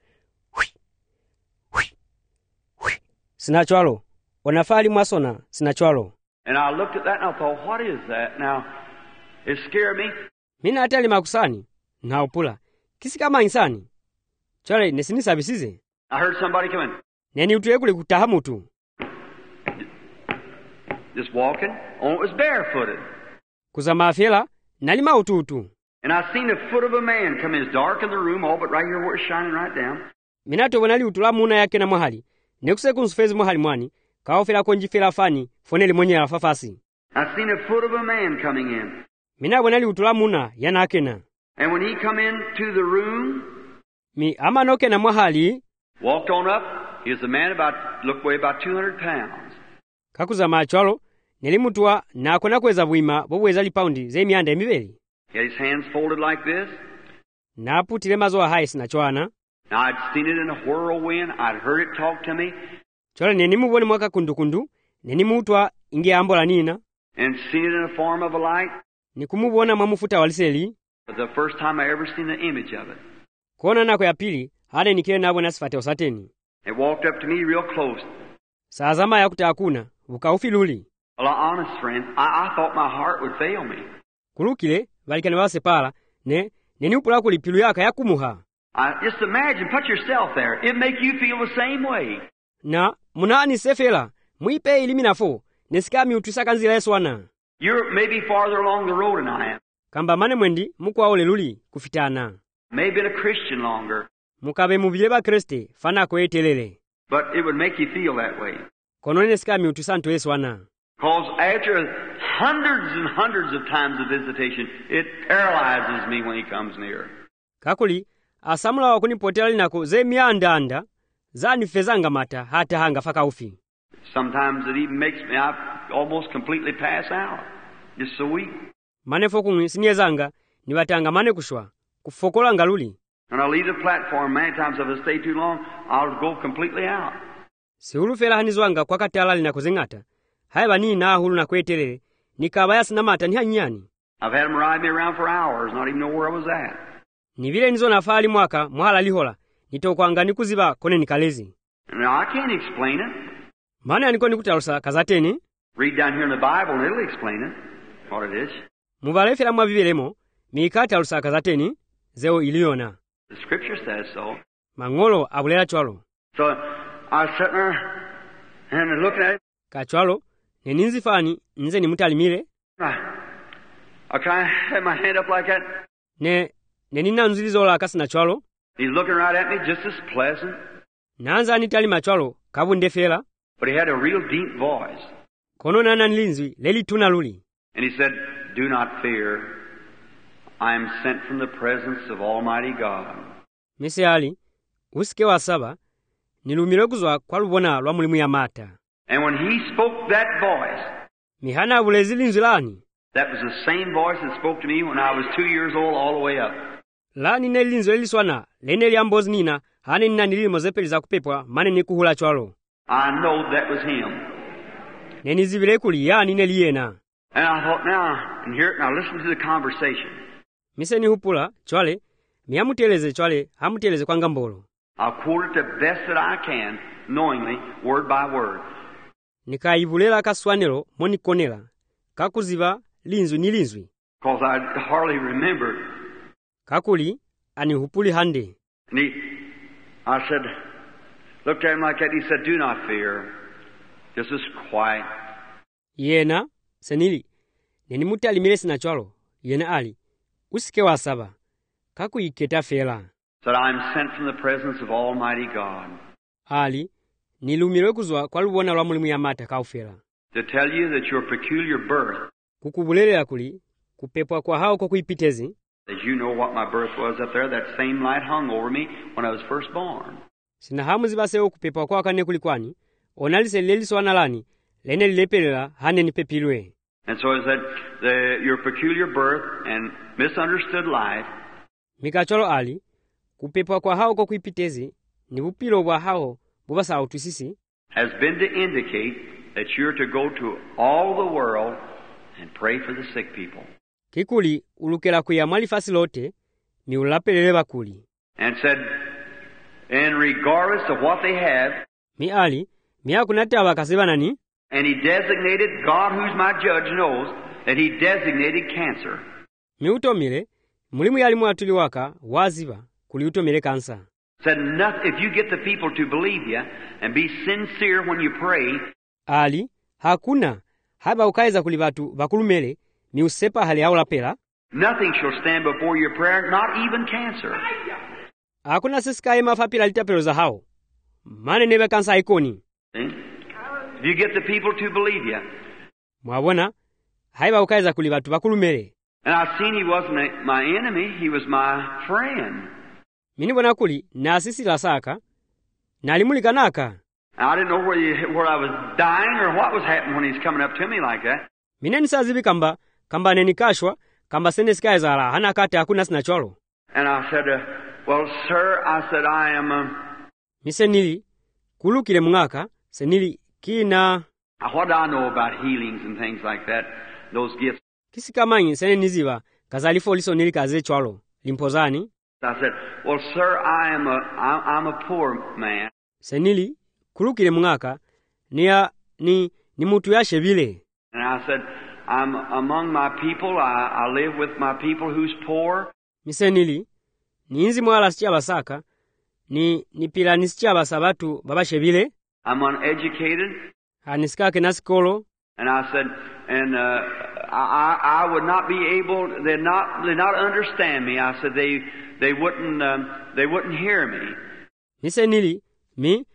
Sinachwalo. Onafali mwasona, sinachwalo. And I looked at that and I thought, what is that? Now, it scared me. Mina atali makusani, na upula. Kisi kama insani. Chale, nesini sabisize. I heard somebody come in. Neni utuye kule kutahamu tu. Just walking. Oh, it was barefooted. Kuzama afela, nalima ututu. And I seen the foot of a man come in. It's dark in the room, all but right here where it's shining right down. Minato wanali utula muna yake na mahali. Nekuse kunsufezi mahali mwani. Kaofela konjifela fani, foneli mwenye rafafasi. I seen a foot of a man coming in. Mina wanali utula muna, yana akena. And when he come into the room, ama noke na mahali, walked on up, he was a man looked weigh about 200 pounds. Kakuza machwalo, nelimutua na kona kweza buima, bobweza li paundi, ze mianda emibeli. He had his hands folded like this. Na putile mazoa haisi na chwana. Now I'd seen it in a whirlwind, I'd heard it talk to me. Chwala nenimu boni mwaka kundu, nenimu utwa ingi ambola nina. And seen it in the form of a light. Nikumubona mamufuta waliseli. But the first time I ever seen the image of it. Kuona nako ya pili, hade nikile nabo nasifate osateni. It walked up to me real close. Saazama ya kutakuna, ukaufiluli. Well, honest friend, I thought my heart would fail me. Kulukile, valikane wase pala, neni upula kulipilu yaka ya kumuha. Just imagine, put yourself there. It make you feel the same way. Na, munani sefela, muipe iliminafo, nesikami utusaka nzila eswana. You're maybe farther along the road than I am. Kamba mane mwendi, mukwa ole luli, kufitana. Maybe been a Christian longer. Mukabe mubileba Kriste, fana kwe telele. But it would make you feel that way. Konone nesikami utusanto eswana. Because after hundreds and hundreds of times of visitation, it paralyzes me when he comes near. Kakuli, asamula wakunipotela linako ze mianda, zani fezanga mata, hata hanga faka ufi. Sometimes it even makes me almost completely pass out. Just so weak. Mane fokungi siniezanga, niwatanga mane kushwa, kufokola ngaluli. When I leave the platform, many times if I stay too long, I'll go completely out. Sihulu fela hanizwanga kwa katala linako zengata. Haiba ni na hulu na kwetelele, nikabaya sinamata ni hanyani. I've had them ride me around for hours, not even know where I was at. Ni vile nizo nafali mwaka, mwahala lihola, nitokwanga nikuziba kone nikalezi. Now I can't explain it. Mane aniko nikutalusa kazateni. Read down here in the Bible and it'll explain it, what it is. Mubalefela mwa vivelemo, mikate alusaka zateni zeo iliona. The scripture says so. Mangolo abulera chwalo. So I was sitting there and looking at it. Kachwalo neninzifani nze nimutalimire. I kind of had my hand up like that. Nenina nzilizola kasina chwalo. He's looking right at me just as pleasant. Nanza nitali machwalo kabunde fela. But he had a real deep voice. Kono nana nilinzwi leli tuna luli. And he said, "Do not fear. I am sent from the presence of Almighty God." Mesiali usike wasaba nilumire kuzwa kwa lubona lwa mulimu ya mata. And when he spoke that voice, mihana bulezi linzilani. That was the same voice that spoke to me when I was 2 years old all the way up. Lani nelinzo eliswana lene lyambozi nina hane nina nilimo zepeliza kupepwa mane nikuhula chwalo. I know that was him. Nenizibile kuli ya nine liyena. And I thought, now listen to the conversation. Mise ni hupula chwale miamuteleze chwale hamuteleze kwa ngambolo. I'll quote it the best that I can, knowingly, word by word. Nikaibulela kaswanelo monikonela kakuziva linzu ni linzwi. Because I hardly remember. Kakuli ani hupuli hande. And I said, looked at him like that. He said, "Do not fear. Just as quiet." Yena senili nenimutalimire sina chwalo yena ali usike wasaba kakuyiketa fela. Said, "I'm sent from the presence of Almighty God." Ali nilumire kuzwa kwa lubona lwa mulimu ya mata kaufela. To tell you that your peculiar birth. Kukubulela kuli kupepwa kwa hao kwa kuipitezi. As you know what my birth was up there, that same light hung over me when I was first born. Sina hamu zibaseo kupepwa kwa kane kulikwani onalise leli swana lani lene lilepelela hane nipepilwe. And so is that your peculiar birth and misunderstood life. Mikacholo ali kupepwa kwa hao kwa kuipitezi ni upilo wa hao bubasa autusisi has been to indicate that you're to go to all the world and pray for the sick people. Kikuli ulukela kuya mali fasi lote ni ulapelele bakuli. And said, and regardless of what they have, mi ali miakunati abakasiba nani. And he designated, God who's my judge knows, that he designated cancer. Mi utomile mulimu yali mwatuli waka waziba kuli utomile kansa. Said, if you get the people to believe you and be sincere when you pray, ali hakuna haba ukaiza kuli batu bakulumele ni usepa hali yao lapela. Nothing shall stand before your prayer, not even cancer. Hakuna sisikaye mafapila litapelo za hao. Mane nebe kansa ikoni. If you get the people to believe you. Mwabona haiba ukaiza kuli batu bakulumele. And I seen he wasn't my enemy, he was my friend. Mini bona kuli na sisi la saka na alimulika naka. I didn't know where I was dying or what was happening when he's coming up to me like that. Mine nisazibi kamba nenikashwa kamba sende sikaye zala hana kate hakuna sina cholo. And I said, well, sir, I said, I am Mise nili kulukile mungaka senili kina. What do I know about healings and things like that, those gifts? Kisikamanyi sene niziba kazalifo liso nili kaze cholo limpozani. I said, well, sir, I'm a poor man. Senili kulukile mungaka ni mutu yashe vile. And I said, I'm among my people. I live with my people who's poor. Misenili ninzi mwala sicha basaka ni pila nisicha basabatu babashe vile. I'm uneducated. Anisikake nasikolo. And I said, and I would not be able. They'd not understand me. I said they wouldn't hear me. Misenili mi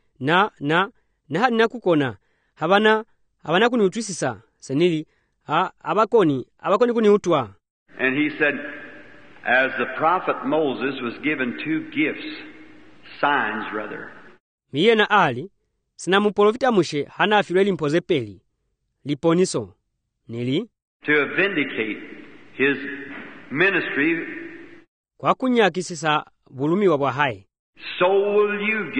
na kukona habana kuniutwisisa senili abakoni kuni utwa. And he said, as the prophet Moses was given 2 gifts, signs rather. Miye na ali sina muprofita mushe hana afireli mpoze peli liponiso nili to vindicate his ministry. Kwa kunyakisisa bulumi wa bwa hai. So are you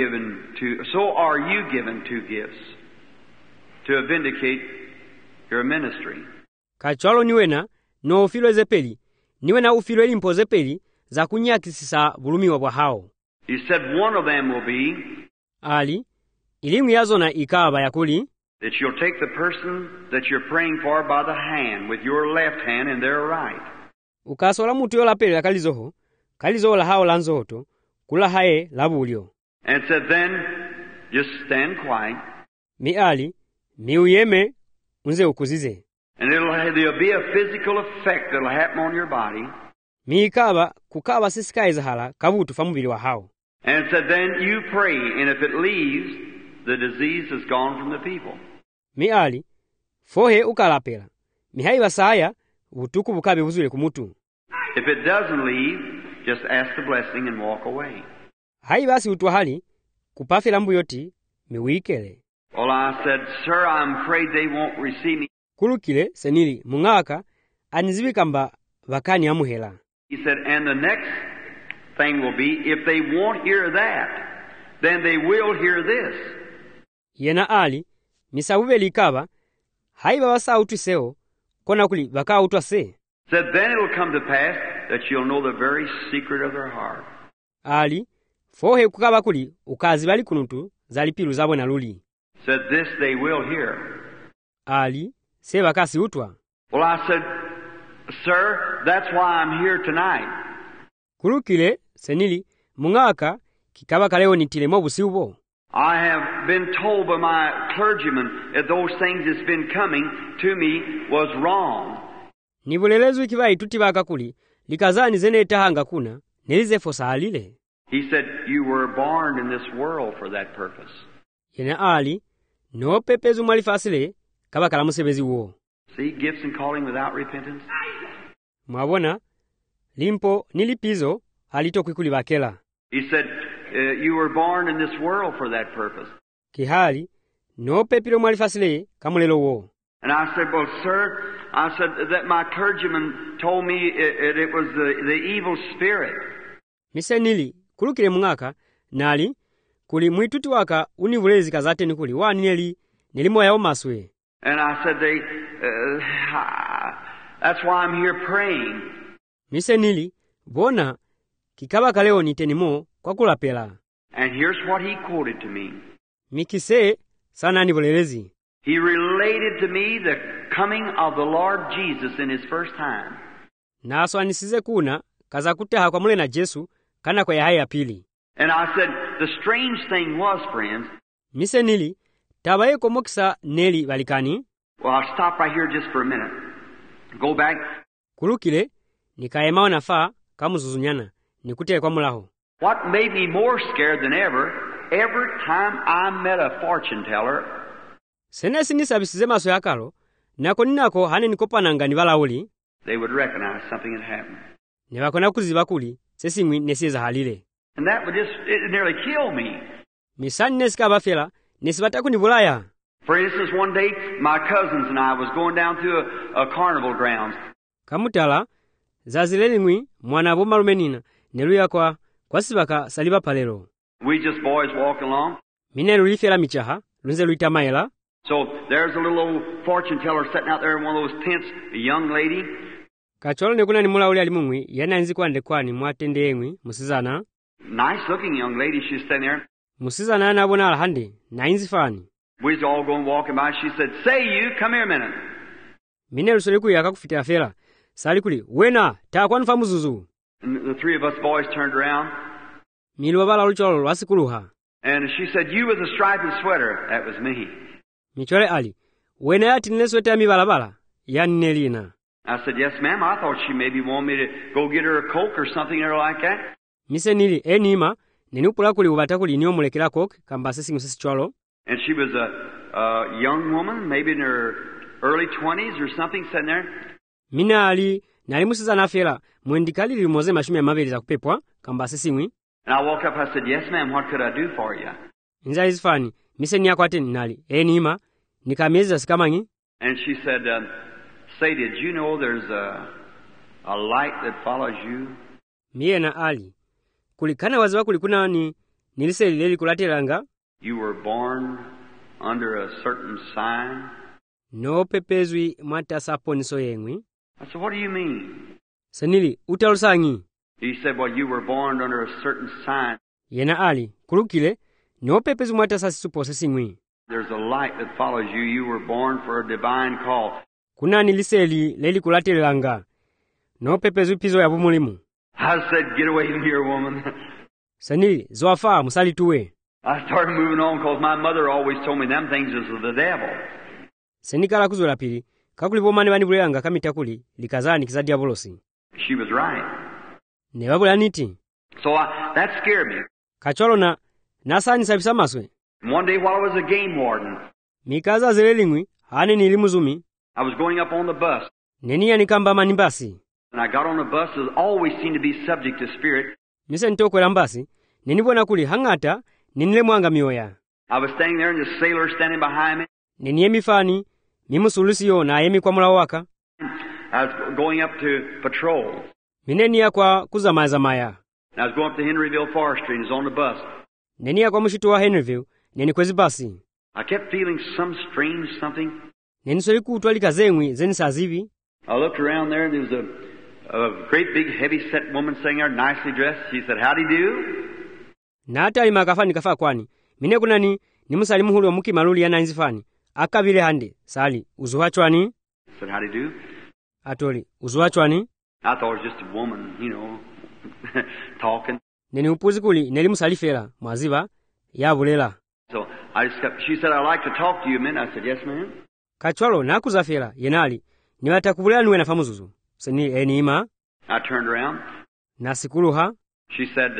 given 2 gifts to vindicate your ministry. Kachalo niwena no ufilo zepeli niwena ufilo impoze peli za kunyakisisa bulumi wa bwa hao. He said one of them will be ali ilimu yazona ikaba yakuli that you'll take the person that you're praying for by the hand with your left hand and their right. ukasola mutu yolapelera kalizoho la hao lanzoto kula haye labulyo. And said, then just stand quiet. Mi ali, mi uyeme unze ukuzize. And there'll be a physical effect that'll happen on your body. Mi ikaba kukaba sisikaiza hala kabutu famubili wa hao. And said, then you pray, and if it leaves, the disease is gone from the people. Mi ali, fohe ukalapela. Mi haiba saya, utuku bukabe buzule kumutu. If it doesn't leave, just ask the blessing and walk away. Haiba si utuahali, kupafela mbuyoti, mi wikele. Well, I said, sir, I'm afraid they won't receive me. Kulukile, senili, mungaka, anizibikamba vakani amuhela. He said, and the next thing will be, if they won't hear that, then they will hear this. Yena ali, misawube likaba, haiba wasa utuseo, kona kuli baka utwase. Said, then it'll come to pass that you'll know the very secret of their heart. Ali, fohe kukaba kuli, ukazi bali kunutu, zalipilu zabo na luli. Said, this they will hear. Ali, se bakasi utwa. Well, I said, sir, that's why I'm here tonight. Kulukile, senili, mungaka, kikaba kaleo nitilemo busiubo. I have been told by my clergyman that those things that's been coming to me was wrong. Nibulelezu ikibai tutibaka kuli, likazani zene tahanga kuna, nilizefo saalile. He said, you were born in this world for that purpose. Yena ali, no pepezu malifasile, kaba kalamusebezi uo. See, gifts and calling without repentance. Mwabona, limpo nilipizo, halito kwikuli bakela. He said, you were born in this world for that purpose. Kihali, no pepilo malifasile, kamulelo uo. And I said, well, sir, I said that my clergyman told me it was the evil spirit. Mise nili, kulukile mungaka, nali, kuli mwituti waka univulezi kazate nikuli, nili moya omaswe. And I said, that's why I'm here praying. Mise nili, bona, kikaba kaleo nitenimo kwa kulapela. And here's what he quoted to me. Mikise, sana nivulelezi. He related to me the coming of the Lord Jesus in his first time. Naso anisize kuna, kaza kuteha kwa mule na Jesu, kana kwa yahaya pili. And I said, the strange thing was, friends. Mise nili, tabaye komokisa neli balikani. Well, I'll stop right here just for a minute. Go back. Kulukile, nikaemao nafaa, kamuzuzunyana, nikute kwa mulaho. What made me more scared than ever, every time I met a fortune teller, senesi nisabisize maso yakalo, nako ninako hane nikopananga nibalauli, they would recognize something had happened. Nebakona kuziba kuli, sesimwi nesieza halile. And that would it nearly kill me. Misani nesika bafela, nesibata kunibulaya. For instance, one day, my cousins and I was going down through a carnival grounds. Kamutala, zazilelingwi, mwana bo malumenina, neluya kwa sibaka saliba palelo. We just boys walking along. Minelu lifela michaha, lunze luita maela. So there's a little old fortune teller sitting out there in one of those tents, a young lady. Kacholo nekuna ni mula uli alimungwi, yana nzikuwa ndekwani mwatende engwi, musizana. Nice looking young lady, she's sitting there. Musizana na bona alhandi, na inzifani. We was all going walking by. She said, say you, come here a minute. Minelu soliku yaka kufitira fela. Salikuli, wena, takwanu famuzuzu. And the three of us boys turned around. Milu wabala ulicholo, wasikuluha. And she said, you with a striped sweater. That was me. Michole ali, wena yati ninesweta mi balabala, yani nelina. I said, yes, ma'am. I thought she maybe wanted me to go get her a Coke or something or like that. Mise nili, nima, nenupula kuli ubatakuli niyo mulekila Coke, kamba sisi musisi cholo. And she was a young woman, maybe in her early 20s or something, sitting there. Mina ali, nalimusiza na fela, mwendikali limoze mashumi ya mabeli za kupepwa, kamba sisi mwi. And I woke up, I said, yes, ma'am, what could I do for you? Nza izifani, mise niyakwate nali, nima, nikameza sikamangi. And she said, say, did you know there's a light that follows you? Miye na ali, kulikana waziwa kulikuna nilise lili kulatiranga. You were born under a certain sign. No pepezwi mata saponiso yengwi. I said, what do you mean? Senili, utalusangi. He said, well, you were born under a certain sign. Yena ali, kulukile, no pepezwi mata sasipose singwi. There's a light that follows you. You were born for a divine call. Kuna niliseli leli kulatiranga. no pepe zupizo ya bumulimu. I said, get away from here, woman. Senili, zoafa musalituwe. I started moving on because my mother always told me them things is of the devil. Senikala kuzola pili, kakulipo mane banibulanga kamita kuli, likazani kiza diabolosi. She was right. Ne babula niti. So that scared me. Kacholo nasani sabisa maswe. One day while I was a game warden, mikaza zelelingwi, hane nilimuzumi. I was going up on the bus. Nenia nikamba manimbasi. And I got on the bus, it always seemed to be subject to spirit. Mise ntoko lambasi, ninibona kuli hangata, ninilemwanga mioya. I was standing there and the sailor standing behind me. Nini emifani, mimusulusio na emi kwa mula waka. I was going up to patrol. Minenia kwa kuzamaya. I was going up to Henryville Forestry and was on the bus. Nenia kwa mshitu wa Henryville, neni kwezi basi. I kept feeling some strange something. Neni soliku utwali kazengwi, zeni sazivi. I looked around there and there was a great big heavy set woman sitting there, nicely dressed. She said, howdy do? Na hata imakafani kafa kwani. Mine kunani, ni musalimu hulu wa muki maluli ya nainzifani. Akabile hande, sali, uzuhachwani? I said, howdy do? Atoli, uzuhachwani? I thought it was just a woman, talking. Neni upuzi kuli, neli musalifela, mwaziva, ya bulela. So I just kept, she said, I'd like to talk to you a minute. I said, yes, ma'am. Kachwalo, nakuzafela, yenali, niwata kubulea nuwe na famuzuzu. Seni, enima. I turned around. Nasikuluha. She said,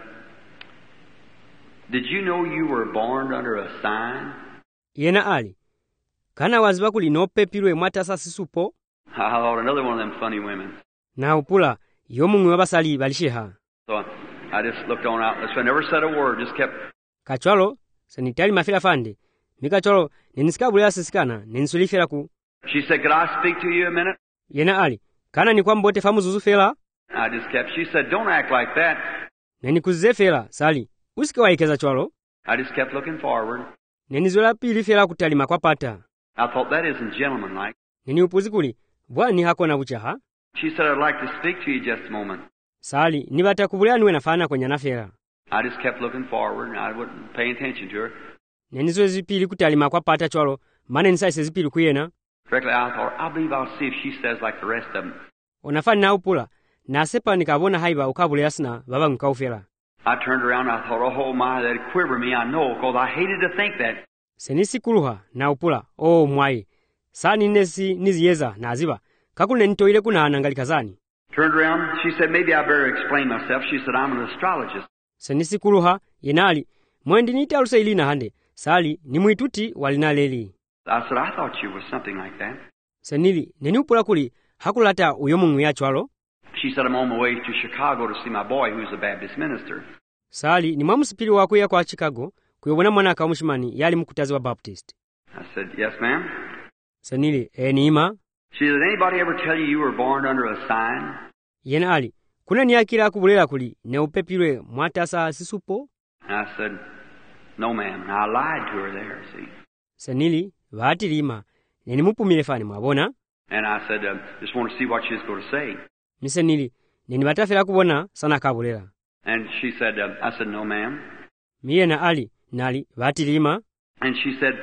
did you know you were born under a sign? Yena ali. Kana waziva kuli nope pilwe mwatasa sisupo. I thought another one of them funny women. Na upula, yomungu wabasali balishiha. So I just looked on out. So I never said a word, just kept. Kachwalo, sanitali mafila fande. Mikachwalo, nenisikabulea sisikana, nenisulifela ku. She said, could I speak to you a minute? Yena ali. Kana ni kwa mbote famuzuzu fela? I just kept. She said, don't act like that. Nenikuzize fela, sali. Usike waikeza chwalo? I just kept looking forward. Nenizola pili fela kutalima kwa pata. I thought that isn't gentlemanlike. Neni upuzikuli, bwani hako na buchaha? She said, I'd like to speak to you just a moment. Sali, nibata kubulea nuwe nafana kwenye nafela. I just kept looking forward and I wouldn't pay attention to her. Nenizo zipili kutalima kwa pata chwalo, mane nisaise zipili kuyena. Directly I thought, I believe I'll see if she says like the rest of them. Onafani na upula, na sepa nikabona haiba ukabulea sina, baba nkaufela. I turned around and I thought, oh my, that'd quiver me, I know, because I hated to think that. Senisi kuluha, na upula, oh mwai. Sani nesi niziyeza, na aziba. Kakune nitoile kuna anangalikazani. Turned around, she said, maybe I better explain myself. She said, I'm an astrologist. Senisi kuluha, yenali, mwendi nita alusa ilina hande, sali, ni muituti walina leli. I said, I thought you was something like that. Senili, neni upula kuli, hakulata uyomungu ya chwalo. She said, I'm on my way to Chicago to see my boy who's a Baptist minister. Sali, ni mwamusipili wako ya kwa Chicago, kuyobona mwana kaumushimani, yali mkutazi wa Baptist. I said, yes, ma'am. Senili, nima. She said, anybody ever tell you were born under a sign? Yena ali, kuna niyakila kubulela kuli, ne upepilwe mwatasa sisupo? I said, no, ma'am. And I lied to her there, see. Senili, vati lima, neni mupumile fani mwabona? And I said, just want to see what she was going to say. Misenili, neni batafela kubona, sana kabulela. And she said, I said, no, ma'am. Miye na ali, nali, vati lima. And she said,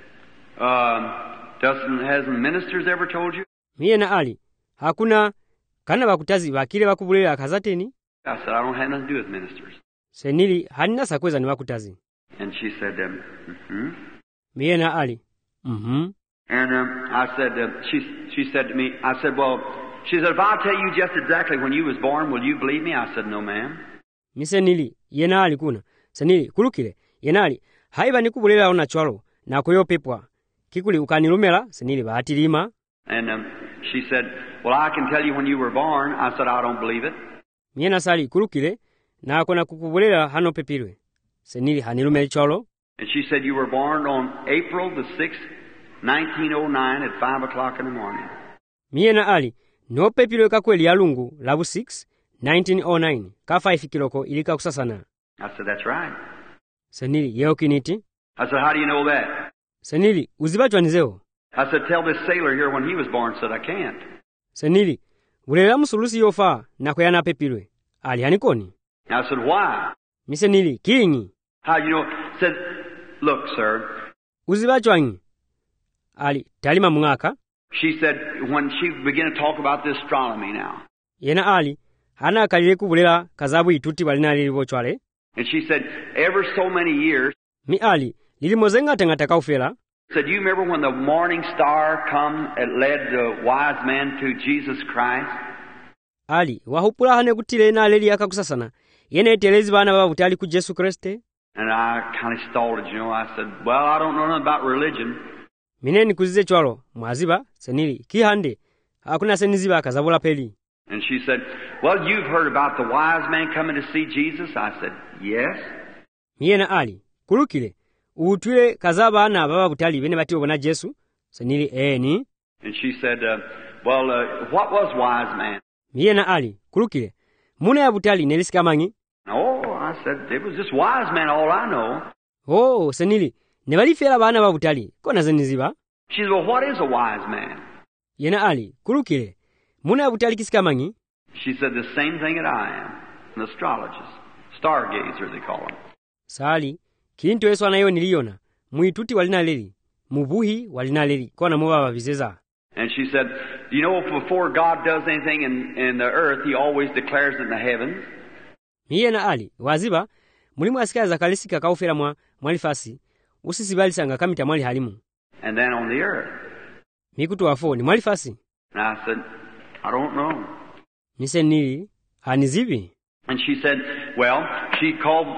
hasn't ministers ever told you? Miye na ali, hakuna, kana bakutazi bakile bakubulela kazateni? I said, I don't have nothing to do with ministers. Senili, hanina sakweza ni bakutazi. And she said, mm-hmm. Miye na ali, mm-hmm. And I said, she said to me, I said, well, she said, if I'll tell you just exactly when you was born, will you believe me? I said, no, ma'am. Misenili, yena ali kuna. Senili, kulukile, yena ali, haiba nikubulela ona chwalo, na kuyo pepwa. Kikuli ukanilumela, senili bahati lima. And she said, well, I can tell you when you were born. I said, I don't believe it. Miena sali, kulukile, na akona kukubulela hano pepilwe. Senili hanilumeli chwalo. And she said, you were born on April the 6th, 1909 at 5 o'clock in the morning. Miena ali, no pepilwe kakweli ya lungu, labu 6, 1909, kafa ifikiloko ilika kusasana. I said, that's right. Senili, yeo kiniti. I said, how do you know that? Senili, uzibachwa nizeo. I said, tell this sailor here when he was born. Said, I can't. Senili, ulela musulusi yofa na kuyana pepilwe. Ali hanikoni. I said, why? Misenili, kingi. How you know? Said, look, sir. Uzibachwa ngi. Ali, talima mungaka. She said, when she began to talk about the astronomy now. Yena ali anakalire kubulera kazabu ituti walina lilibo chwale. And she said, ever so many years, Mi ali lilimozenga tengata kaufela. said, you remember when the morning star come and led the wise men to Jesus Christ? Ali wahupula hane kutile na leli akakusasana. Yene telezi bana baba butali ku Yesu Kriste. And I kind of stalled it, I said, well, I don't know nothing about religion. Mineni kuzize chwalo mwaziba senili kihande hakuna seniziba kazabula peli. And she said, well, you've heard about the wise man coming to see Jesus? I said, yes. Miyena ali kulukile utwile kazaba na baba butali bene bati obona Yesu senili ni. And she said, what was wise man? Miyena ali kulukile muna ya butali nelisika mangi. Oh, I said, it was just wise man, all I know. Oh, senili nebali fela bana baba butali kona zeniziba. She said, well, what is a wise man? Yena ali kulukile muna ya butali kisika mangi. She said, the same thing that I am, an astrologist, stargazer they call them. Sali kinto Yesu anayo niliona muituti walina leli mubuhi walina leli kona muba babizeza. And she said, you know, before God does anything in the earth, He always declares it in the heavens. Miyena ali waziba mulimu asika zakalisika kaufera mwalifasi usisibalisanga kamita mwali halimu. And then on the earth. Mikutu wafo ni mwalifasi. And I said, I don't know. Mise nili hanizibi. And she said, well, she called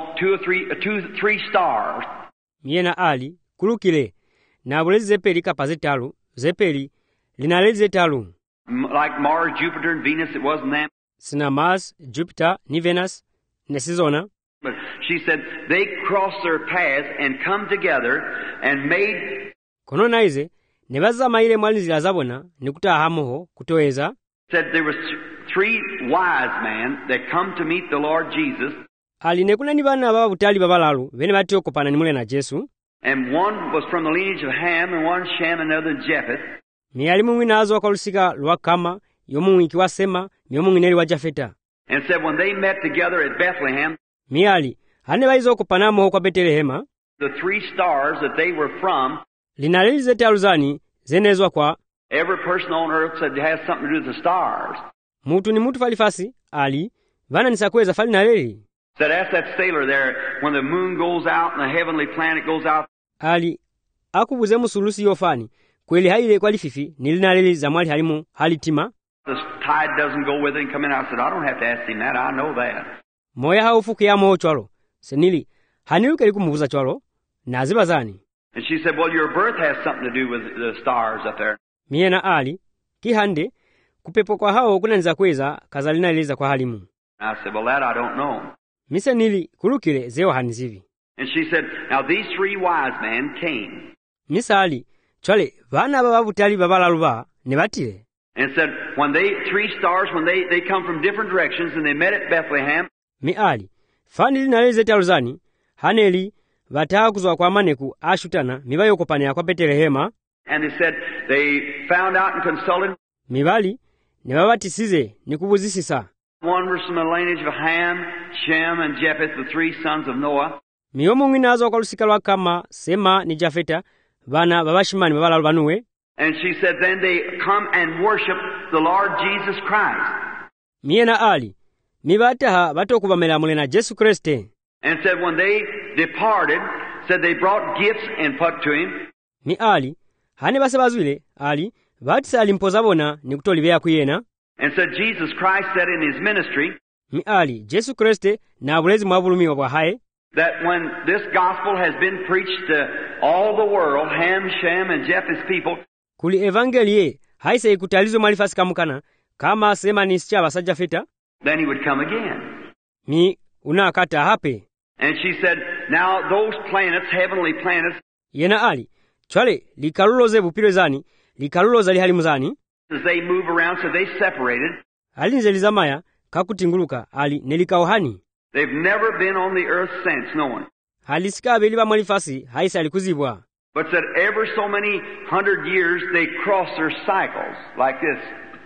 three stars. Miyena ali kulukile na bulezi zepeli kapazetalu zepeli linalezi zetalu. Like Mars, Jupiter, and Venus, it wasn't them. Sina Mars, Jupiter, ni Venus, nesizona. But she said they crossed their paths and come together and made. Kono naize nebaza maile mwali zilazabona nikuta hamoho kutoeza. Said there was three wise men that come to meet the Lord Jesus. Ali nekuna ni bana baba butali babalalu bene bati okopana nimule na Yesu. And one was from the lineage of Ham, and one Shem, and another Japheth. Ni alimu nazo akalusika lwakama yomu ikiwasema yomu neli wa Jafeta. And said when they met together at Bethlehem, Miali hane baizo okopana mo kwa Betelehema. The three stars that they were from. Linalezi taluzani zenezwa kwa. Every person on earth said it has something to do with the stars. Mutu ni mutu falifasi ali vana nisakweza fali naleli. Said ask that sailor there when the moon goes out and the heavenly planet goes out. Ali akubuze musulusi yofani kweli haile kwa lififi nilinaleli za mwali halimu halitima. The tide doesn't go with it and come in. I said I don't have to ask him that. I know that. Moya haufuki ya moho chwalo. Senili haniluke likumuvuza chwalo naziba zani. And she said, well, your birth has something to do with the stars up there. Miyena ali kihande kupepo kwa hao kuna nizakweza kazalina eleza kwa halimu. I said, well, that I don't know. Mise nili kulukile zeo hanizivi. And she said, now these three wise men came. Misa ali chwale vana baba butali babalaluba nebatile. And said, when three stars, when they come from different directions and they met at Bethlehem. Mi ali fani linaleze taluzani haneli vataha kuzwa kwa maneku ashutana mibayo kopania kwa Betelehema. And they said they found out and consulted. Mibali nebabatisize nikubuzisisa. One was from the lineage of Ham, Shem, and Japheth, the three sons of Noah. Miyomu nginazo kwa lusika lwa kama Sema ni Jafeta bana babashimani babalalu banuwe. And she said then they come and worship the Lord Jesus Christ. Miyena ali mibataha batokubamela mulena Yesu Kriste. And said when they departed, said they brought gifts and put to him. Mi ali hane basabazwile ali batisa alimpozabona nikutolibea kuyena. And said Jesus Christ said in his ministry. Mi ali Yesu Kriste na bulezi mwabulumiwa bwa hae. That when this gospel has been preached to all the world, Ham, Shem, and Japheth's people. Kuli evangelie haise ikutalizo malifasi kamukana kama Sema ni sicha basaja feta. Then he would come again. Mi unakata hape. And she said, now those planets, heavenly planets. Yena ali chwale likaluloze bupilezani likaluloza lihalimuzani. As they move around, so they separated. Alinze lizamaya kakutinguluka ali nelikauhani. They've never been on the earth since, no one. Halisika beliba malifasi haise alikuzibwa. But said ever so many 100 years they cross their cycles like this.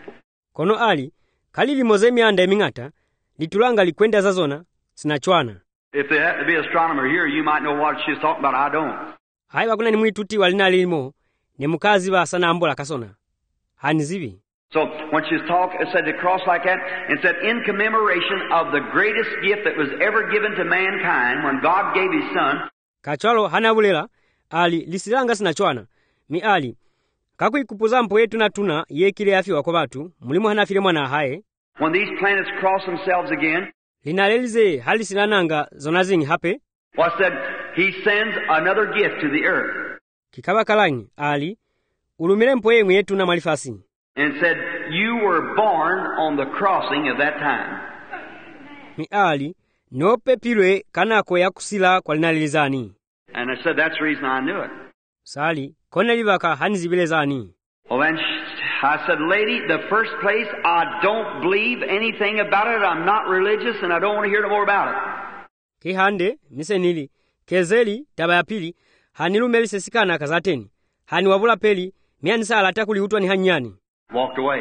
Kono ali kali limoze mianda emingata litulanga likwenda zazona sinachwana. If there had to be an astronomer here, you might know what she's talking about. I don't. Hai bakuna ni mwituti walina limo ne mukazi ba sana ambola kasona. Hanizivi. So when she was talking, it said the cross like that, and said, in commemoration of the greatest gift that was ever given to mankind when God gave His Son. Kachwalo hanabulera ali lisilanga sinachwana mi ali kakuikupuzampo yetunatuna yekile afiwa kwa batu mulimu hanafile mwana haye. When these planets cross themselves again, linalelize hali silananga zonazing hape. Was said He sends another gift to the earth. Kikaba kalangi ali ulumile mpo yemwe yetuna malifasi. And said, you were born on the crossing of that time. Mi ali nope pilwe kanako yakusila kwa linalilizani. And I said, that's the reason I knew it. Sali kone libaka hanizibilezani. Well then I said, lady, the first place, I don't believe anything about it. I'm not religious and I don't want to hear no more about it. Kihande misenili kezeli taba ya pili hanilumeli sesikana kazateni hani wabula peli mianisa alataka liutwa ni hanyani. Walked away.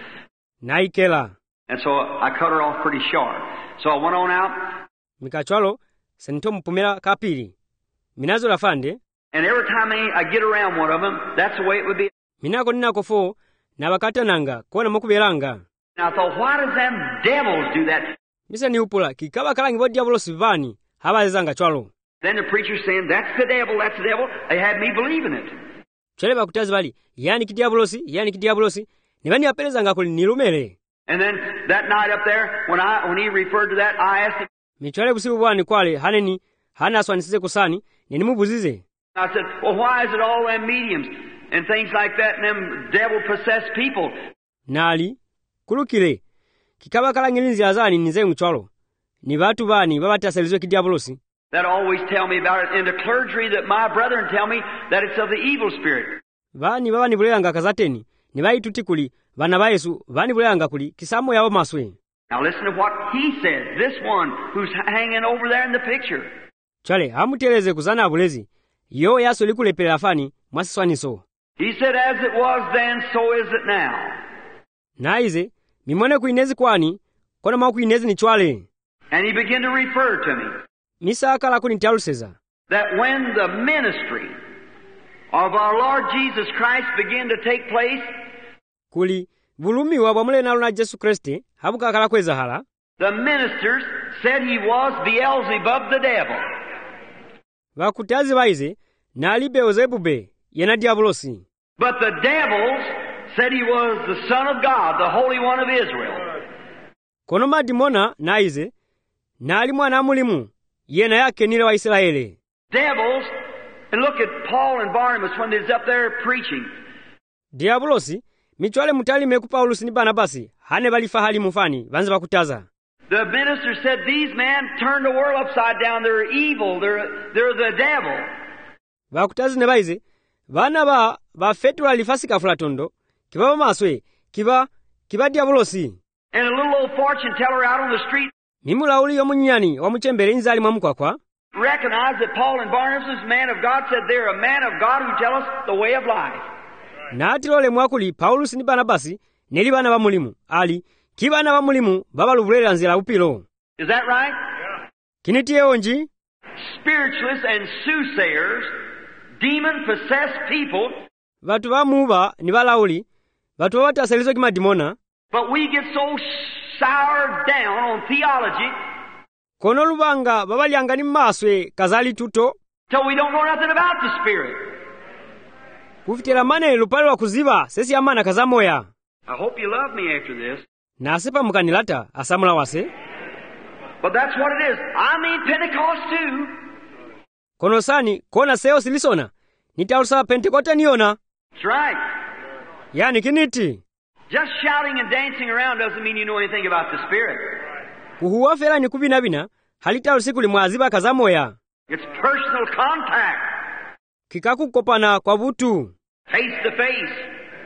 Naikela. And so I cut her off pretty short. So I went on out. Mikachwalo sento mpumela kapili. Minazo lafande. And every time I get around one of them, that's the way it would be. Minako ninako fo na wakata nanga kona mokubelanga. And I thought, why does them devils do that? Misa ni upula kikaba kalangi bo diabolo sivani haba zanga chwalo. Then the preacher saying, that's the devil, that's the devil. They had me believing it. Chele bakutazi bali yani kidiabolosi nibani apeleza ngakuli nilumele. And then that night up there when he referred to that, I asked him. Michwale busibu bwani kwale haneni hana swanisize kusani nimubuzize. I said, well, why is it all them mediums and things like that and them devil-possessed people? Nali kulukile kikaba kalangi linzi azani nize mchwalo ni batu bani babataselizwe kidiabolosi. That always tell me about it in the clergy that my brethren tell me that it's of the evil spirit. Bani babani bulanga kazateni ni baituti kuli bana ba Yesu bani bulanga kuli kisamo yawo maswe. Now listen to what he says, this one who's hanging over there in the picture. Chale hamuteleze kuzana abulezi yo yaso likulepela afani mwasiswaniso. He said, as it was then, so is it now. Naize mimone kuinezi kwani kona mwa kuinezi ni chwale. And he began to refer to me. Misa akala kunitaluseza. That when the ministry of our Lord Jesus Christ began to take place, kuli bulumi wa bwamule nalo na Yesu Kristo habuka akala kweza hala. The ministers said he was Beelzebub the devil. Vakutazi baize nali Beelzebube yena diabolosi. But the devils said he was the Son of God, the Holy One of Israel. Kono madimona naize nali mwana mulimu yena yake nile wa Israeli. Devils, and look at Paul and Barnabas when they was up there preaching. Diabolosi michwale mutali meku Paulus ni Barnabasi hane balifahali mufani banze bakutaza. The minister said these men turned the world upside down. They're evil. They're the devil. Bakutazi ne baize bana ba fetula lifasi kafulatondo kiba maswe kiba diabolosi. And a little old fortune teller out on the street. Mimula uli yomunyani wa muchembere inzali mwamukwakwa. Recognize that Paul and Barnabas, man of God, said they're a man of God who tell us the way of life. Na atilole mwakuli Paulus ni Barnabasi neli bana ba mulimu ali kibana ba mulimu baba lubulera nzira upilo. Is that right? Yeah. Kinitiye onji spiritualists and soothsayers, demon-possessed people. Vatu ba muba ni balauli vatu bataselizo kimadimona. But we get so soured down on theology. Kono lubanga babalyanga ni maswe kazali tuto. Till we don't know nothing about the Spirit. Kufitira mane lupale wa kuziba sesi amana kazamoya. I hope you love me after this. Na asipa mkanilata asamula wase. But that's what it is. I mean Pentecost too. Kono sani kona seo silisona. Nitaulsa Pentecost niona. That's right. Yani kiniti. Just shouting and dancing around doesn't mean you know anything about the Spirit. Kuhuwafela ni kubina halita usiku limwaziba kazamoya. It's personal contact. Kikaku kopana kwa butu. Face to face.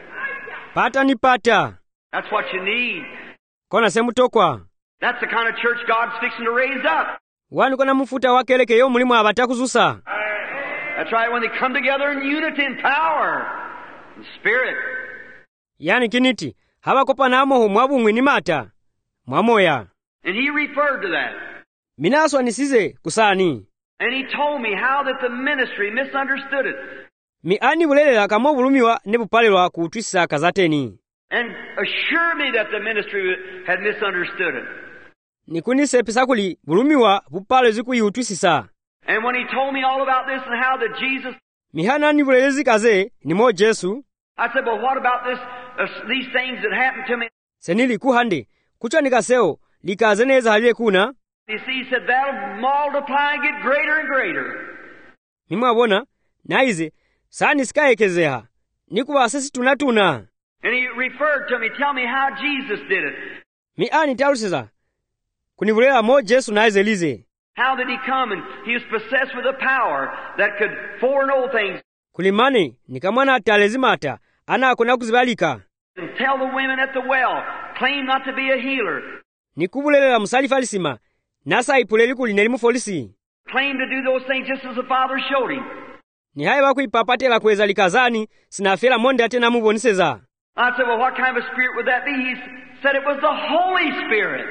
Pata ni pata. That's what you need. Kona semutokwa. That's the kind of church God's fixing to raise up. Wanu kona mfuta wakeleke yo mulimu abatakuzusa. That's right, when they come together in unity and power and spirit. Yani kiniti, haba kopana amoho mwabungwe ni mata. Mwamoya. And he referred to that. Minaswa nisize kusani. And he told me how that the ministry misunderstood it. Mi ani bulelela kamo bulumiwa nebupalelwa kutwisa kazateni. and assure me that the ministry had misunderstood it. Nikunisepesa kuli bulumiwa bupale zikuyutwisisa. And when he told me all about this and how that Jesus, Mihana ni bulelezi kaze ni mo Jesu. I said, well, what about this, these things that happened to me? Senili kuhande, kuchwa nikaseo, likaze neza halie kuna. You see, he said, that'll multiply and get greater and greater. Mimwa bona, naize, sani sikaekezeha. Nikuwa sesi tunatuna. And he referred to me, tell me how Jesus did it. Mi ani taluseza. Kunivulela mo Jesu naize lize. How did he come? And he was possessed with a power that could foreknow things. Kulimane, nikamwana atalezimata, ana akona kuzibalika. And tell the women at the well, claim not to be a healer. Nikubulelela musalifa lisima, nasa ipuleli kulinelimu folisi. Claim to do those things just as the Father showed him. Ni haye waku ipapatela kweza likazani, sinafela monde atena muboniseza. I said, well, what kind of a spirit would that be? He said it was the Holy Spirit.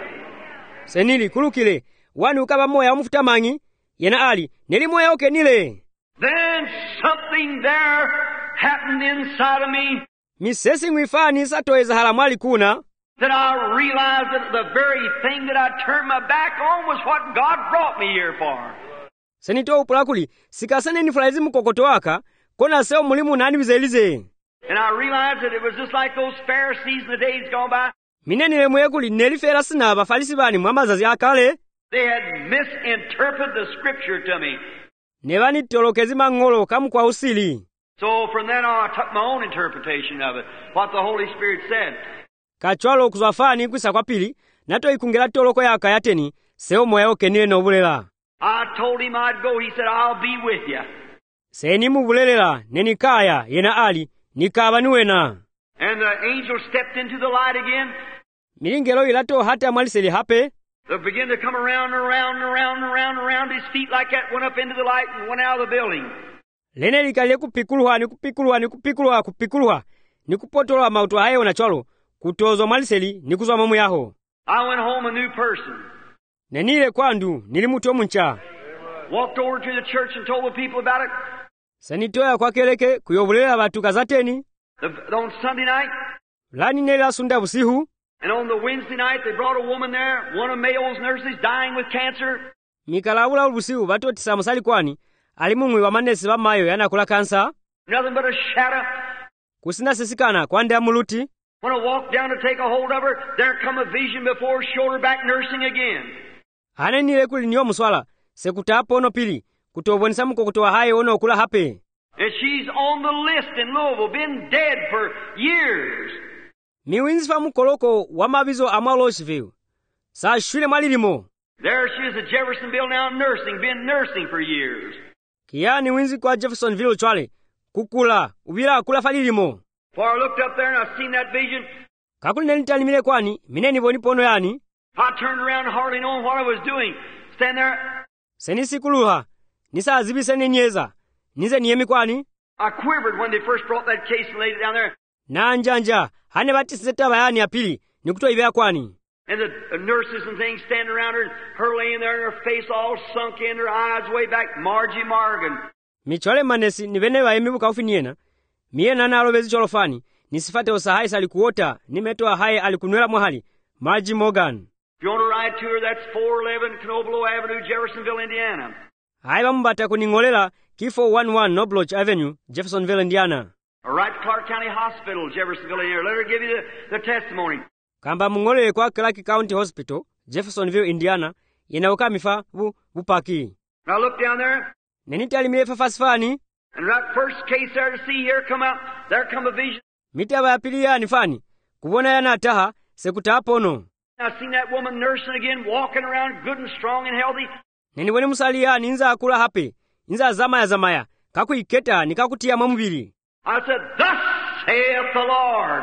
Senili kulukile, wanu ukaba moya umufuta mangi, yena ali, neli moya oke nile. Then something there happened inside of me. Misesi mwifani satoeza halamwali kuna. That I realized that the very thing that I turned my back on was what God brought me here for. Senito upulakuli, sikasane nifulaizi mkokoto waka, kona seo mulimu nani wizelize. And I realized that it was just like those Pharisees in the days gone by. Minenile mwekuli nelifera sina bafalisi bani mwamazazi akale. They had misinterpreted the scripture to me. Nevani tolokezi mangolo kamu kwa usili. So from then on I took my own interpretation of it, what the Holy Spirit said. Kachwalo kuzwafani kwisa kwa pili, nato ikungela toloko yaka yateni, seo moya oke nile nobulela. I told him I'd go. He said, I'll be with you. Seni mubulelela, neni kaya, yena ali, nikaba nuwena. And the angel stepped into the light again. Milingelo ilato hata mwaliseli hape. They began to come around and around and around and around and around his feet like that, went up into the light and went out of the building. Lene likalie kupikuluwa, nikupikuluwa. Nikupotolwa mautu hayo na cholo, kutozo mwaliseli, nikuzwa mamu yaho. I went home a new person. Nenile kwandu, nilimutu muncha. Walked over to the church and told the people about it. Senitoya kwa keleke, kuyobulela batu kazateni. On Sunday night. Lani nela sunda busihu. And on the Wednesday night, they brought a woman there, one of Mayo's nurses, dying with cancer. Mikalawula ubusihu, batu otisamusali kwani, alimumwi wa manesi wa mayo yana kula kansa. Nothing but a shadow. Kusina sesikana, kwande amuluti. When I walked down to take a hold of her, there come a vision before shoulder back nursing again. Hane nile kuli niyo muswala, sekutapo ono pili, kutobonisa mkokutowa haye ono okula hape. And she's on the list in Louisville, been dead for years. Miwinzifa mukoloko wa mabizo amwa Louisville. Sa shule mwalilimo. There she is at Jeffersonville now nursing, been nursing for years. Kiyani winzi kwa Jeffersonville chwale, kukula, ubira kula falilimo. For I looked up there and I seen that vision. Kakuli nenitali mile kwani, mineni boni pono yani. I turned around hardly knowing what I was doing. Stand there. Senisi kuluha, nisa azibise nenyeza. Nize niyemi kwani. I quivered when they first brought that case and laid it down there. Na njanja, hane batiseta bayani ya pili, nikuto ibea kwani. And the nurses and things standing around her, her laying there and her face all sunk in, her eyes way back, Margie Morgan. Michole manesi, nivene wa emibu kaufi niena. Miena na alobezi cholofani, nisifate osahai salikuota, nimetoa hae alikunwela mwahali, Margie Morgan. If you want to ride to her, that's 411 Knobloch Avenue, Jeffersonville, Indiana. Haiba mbata kuningolela, K411 Knobloch Avenue, Jeffersonville, Indiana. Or right to Clark County Hospital, Jeffersonville, Indiana. Let her give you the testimony. Kamba mungolele kwa Clark County Hospital, Jeffersonville, Indiana, yenauka mifa bupaki. Now look down there. Nenitali milefa fasfani. And right first case there to see here come out, there come a vision. Mitaba ya pili ya nifani, kubona yana ataha, sekutapono. I seen that woman nursing again, walking around good and strong and healthy. Neniwene musali ya ninza akula hape, ninza zamaya, kaku iketa nikakutia mamubili. I said, thus saith the Lord,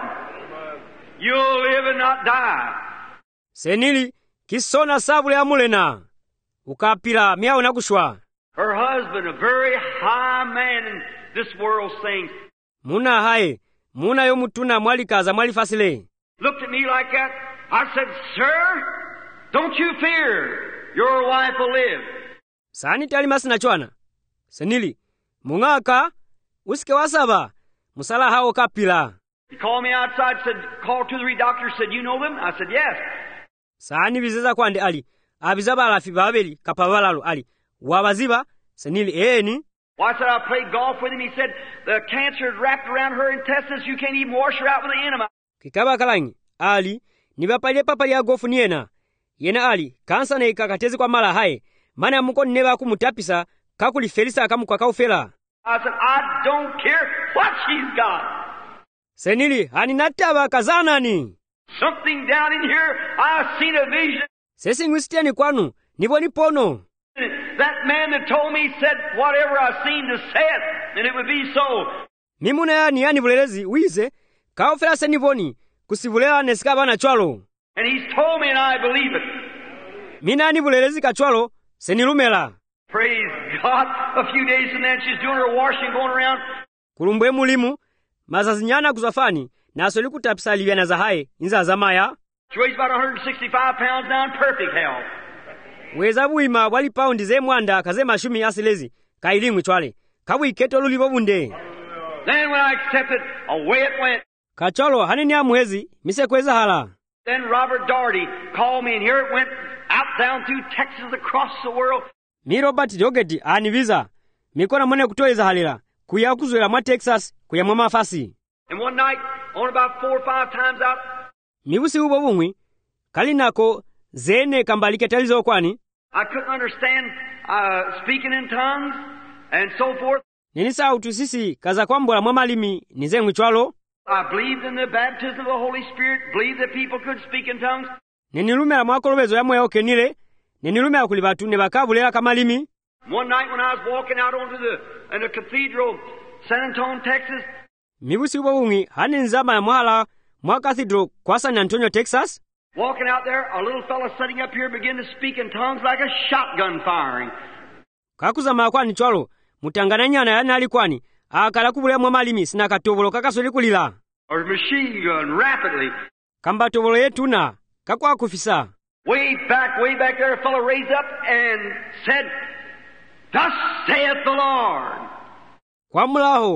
you'll live and not die. Senili, kisona sabule amulena. Ukapila miao nakushwa. Her husband, a very high man in this world's things. Muna hae, muna yo mutuna mwali kaza mwali fasile. Looked at me like that. I said, sir, don't you fear. Your wife will live. Sani tali masina chwana. Senili, mungaka, usike wasaba, musala hao kapila. He called me outside, said, called 2 or 3 doctors, said, you know them? I said, yes. Saani bizeza kwande ali. Abizaba alafi babeli kapavalalu ali. Wabaziba senili eni. Well, I said, I played golf with him. He said, the cancer had wrapped around her intestines. You can't even wash her out with an enema. Kikaba kalangi ali nibapalie papali ya gofu niena. Yena ali kansa ne ikakatezi kwa mala hae. Mana muko neba kumutapisa kakuli felisa akamuka kaufela. I said, I don't care what she's got. Senili haninataba kazanani. Something down in here, I've seen a vision. Sesi ngwisitia kwanu, niboni pono. That man that told me said whatever I seen to say it, and it would be so. Mimuna yani bulelezi wize, kaufela seniboni, kusibulea nesikaba na chwalo. And he's told me and I believe it. Mina ni bulelezi kachwalo, senilumela. Praise God. A few days from then she's doing her washing going around. Kurumbwe mulimu, mazazinyana kuzafani, na asoli kutapisa livyana za hae, inza zamaya. She weighs about 165 pounds now in perfect health. Weza buima wali paundi ze mwanda kaze mashumi asilezi, kailimu chwale. Kabu iketo lulivo bunde. Then when I accepted, away it went. Kacholo hanini ya mwezi, mise kweza hala. Then Robert Daugherty called me and here it went out down through Texas across the world. Mi Robert Daugherty aniviza. Mikona mwene kutoeza halila. Kuya kuzwela mwa Texas, kuya mwa mafasi. And one night, on about 4 or 5 times out. Mibusi ubo bumwi, kalinako zene kambalike talizo kwani. I couldn't understand speaking in tongues and so forth. Nenisa utusisi kaza kwambola mwa malimi nize mwichwalo. I believed in the baptism of the Holy Spirit, believed that people could speak in tongues. Nenilumela mwakolobezo ya mweyo kenile, nenilumela kulibatu nebakabulela kamalimi. One night when I was walking out onto the cathedral, San Antonio, Texas. Mibusi ubo bumwi, hani nzama ya mwahala mwa cathedral kwa San Antonio, Texas. Walking out there, a little fella sitting up here began to speak in tongues like a shotgun firing. Kakuzama kwani chwalo, mutangana nyana ya nali kwani, akala kubulea mwa malimi sina katobolo kakasoli kulila. Or machine gun, rapidly. Kamba tobolo yetu na, kakwa kufisa. Way back there, a fella raised up and said, Thus saith the Lord. Kwa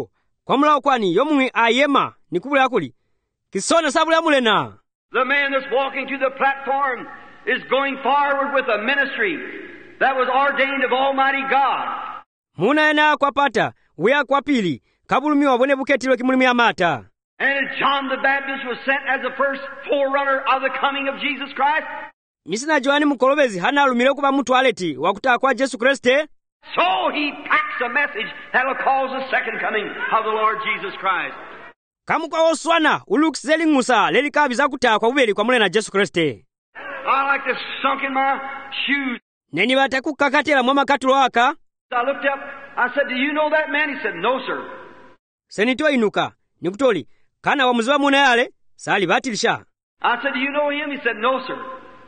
mulaho kwani, yomui ayema, nikubulea kuli. Kisona sabulea mulena. The man that's walking to the platform is going forward with a ministry that was ordained of Almighty God. Muna ena kwa pata, wea kwa pili, kabulumi wabone buketilo kimulimi ya mata. And John the Baptist was sent as the first forerunner of the coming of Jesus Christ. Misina Joani mukolobezi hana alumile kuba mtu aleti, wakuta kwa Jesu Kriste. So he packs a message that will cause the second coming of the Lord Jesus Christ. Kamu kwa oswana, ulukizeli ngusa, leli kabiza kuta kwa ubeli kwa mule na Jesu Kriste. I like to sunk in my shoes. Neni wataku kakatela mwama katulo waka. I looked up, I said, do you know that man? He said, no, sir. Senitwa inuka, nikutoli, kana wa mziwa muna yale, sali batilisha. I said, do you know him? He said, no, sir.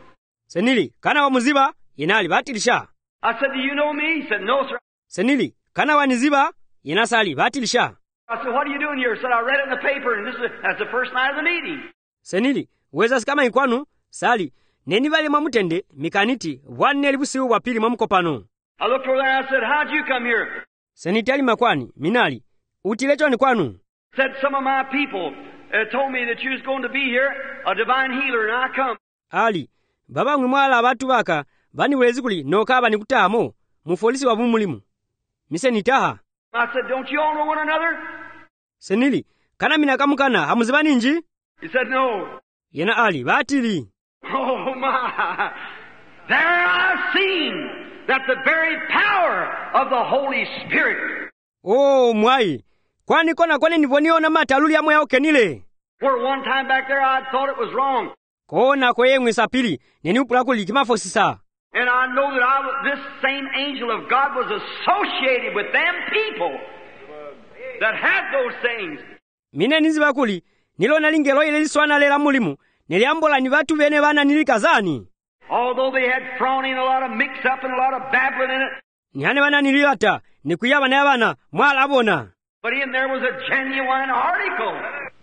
Senili, kana wa mziwa, inali batilisha. I said, do you know me? He said, no, sir. Senili, kana wa niziba, inasali batilisha. I said, what are you doing here? He said, I read it in the paper, and that's the first night of the meeting. Senili, weza sikama inkwanu, sali, neni vale mamutende, mikaniti, wane libusiu wapili mamukopano. I looked over there and I said, how'd you come here? Senitali makwani, minali, utilecho ni kwanu. Said some of my people told me that you was going to be here, a divine healer, and I come. Ali, baba mwala abatu baka, bani ulezi kuli, nokaba ni kutamo, mufolisi wa bumulimu. Mise nitaha. I said, don't you all know one another? Senili, kana minakamukana, hamuzibani nji? He said, no. Yena Ali, batili. Oh my! There I've seen that the very power of the Holy Spirit. Oh mwai, kwani kona kone nivoniona mataluli ya mwaya okenile. Where one time back there I thought it was wrong. Kona kweye mwisapili, neni upulako likimafo sisa. And I know that this same angel of God was associated with them people that had those things. Mine nizi bakuli, nilona lingelo ile liswana lela mulimu, niliambola ni watu bene wana nilikazani. Although they had thrown in a lot of mix-up and a lot of babbling in it. Nihane wana niliyata, nikuyaba na yabana, mwala abona. But in there was a genuine article.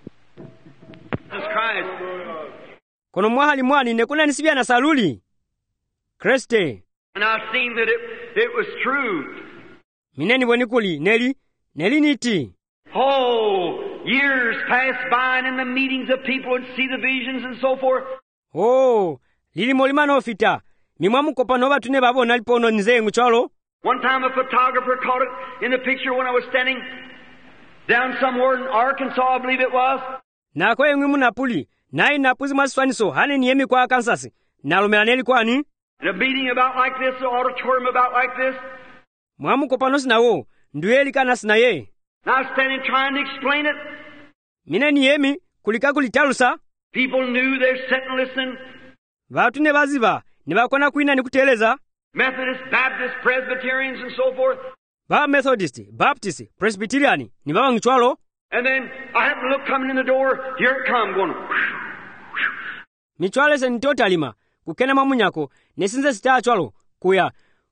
Jesus Christ. Kono mwahali mwani nekuna nisibia na saluli. Kriste. And I seen that it was true. Mineni bonikuli, neli niti. Oh, years passed by, and in the meetings of people would see the visions and so forth. Oh, lilimo limanofita. Mimwamu kopano batune babona lipono nzengu chalo. One time a photographer caught it in the picture when I was standing down somewhere in Arkansas, I believe it was. Na kwa yengwimu napuli, na inapuzi maswaniso, hane niyemi kwa Kansas, na lumelaneli kwa ni? In a meeting about like this, an auditorium about like this. Mwamu kopano sinawo, ndueli kana sinaye. And I was standing trying to explain it. Mina niyemi, kulika kulitalusa. People knew they're sitting listening. Vatu ne baziva, ne bakona kuina ni kuteleza. Methodist, Baptist, Presbyterians and so forth. Ba Methodist, Baptist, Presbyterian, ni baba ngichwalo. And then I happened to look coming in the door, here it come, going, Michwale se nitotalima, kukena mamunyako, nesinze sita chwalo, kuya.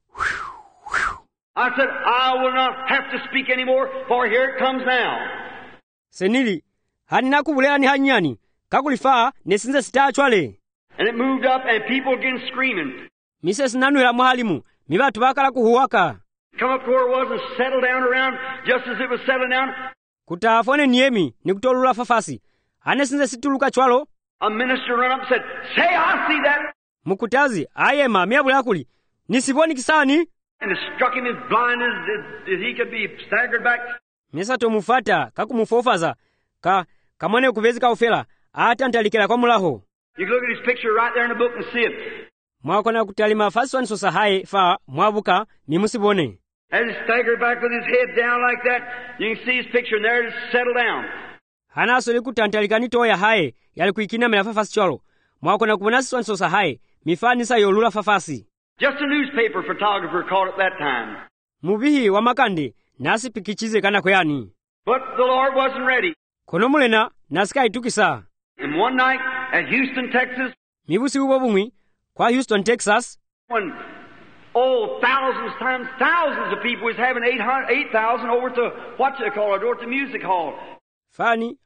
I said, I will not have to speak anymore, for here it comes now. Senili, hanina kubulea ni hanyani, kakulifaa, nesinze sita chwale. And it moved up and people began screaming. Mrs. Nanuela Mwalimu, mibatu bakala kuhuwaka. Come up to where it was and settle down around just as it was settling down. Kutafone niemi, ni kutolula fafasi. Hanesinze situluka chwalo. A minister ran up and said, say, I see that. Mukutazi, ayema, miabula kuli. Nisiboni kisani. And it struck him as blind as he could be, staggered back. Mesa tomufata, kakumufofaza. Kamone kuvezika ufela. Ata ntalikela kwa mulaho. You can look at his picture right there in the book and see it. Mwakona kutalima faswan sosa hae fa mwabuka mimusibone. As he staggered back with his head down like that, you can see his picture and there it settled down. Hana soli kutantalikani toya hae, yali kuikina mela fafasi cholo. Mwakona kubona swan sosa hae, mifani sa yolula fafasi. Just a newspaper photographer caught it that time. Mubihi wa makande, nasi pikichize kana kweyani. But the Lord wasn't ready. Kono mulena, nasika itukisa. And one night at Houston, Texas, Mibusi ubobumwi, kwa Houston, Texas, when, thousands of people was having 8,000 over at the, what you call it, over at the music hall. Fani,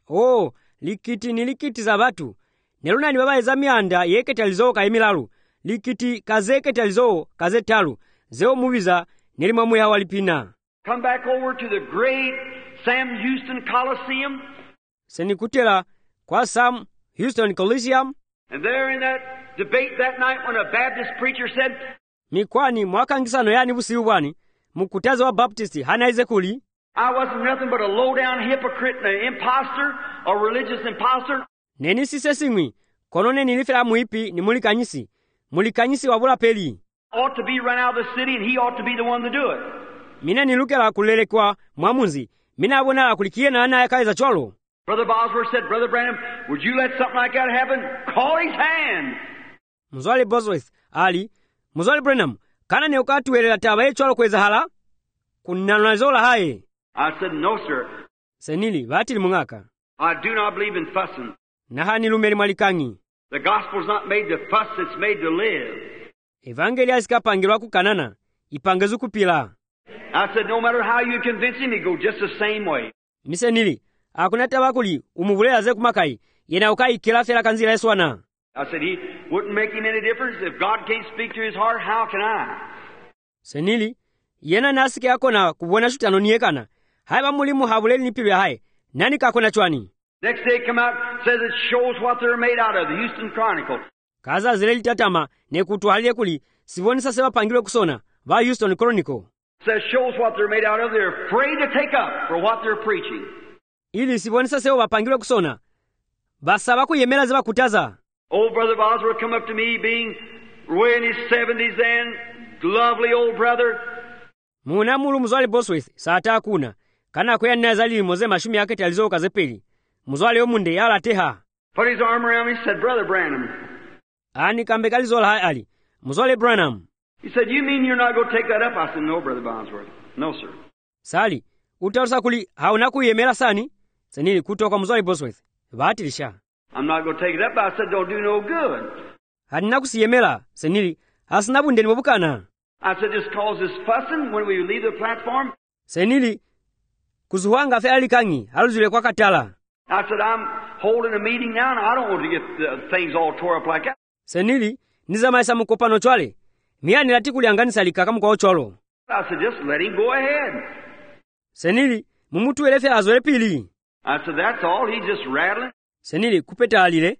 likiti ni likiti za batu. Neluna ni baba ezamianda yeketalizo ka emilalu. Likiti kazeketalizo kazetalu. Zeo mubiza nelimamu ya walipina. Come back over to the great Sam Houston Coliseum. Senikutela kwa Sam Houston Coliseum. And there in that debate that night when a Baptist preacher said, Mikwani mwakangisano yani busi ubwani, mukutazo wa Baptist hanaize kuli. I wasn't nothing but a low-down hypocrite and an imposter, a religious imposter. Neni sise singwi, konone nilifela muipi ni mulikanyisi wabula peli. Ought to be run out of the city and he ought to be the one to do it. Mina nilukela kulele kwa mwamunzi, mina abona kulikie na ana yakaiza cholo. Brother Bosworth said, Brother Branham, would you let something like that happen? Call his hand. Mzwale Bosworth, ali, Mzwale Branham, kana ne ukatu welela taba ye cholo kweza hala? Kunanazola hae. I said, no, sir. Senili, batili mungaka. I do not believe in fussing. Nahani lumeri malikangi. The gospel's not made to fuss, it's made to live. Evangelia isikapangilwa kukanana, ipangezu kupila. I said, no matter how you convince him, he go just the same way. Misenili, akuna tabakuli, umubulea ze kumakai, yena ukai kila fela kanzila eswana. I said, he wouldn't make him any difference. If God can't speak to his heart, how can I? Senili, yena nasike akona kubona shutano niyekana. Haiba mulimu habuleli nipilu ya hai. Nani kakona chwani? Next day come out, says it shows what they're made out of, the Houston Chronicle. Kaza zileli tatama, ne kutuhalie kuli, sivoni sasa pangilo kusona, va Houston Chronicle. Says shows what they're made out of, they're afraid to take up for what they're preaching. Ili sivoni sasa wapangilo kusona. Basaba kuyemela ziba kutaza. Old Brother Bosworth come up to me, being way in his 70s then, lovely old brother. Muna mulu Mzwale Bosworth, saata akuna. Kana kwea nazali moze mashumi yake talizo kazepeli. Mzwale omunde yala teha. Put his arm around me and said, Brother Branham. Ani kambekali zola hai ali. Mzwale Branham. He said, you mean you're not going to take that up? I said, no, Brother Bosworth. No, sir. Sali, utarusa kuli hauna kuyemela sani? Senili kutoka Mzwale Bosworth. Batilisha. I'm not going to take it up. I said, don't do no good. Hadina kusiyemela, senili, hasinabu ndeni wabukana. I said, this causes fussing when we leave the platform. Senili, kuzuhanga fe alikangi, haluzule kwa katala. I said, I'm holding a meeting now and I don't want to get things all tore up like that. Senili, niza maisa mkopano chwale. Mia nilati kulianganisa likakamu kwa ocholo. I said, just let him go ahead. Senili, mumutu elefe azwele pili. I said, that's all? He's just rattling? Senili kupeta alile.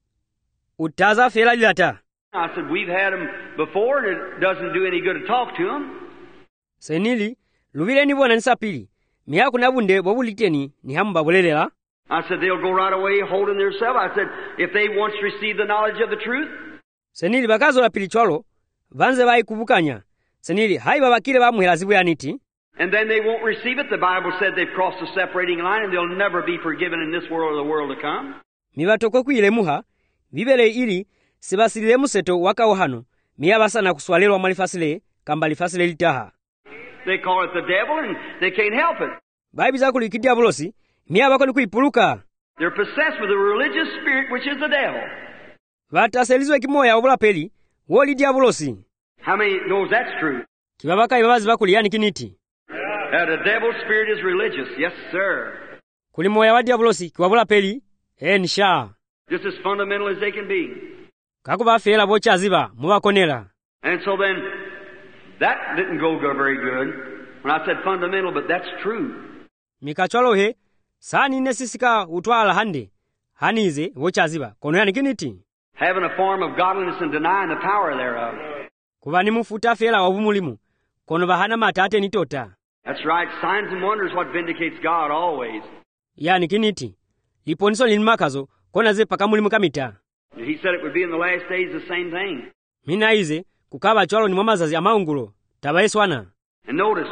Utaza fela lilata. I said, we've had him before and it doesn't do any good to talk to him. Senili, luvile ni bona nsapili. Miya kunabunde wabuliteni ni hamba bulelela. I said, they'll go right away holding themselves. I said, if they once receive the knowledge of the truth. Senili bakazo la pilicholo, vanze vai kubukanya. Senili, hai babakile ba muhelazibu ya niti. And then they won't receive it. The Bible said they've crossed the separating line and they'll never be forgiven in this world or the world to come. Mibatoko kuile muha, bibele ili, sibasilile museto waka ohano, miyabasa na kuswalelwa malifasile, kamba lifasile litaha. They call it the devil and they can't help it. Baibi za kulikidia bulosi, miyabako ni kuipuluka. They're possessed with a religious spirit which is the devil. Vataselizwe kimoya obula peli, woli diabulosi. How many knows that's true? Kibabaka ibabazi bakuli yani kiniti. The devil's spirit is religious. Yes, sir. Kuli moya wa diabulosi, kiwabula peli, nisha. Just as fundamental as they can be. Kakuba fela bocha ziba, muwa konera. And so then, that didn't go very good. When I said fundamental, but that's true. Mikacholo he, sani nesisika utwala hande. Hanize, bocha ziba, kono yani kiniti. Having a form of godliness and denying the power thereof. Kubani mufuta fela wabumulimu, kono bahana matate ni tota. That's right. Signs and wonders what vindicates God always. Yani kiniti. Liponiso linmakazo, kona ze pakamulimu kamita. He said it would be in the last days the same thing. Mina ize, kukaba chwalo ni mamazazi ya maungulo. Tabaiswana. And notice,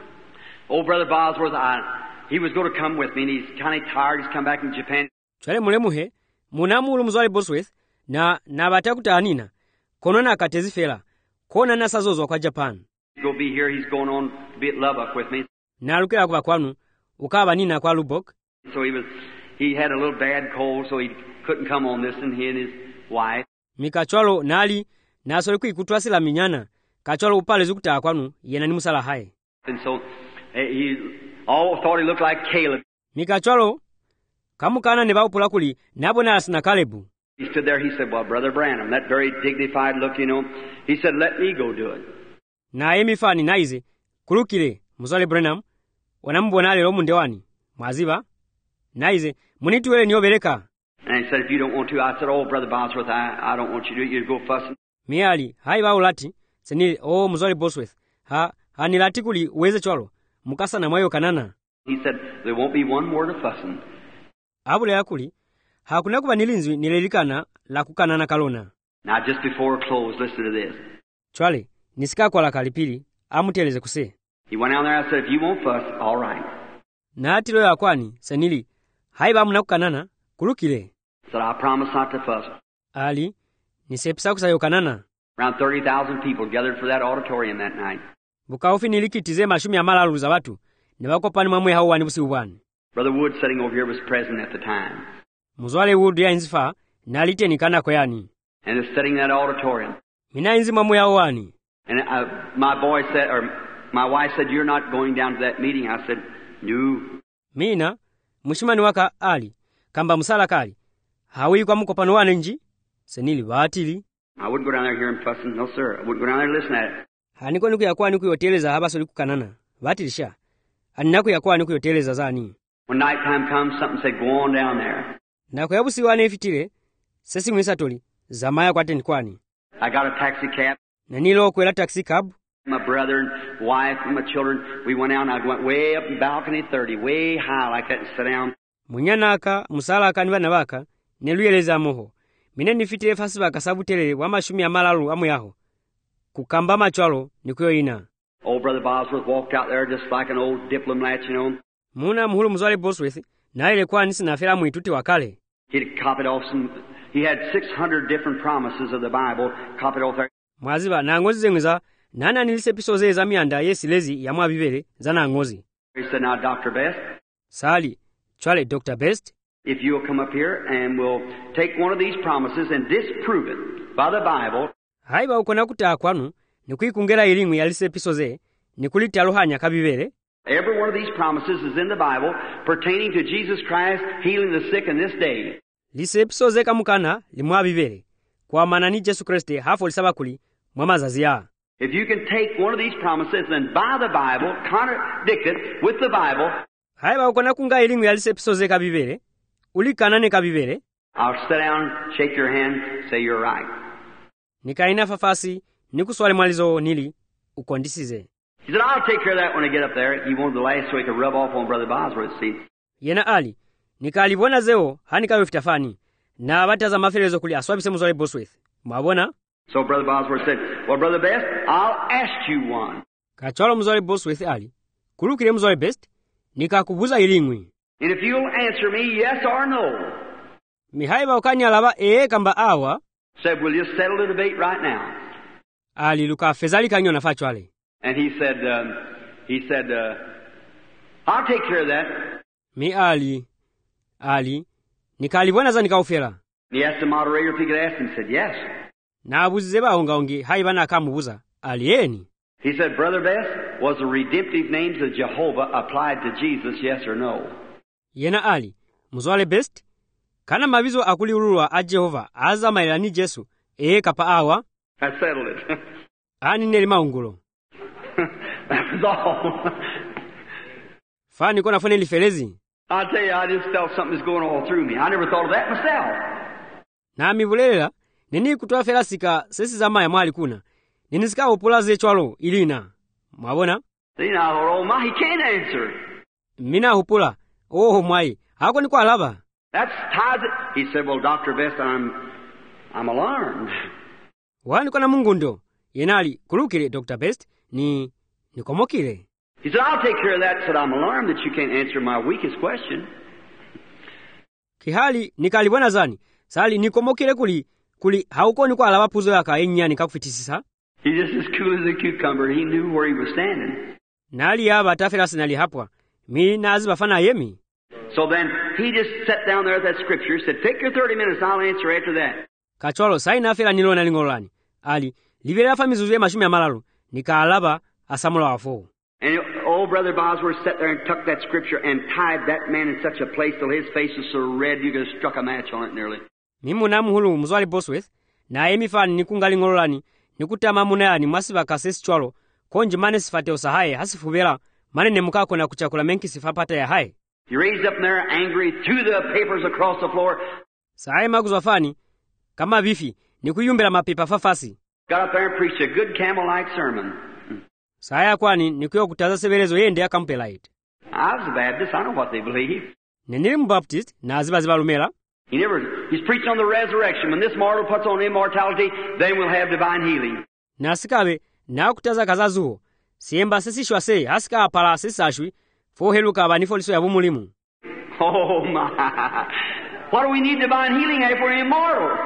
old Brother Bosworth, he was going to come with me and he's kind of tired. He's come back from Japan. Chwale mulemuhe, munamu ulumuzwale Bosworth, na batakuta anina. Kono na katezi fela. Kona na sazozo kwa Japan. He'll be here. He's going on to be at Lubbock with me. Na alukela kwa kwanu, ukaba nina kwa Lubbock. So he had a little bad cold, so he couldn't come on this, and he and his wife. Mikachwalo nali, na asoli kutwasi la minyana. Kachwalo upale zukuta kwanu, yena ni musala hai. And so he all thought he looked like Caleb. Mikachwalo, kamukana neba upula kuli, nabona asina Kalebu. He stood there, he said, well, Brother Branham, that very dignified look, he said, let me go do it. Na emifani naize, kulukile, muzwale Branham, wanambona lelo mundewani, mwaziba, naize, munituwele niobeleka. And he said, if you don't want to, I said, oh, Brother Bosworth, I don't want you to do it, you go fussing. Miali, haiba ulati, senili, muzwale Bosworth, nilati kuli uweze chwalo, mukasa na mwayo kanana. He said, there won't be one word of fussing. Abule yakuli, hakuna kuba nilinzwi nilelikana la kukanana kalona. Now, just before I close, listen to this. Chwale, nisika kwa la kalipili, amuteleze kuse. He went down there, I said, if you won't fuss, all right. Na atilo ya kwani, senili, haiba muna kukanana, kulukile. I said, I promise not to fuss. Ali, nisepisa kusayo kanana. Around 30,000 people gathered for that auditorium that night. Bukaufi nilikitize mashumi ya malalu za watu, nibakopani mamwe hao wanibusi ubani. Brother Wood sitting over here was present at the time. Muzwale Wood ya inzifa, nalite nikana koyani. And is sitting in that auditorium. Mina inzi mamwe hao wani. And my wife said, you're not going down to that meeting. I said, no. Mina, mushimani waka Ali, kamba musala kali. Hawi kwa mkopano wane nji? Senili watili. I wouldn't go down there hearing fussing. No, sir. I wouldn't go down there and listen at it. Haniko niku ya kwa niku yoteleza haba soli kukanana. Watilisha. Haninaku ya kwa niku yoteleza zani. When night time comes, something said, go on down there. Na kwa yabusi wane ifitile, sesi mwisa toli, zamaya kwa tenkwani. I got a taxi cab. Na nilo kwela taxi cab. My brother and wife and my children, we went out and I went way up in balcony 30, way high like that and sat down. Munyanaka, musala kaniba na waka, neluyeleza moho. Mine nifitile fasi waka sabutele wamashumi ya malalu amu yaho. Kukamba machwalo nikuyo ina. Old Brother Bosworth walked out there just like an old diplomat, Muna muhulu muzwale Bosworth, na ile kwa nisi na fela muituti wakale. He'd copied off he had 600 different promises of the Bible, copied off there. Mwaziba, na ngozi zenguza, nana nilise pisoze za mianda yesilezi ya mwabibele, zana ngozi. He said, now, Dr. Best. Sali, chwale Dr. Best. If you'll come up here and we'll take one of these promises and disprove it by the Bible. Haiba ukona kutaa kwanu, nikuikungela ilimu ya lise pisoze, nikuliti aluhanya kabibele. Every one of these promises is in the Bible pertaining to Jesus Christ healing the sick in this day. Lise pisoze kamukana limwabibele. Kwa manani Jesu Kriste hafo lisabakuli, mwamazazi ya. If you can take one of these promises and by the Bible, contradict it with the Bible. Haiba ukona kunga elimu yalise episoze kabibere. Ulikanane kabibere. I'll sit down, shake your hand, say you're right. Nikaina fafasi, nikuswale mwalizo nili, ukondisize. He said, I'll take care of that when I get up there. He wanted the last so he could rub off on Brother Bosworth, see. Yena ali, nikalibona zeo, hanika wefitafani. Na bataza mafelezo kuli aswabise muzwale Bosworth. Mwabona? So Brother Bosworth said, well, Brother Best, I'll ask you one. Kacholo muzwale Bosworth ali. Kulukile muzwale Best, nikakubuza ilingwi. And if you'll answer me yes or no. Mihaiba ukanya laba kamba awa. Said, we'll just settle the debate right now. Ali luka fezali kanyo na fachwale. And he said, I'll take care of that. Mi ali, nikalibona za nikaufera. He asked the moderator if he could ask him, said yes. Na abuzizeba ongi, haiba na akamubuza. Alieni. He said, Brother Best, was the redemptive names of Jehovah applied to Jesus, yes or no? Yena ali, muzwale Best, kana mabizo akuli urua a Jehova, aza mailani Jesu, kapa awa. I settled it. Ani neli maungulo. That was all. Fani kona fune lifelezi. I'll tell you, I just felt something was going all through me. I never thought of that myself. Na mibulela, nini kutoa felasika sesi zama ya mwali kuna. Ninisika upulaze chwalo ilina. Mwabona? Then I thought, oh my, he can't answer. Mina hupula. Oh mwai. Hako ni kwa laba. That's ties it. He said, well, Dr. Best, I'm alarmed. Wani kona Mungu ndo. Yenali, kulukile Dr. Best, nikomokile. He said, I'll take care of that. Said, I'm alarmed that you can't answer my weakest question. Kihali, nikalibona zani. Sali, nikomokile kuli hauko ni kwa laba puzo yaka enya nikakufitisisa. He's just as cool as a cucumber. He knew where he was standing. Nali yaba tafelasi nali hapwa. Mi nazi bafana yemi. So then, he just sat down there at that scripture, said, take your 30 minutes, I'll answer after that. Kacholo, saina afela nilona lingolani. Ali, libera famizuye mashumi ya malalu. Nika alaba asamula wafo. And old Brother Bosworth sat there and took that scripture and tied that man in such a place till his face was so red you could have struck a match on it nearly. Mimu na muhulu muzwali Bosworth, na emifani nikungali ngolani, nikutama munayani mwasiba kasesi chwalo, konji mane sifate usahaye, hasifubela, mane nemukako na kuchakula menki sifapata ya hai. He raised up in there angry, threw the papers across the floor. Sahaye maguzwafani, kama bifi, nikuyumbela mapipa fafasi. Got up there and preached a good camel-like sermon. Sahaye kwani, nikuyo kutaza sebelezo yende ya kampelite. I was a Baptist, I know what they believe. Nenili mbaptist, na aziba lumela. He's preaching on the resurrection. When this mortal puts on immortality, then we'll have divine healing. Nasikabe, na kutaza kazazuho. Siemba sesishwa se, hasika apala sesashwi, foheluka abanifoliso ya bumulimu. Oh my! What do we need divine healing if we're immortal?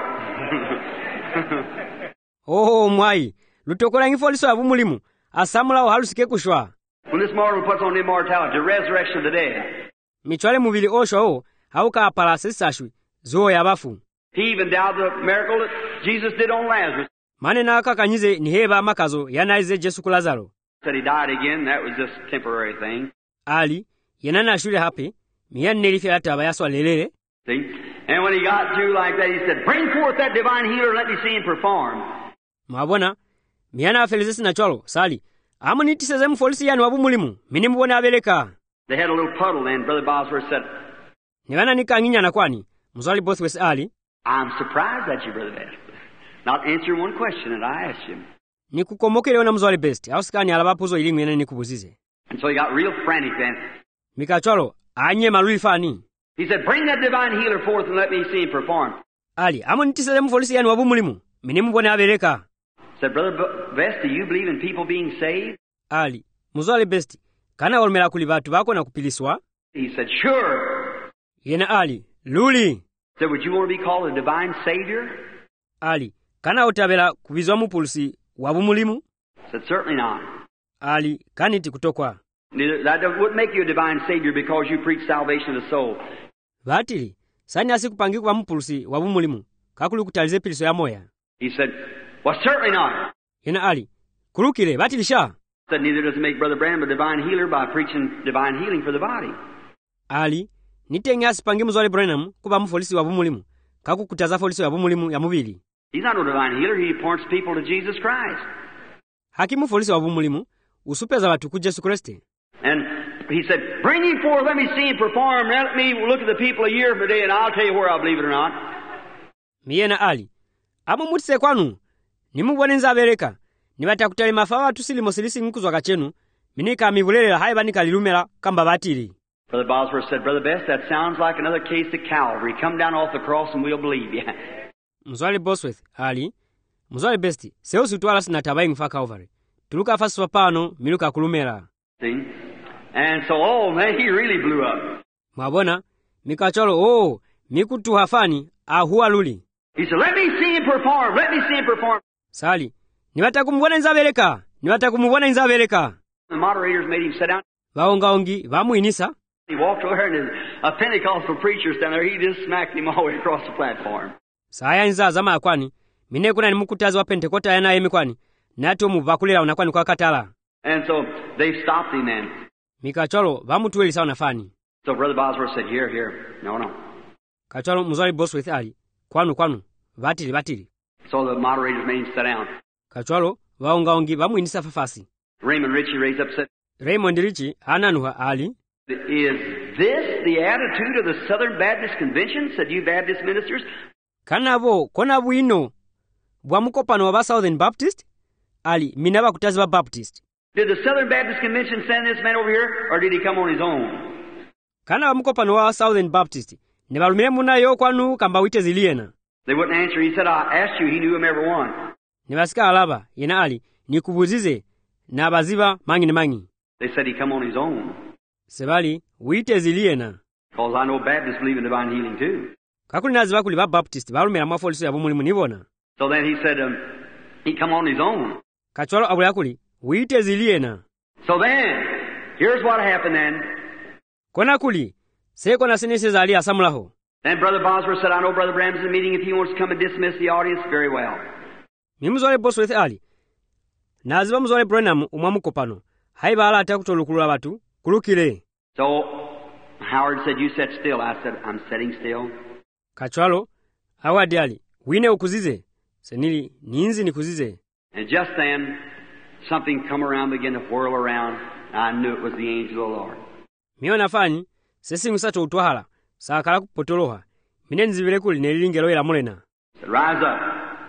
Oh mwai, lutokola ngifoliso ya bumulimu, asamula uhalusike kushwa. When this mortal puts on immortality, the resurrection of the dead. Michwale mubili osho hauka apala sesashwi, zuo ya bafu. He even doubted the miracle that Jesus did on Lazarus. Mane na kakanyize ni heba makazo yanaize Jesu ku Lazaro. Said he died again, that was just a temporary thing. Ali, yenana shule hapi, miyan nelifi ataba yaswa lelele. See? And when he got through like that, he said, bring forth that divine healer, let me see him perform. Mwabona, miyana afelizesi na cholo, sali. Amu nitiseze mfolisi yani wabu mulimu, minimubona abeleka. They had a little puddle then, Brother Bosworth said, Niwana nika nginya na kwani, mzwali Bosworth ali. I'm surprised at you, Brother Best. Not answering one question that I asked him. Nikukomokele ona mzwali Best, ausikani alabapuzo ilimu yene nikubuzize. And so he got real frantic then. Mika cholo, anye maluli fani. He said, bring that divine healer forth and let me see him perform. Ali, amu nitiseze mfolisi yani wabu mulimu, minimubona abeleka. Said, Brother Best, do you believe in people being saved? Ali, mzwali Best, kana olmela kulibatu bako na kupiliswa? He said, sure. Yena Ali, luli. Said, would you want to be called a divine savior? Ali, kana utabela kubizwa mupulsi wabu mulimu? Said, certainly not. Ali, kaniti kutokwa. That wouldn't make you a divine savior because you preach salvation of the soul. Batili, sani asikupangi kwa mupulsi wabu mulimu, kakuli kutalize piliso ya moya. He said, well, certainly not. Yena Ali, kulukile, batili sha. Said, neither does it make Brother Branham a divine healer by preaching divine healing for the body. Ali, nitenge asipangi mzwali Branham kuba mfolisi wabu mulimu, kaku kutaza folisi wabu mulimu ya mubili. He's not a divine healer, he points people to Jesus Christ. Hakimu folisi wabu mulimu, usupeza watu ku Jesu Kristo. And he said, bring him forth, let me see him perform, let me look at the people a year from today, and I'll tell you where I believe it or not. Miyena ali. Amumutse kwanu. Nimubone nzabereka. Nibatakutale mafawa atusili mosilisi nkuzwa kachenu. Minika mivulele haiba nikalilumela kamba batiri. Brother Bosworth said, Brother Best, that sounds like another case of Calvary. Come down off the cross and we'll believe you. Mzwale Bosworth ali. Mzwale Besti. Seusi utwala sinatabai mfa Calvary. Tuluka fasu wapano miluka kulumela. See? And so, oh man, he really blew up. Mwabona, mikacholo, mikutu hafani, ahuwa luli. He said, let me see him perform, let me see him perform. Sali, niwata kumubona nzabereka, niwata kumubona nzabereka. The moderators made him sit down. Vaongaongi, vamuinisa. He walked over and a Pentecostal preacher standing there, he just smacked him all the way across the platform. Saya nza zama akwani, mine kuna ni mukutazi wa Pentekota yana emi kwani, nati omuvakulira unakwani kwa katala. And so they stopped him then. Mikacholo, vamutuweli sawa nafani. So Brother Bosworth said, here. No. Kacholo Mzwale Bosworth ali, kwanu, batili. So the moderators made him sit down. Kacholo, vaongaongi, vamuinisa fafasi. Raymond Ritchie raised up and said, Raymond Ritchie, ananuha ali. Is this the attitude of the Southern Baptist Convention, said you Baptist ministers? Kanabo, kona buino, bwamukopano waba Southern Baptist? Ali, minaba kutazi wa Baptist. Did the Southern Baptist Convention send this man over here, or did he come on his own? Kana mukopano wa Southern Baptist, nebalumile muna yo kwanu kamba wite ziliena. They wouldn't answer. He said, I asked you, he knew him every one. Nebasika alaba, yena ali, nikubuzize, na baziba mangi. They said he come on his own. Sebali, wite ziliena. Because I know Baptists believe in divine healing too. Kakuli naziba kuli ba Baptist, balumela mwafoliso ya bumulimu nibona. So then he said, he come on his own. Kachwalo abulakuli, wite ziliena. So then, here's what happened then. Kona kuli, seko na sinise zali asamulaho. Then Brother Bosworth said, I know Brother Bram's in the meeting. If he wants to come and dismiss the audience, very well. Mimuzwale Bosworth ali. Naziba Mzwale Branham umwamukopano. Haiba ala atakutolukulula batu, kulukile. So Howard said, you sit still. I said, I'm sitting still. Kachwalo, Howard ali, wine ukuzize. Senili, ninzi nikuzize. And just then, something come around, began to whirl around. I knew it was the angel of the Lord. Miona fani, sesi ngusato utwahala. Sakala kupotoloha. Minenzi vile kuli nelingelo ila mulena. Said, rise up.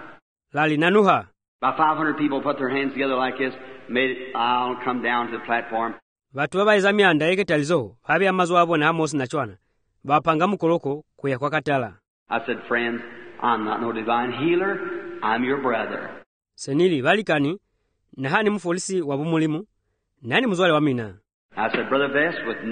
Lali nanuha. About 500 people put their hands together like this, made it, I'll come down to the platform. Watu baba izamianda eke talizo, habi amazo wabo na hamos na chwana. Bapanga mukoloko kuya kwa katala. I said, friends, I'm not no divine healer, I'm your brother. Senili, valikani, nahani mfolisi wabumulimu, nani mzwale wamina. I said, Brother Best, with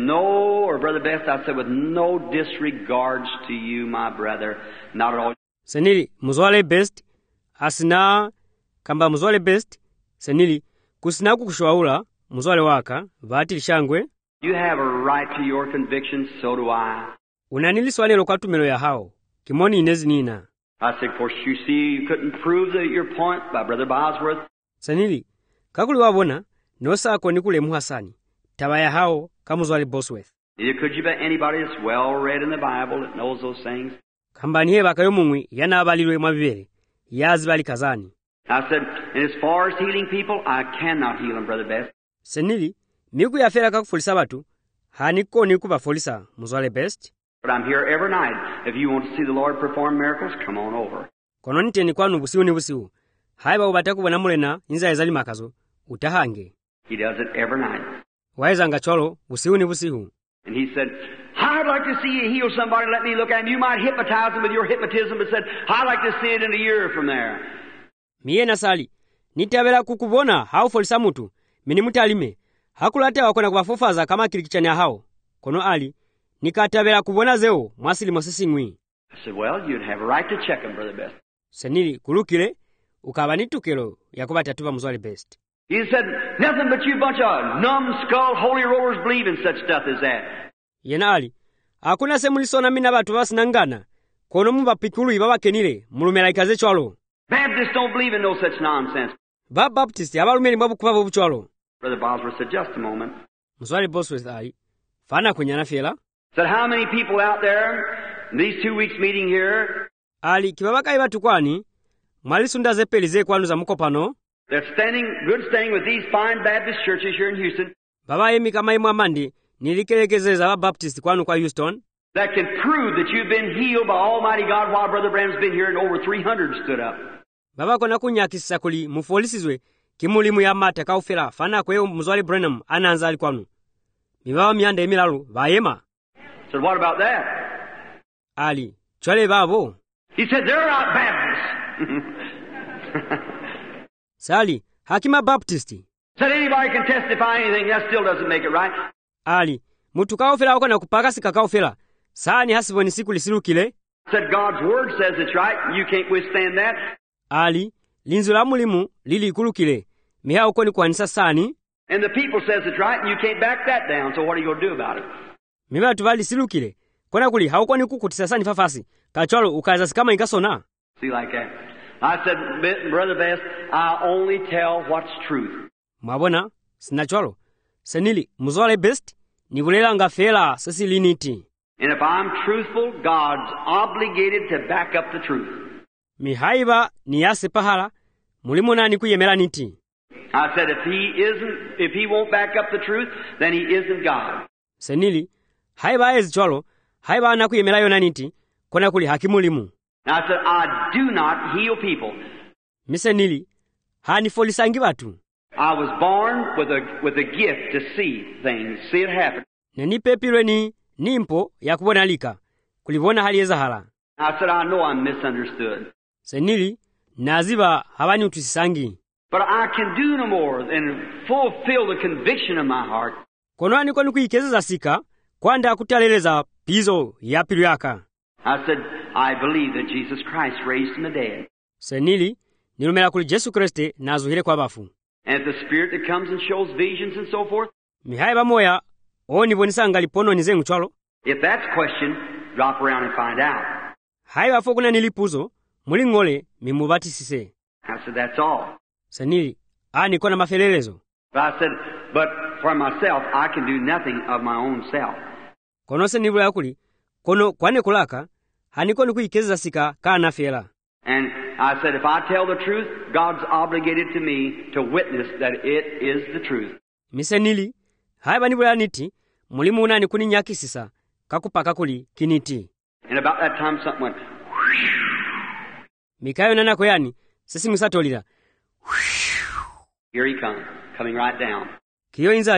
no disregards to you, my brother, not at all. Senili, Mzwale Best, asina, kamba Mzwale Best, senili, kusina kukushwaula, Mzwale waka, vati shangwe. You have a right to your convictions, so do I. Unanili swale lokatu melo ya hao, kimoni inezi nina. I said, of course, you see, you couldn't prove your point by Brother Bosworth. Senili, kakuli wabona, nosa akoni kule muhasani. Tabaya hao, kamuzwale Bosworth. Neither could you bet anybody that's well read in the Bible that knows those things. Kambani heba kayo mungwi, yana abalilwe mabibere. Yazi bali kazani. I said, and as far as healing people, I cannot heal them, Brother Best. Senili, miku ya fera kakufulisa batu, haniko niku bafolisa, Mzwale Best. But I'm here every night. If you want to see the Lord perform miracles, come on over. Kononite ni kwanu busiu ni busiu. Haiba ubataku wanamulena, inza ezali makazo, utahange. He does it every night. Waeza ngacholo, busiu ni busiu. And he said, I'd like to see you heal somebody, let me look at him. You might hypnotize him with your hypnotism, but said, I'd like to see it in a year from there. Miye nasali, nitabela kukubona, hao folisa mutu, minimutalime. Hakulate wakona kubafofaza kama kilikichani hao. Kono ali, nikatabela kubona zeo, mwasili mwasisingwi. I said, well, you'd have a right to check him, Brother Best. Senili, kulukile, ukabanitukelo, yakuba tatuba Mzwale Best. He said, nothing but you bunch of numbskull holy rollers believe in such stuff as that. Yena ali, hakuna semulisona mina batu basinangana, kono mba pikulu ibaba kenile, mulumela ikaze chwalo. Baptists don't believe in no such nonsense. Baptist, yabalumeli mbabu kufavu buchwalo. Brother Bosworth said, just a moment. Mzwale Bosworth ali, fana kunyana fiela. Said, how many people out there in these 2 weeks meeting here? Ali, kibabaka ibatu kwani, mwalisunda zepelize kwanu za mukopano. They're good standing with these fine Baptist churches here in Houston. Baba yemi kama imu amandi, nilikelekezeza Baptist kwanu kwa Houston that can prove that you've been healed by Almighty God while Brother Branham's been here and over 300 stood up. baba kona kunyakisa kuli mufolisizwe kimulimu ya mata kaufera fana kweyo muzwali Branham ananza ali kwanu mibaba myanda emilalu bayema. Said, what about that? Ali chwale babo. He said, they're not Baptists. Sali hakima Baptist. Said, anybody can testify anything, that still doesn't make it right. Ali mutu kaufera wako na kupaka sika kaufera sani hasiboni siku lisilukile. Said, God's word says it's right, you can't withstand that. Ali linzu la mulimu lili ikulukile miha uko ni kwanisa sani. And the people says it's right, and you can't back that down, so what are you going to do about it? Miba tuvali silukile kona kuli hauko ni kukutisa sani fafasi kacholo ukaza sikama ikasona. See like that. I said, Brother Best, I only tell what's truth. Mwabona sinacholo senili muzwale Best nigulela nga fela sasi liniti. And if I'm truthful, God's obligated to back up the truth. Mihaiba ni yase pahala mulimu nani kuyemela niti. I said, if he won't back up the truth, then he isn't God. Senili haiba cholo haiba na kuyemela yona niti kona kuli hakimulimu. I said, I do not heal people. Misenili hani folisangi watu. I was born with a gift to see things, see it happen. Neni pepilwe ni nimpo ya kubona lika kulivona hali ezahala. I said, I know I'm misunderstood. Senili naziba habani utusisangi. But I can do no more than fulfill the conviction of my heart. Konwani kwa nukuikezeza sika kwanda kutaleleza pizo ya pilu yaka. I said, I believe that Jesus Christ raised from the dead. Senili nilumela kuli Jesu Kriste nazuhile kwa bafu. And the Spirit that comes and shows visions and so forth. Mihaiba moya oni bonisanga lipono nizengu cholo. If that's question, drop around and find out. Haiba fokuna nilipuzo mulingole mimubatisise. I said, that's all. Senili ani kona mafelelezo. But I said, but for myself, I can do nothing of my own self. Kono senibula yakuli kono kwane kulaka haniko nukuikezeza sika kana fela. And I said, if I tell the truth, God's obligated to me to witness that it is the truth. Misenili haiba nibula niti mulimu unani kuninyakisisa kakupaka kuli kiniti. And about that time something went. Mikayo nana koyani sisi musatolira. Here he comes, coming right down. Kiyo inza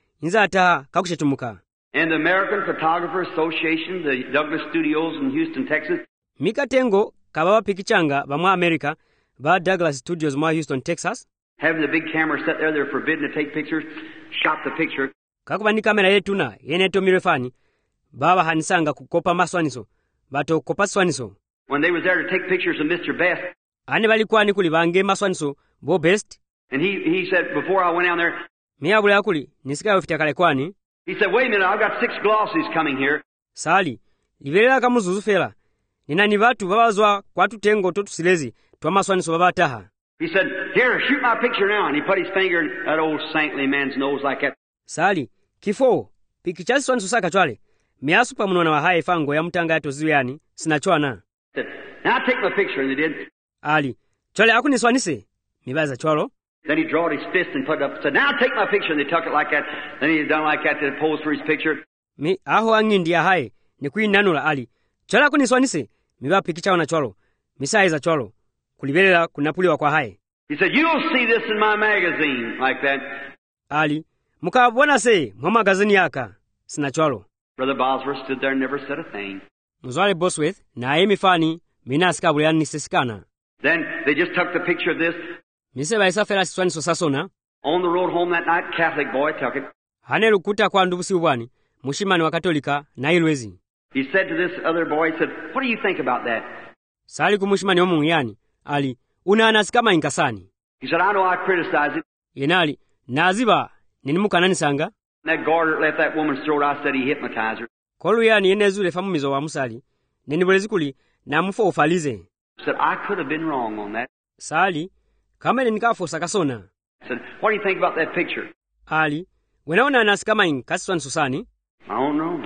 ataha kakushetumuka. And the American Photographer Association, the Douglas Studios in Houston, Texas. Mikatengo kababa pikichanga bamwa America ba Douglas Studios mwa Houston, Texas. Having the big camera set there, they're forbidden to take pictures. Shot the picture. Kakuba ni kamera yetuna yeneto mirefani baba hanisanga kukopa maswaniso bato kopa swaniso. When they was there to take pictures of Mr. Best. Ani balikuwa ni kuli bange maswaniso bo Best. And he said, before I went down there. Miabule yakuli nisika yofita kale kwani. He said, wait a minute, I've got 6 glossies coming here. Sali livelela kamuzuzu fela. Nina ni batu babazwa kwa tutengo totusilezi twa maswaniso babataha. He said, here, shoot my picture now. And he put his finger in that old saintly man's nose like that. Sali kifo pikichasi swaniso saka chwale. Miasu pa mnona wa hae fango ya mutanga ya toziwe yani sinachwana. He said, now take my picture. And they did. Ali chwale aku niswanise mibaza chwalo. Then he drawed his fist and put it up and said, now take my picture. And they took it like that. Then he done like that to pose for his picture. Mi aho angindi ya hae ni kuinanula Ali. Chwale aku niswanise miba pikicha na chwalo. Misaiza chwalo. Kulibelela kunapuliwa kwa hae. He said, you'll see this in my magazine like that. Ali mukabona se mwa magazini yaka sinachwalo. Brother Bosworth stood there and never said a thing. Muzwale Bosworth na emifani minasika buliani nisesikana. Then they just took the picture of this. Miseba isafela siswaniso sasona. On the road home that night, Catholic boy took it. Hane lukuta kwa ndubusi ubwani, mushimani wa Katolika na ilwezi. He said to this other boy, he said, what do you think about that? Sali kumushimani omu yani, Ali, una anasikama inkasani. He said, I know I criticized it. Yenali, naziba, ninimuka nanisanga. That garter left that woman's throat, I said he hypnotized her. Kolu yani yenezule famumizo wa musali, nenibulezi kuli na mufo ufalize. He said, I could have been wrong on that. Sali, kama nenikafosa kasona. He said, what do you think about that picture? Ali, wenaona anasikama inkaswaniso sani? I don't know.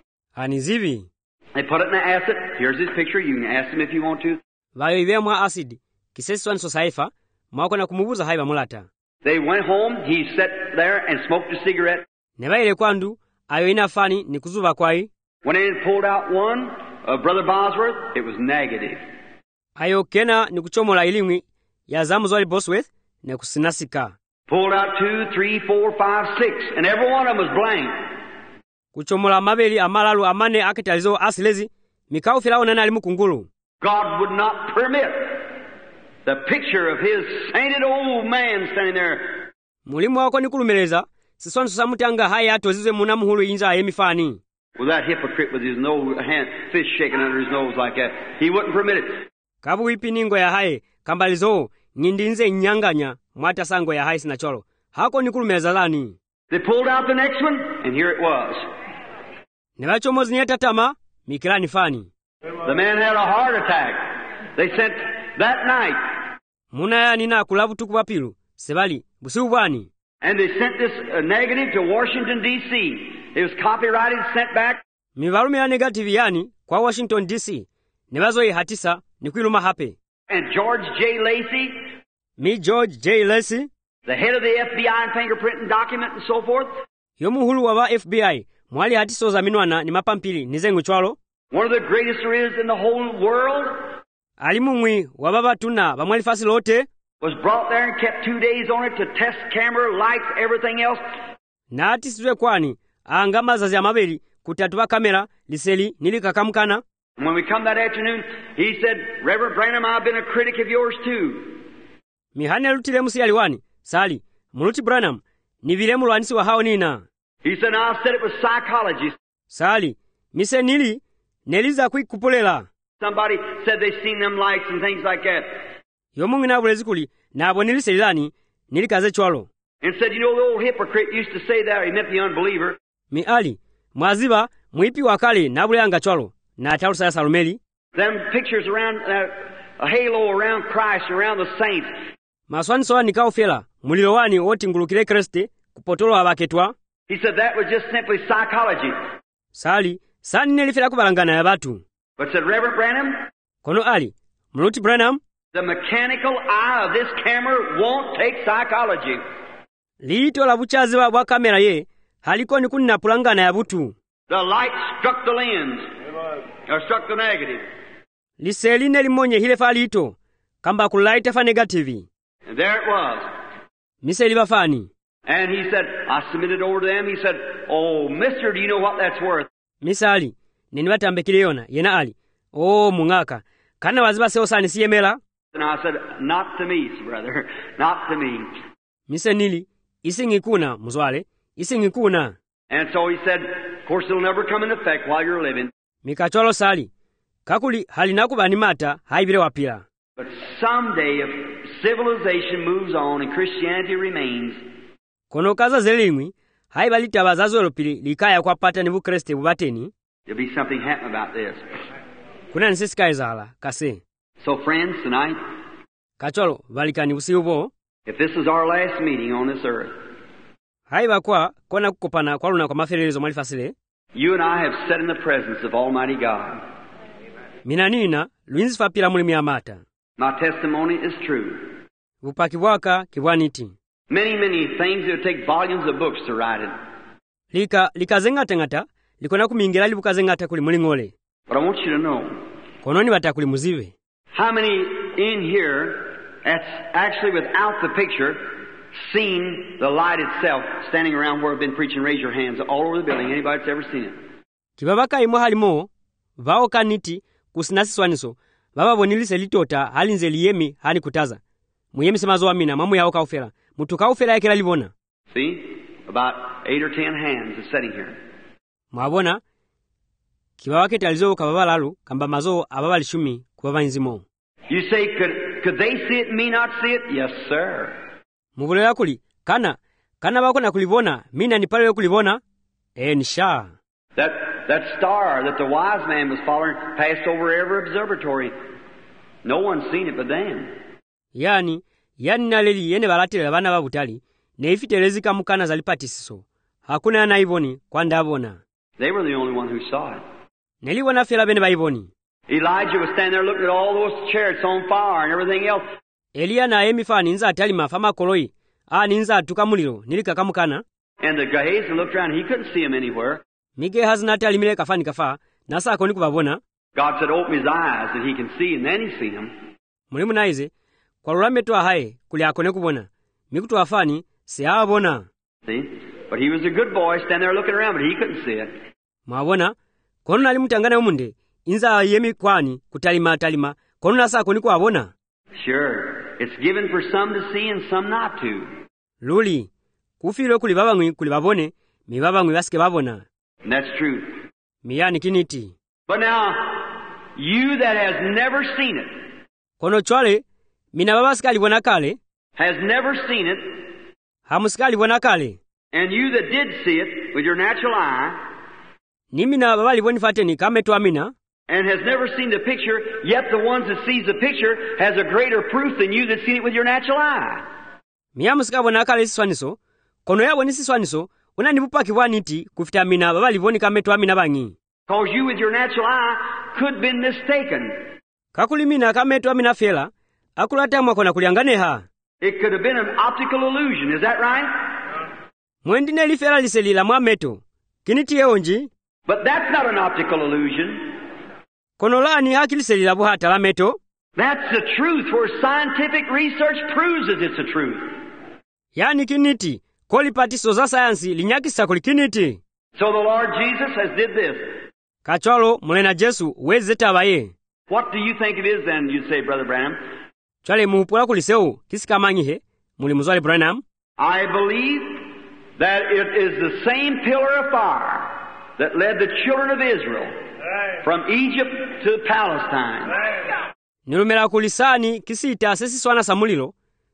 Anizivi. They put it in the acid. Here's his picture. You can ask him if you want to. Vayo iwe mwa acid. Kisesi swaniso saifa, mwako na kumubuza haiba mulata. They went home. He sat there and smoked a cigarette. Nebaile kwandu, ayo inafani ni kuzuva kwai. When they pulled out one of Brother Bosworth, it was negative. Ayo kena ni kuchomola ilimwi ya Zamuzwali Bosworth ne kusinasika. Pulled out 2, 3, 4, 5, 6, and every one of them was blank. Kuchomola mabeli amalalu amane akitalizo asilezi mikau filao nana alimu kungulu. God would not permit the picture of his sainted old man standing there. Mulimu wako ni kulumeleza siswansu samutanga haya atozizwe munamuhulu inza ayemifani. Well, that hypocrite with his nose, fish shaking under his nose like that, he wouldn't permit it. Kabu wipi ningo ya haye kambalizo ngindinze nyanganya mwata sango ya haye sinacholo. Hako ni kulumeleza lani. They pulled out the next one, and here it was. Nebacho mozi nyeta tama mikilani fani. The man had a heart attack. They sent that night. Muna ya nina kulavu tukuwapilu. Sebali, busiubwani. And they sent this negative to Washington, D.C. It was copyrighted, sent back. Mivalume ya negative yani kwa Washington, D.C. Nebazo hatisa ni kuiluma hape. And George J. Lacey. Mi George J. Lacey. The head of the FBI and fingerprint and document and so forth. Yomu hulu wa FBI. Mwali hatiso za minuana ni mapampili nizengu chwalo. One of the greatest there is in the whole world. Alimumwi wababa tuna bamwali fasi lote. Was brought there and kept 2 days on it to test camera, lights, everything else. Na hatisizwe kwani, angama zazi ya mabeli, kutatuwa kamera, liseli, nilikakamkana. When we come that afternoon, he said, Reverend Branham, I've been a critic of yours too. Mihane lutile musi yaliwani, sali, muluti Branham, ni vile muluanisi wa hao nina. He said, I said it was psychology. Sali, mise nili, neliza kui kupulela. Somebody said they seen them lights and things like that. Yomungi na bulezikuli, na abonili selilani, nilikaze chwalo. And said, you know, the old hypocrite used to say that, he meant the unbeliever. Mi ali, mwaziba, mwipi wakali na buleanga chwalo, na atarusa ya salumeli. Them pictures around, a halo around Christ, around the saints. Maswani soa nikao fela, mulilowani oti ngulukile kreste, kupotolo abaketwa. He said that was just simply psychology. Sali, sani nelifela kubalangana ya batu. But said, Reverend Branham, kono ali, muluti Branham, the mechanical eye of this camera won't take psychology. Liito la buchaziba bwa kamera ye, haliko ni kunina pulangana ya butu. The light struck the lens, or struck the negative. Liseli nelimonye hile fa liito, kamba kulaita fa negative. And there it was. Miseli bafani. And he said, I submitted over to them. He said, oh, mister, do you know what that's worth? Misali, niniwata mbekiliona, yena ali. Oh, mungaka, kana waziba seo sani siyemela? And I said, not to me, brother, not to me. Mise nili, isingikuna, muzwale, isingikuna. And so he said, of course it'll never come in effect while you're living. Mikacholo sali, kakuli halinakuba animata, haibire wapila. But someday if civilization moves on and Christianity remains, kono kaza zelingwi, haibalita bazazo lopili likaya kwa pata nivu kreste bubateni. there'll be something happen about this. Kuna nisisika izala, kase. So friends, tonight, Kacholo, valikani usiubo. if this is our last meeting on this earth, Haiba kwa, kona kukopana kwa luna kwa maferelezo malifasile. you and I have sat in the presence of Almighty God. Minanina, luinzi fapila muli miyamata. My testimony is true. Upaki waka, kibwaniti. Many, many things that would take volumes of books to write it. Lika zengata ngata, likona kumingira libuka zengata kuli mulingole. But I want you to know, Kononi bata kuli muzive. how many in here that's actually without the picture seen the light itself standing around where I've been preaching? Raise your hands all over the building. Anybody that's ever seen it? Kibabaka imo halimo, vao kaniti, kusinasi swaniso, baba bonilise litota, halinze liyemi, hani kutaza. Muyemi semazo amina, mamu ya oka ufela. Mutuka ufela ya kila libona. See? About 8 or 10 hands is sitting here. Mwabona, kibabake talizo kababa lalu, kamba mazo ababa lishumi, kubaba nzimo. You say, could they see it and me not see it? Yes, sir. Mubulela kuli, kana bako na kulibona, mina nipalewe kulibona, nisha. That star that the wise man was following passed over every observatory. No one's seen it but them. Yani naleli yene balatile bana babutali, neifitelezi kamukana zalipatisiso. Hakuna anaiboni, kwa ndabona. They were the only one who saw it. Neliwana fela bene baiboni. Elijah was standing there looking at all those chariots on fire and everything else. Elia na emifa ninza atali mafama koloi. Ninza tukamulilo, nilika kamukana. And the Gehazi looked around, he couldn't see him anywhere. Gehazi natalimire kafani kafa, nasa akoni kubabona. God said, open his eyes that he can see, and then he seen him. Mulimu naize, kwa lulametu ahaye, kuli akone kubona. Mikutu afani, siya See? But he was a good boy, standing there looking around, but he couldn't see it. Mwabona, kono nali mutangane umunde, inza yemi kwani, talima, kono nasa akoni kuabona. Sure. It's given for some to see and some not to. Luli, kufilo kuli babone, mi babangwi basike babona. And that's truth. Miyani kiniti. But now, you that has never seen it, kono chwale, mina babasika alibona kale, has never seen it, hamusika alibona kale, and you that did see it with your natural eye, nimina babali boni fateni kametu amina, and has never seen the picture, yet the ones that sees the picture has a greater proof than you that seen it with your natural eye. Miyamusika bona kale siswaniso, kono yaboni siswaniso, unanibupaki waniti kufita mina babali boni kametu amina bangi. Because you with your natural eye could have been mistaken. Kakulimina kametu amina fela, akulata mwakona kulianganeha. It could have been an optical illusion, is that right? Mwendine li fela liselila mwameto, kiniti onji. But that's not an optical illusion. Konolani hakiliselila buhata la meto. That's the truth, where scientific research proves that it's a truth. Yani kiniti, koli patiso za sayansi linyakisa kuli kiniti. So the Lord Jesus has did this. Kachwalo mulena Jesu wezeta baye. What do you think it is then, you'd say, Brother Branham? Chwale muupula kuliseu, kisika mangihe, mulimuzwali Branham. I believe that it is the same pillar of fire that led the children of Israel from Egypt to Palestine. Nilumela kulisani kisita sesiswana samulilo.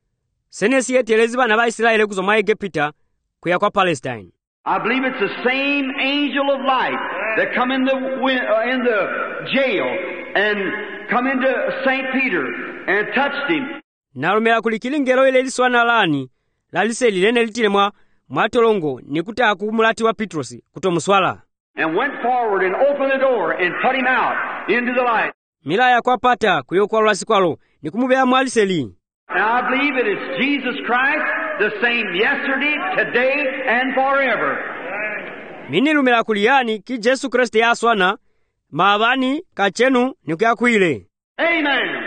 Senesi yetelezi bana ba Israeli kuzoma Egipta kuya kwa Palestine. I believe it's the same angel of light that come in the jail and come into St. Peter and touched him. Nalumela kulikilingelo ile liswana lani laliseli lene litile mwatolongo nikuta akumulati wa Petrosi kutomuswala. And went forward and opened the door and put him out into the light. Milaya kwa pata kuyokwa lwasikwalo nikumubea mwaliseli. And I believe it is Jesus Christ, the same yesterday, today, and forever. Minilumela kuliyani ki Jesu Kristo yaswana maabani kachenu nikuyakwile. Amen.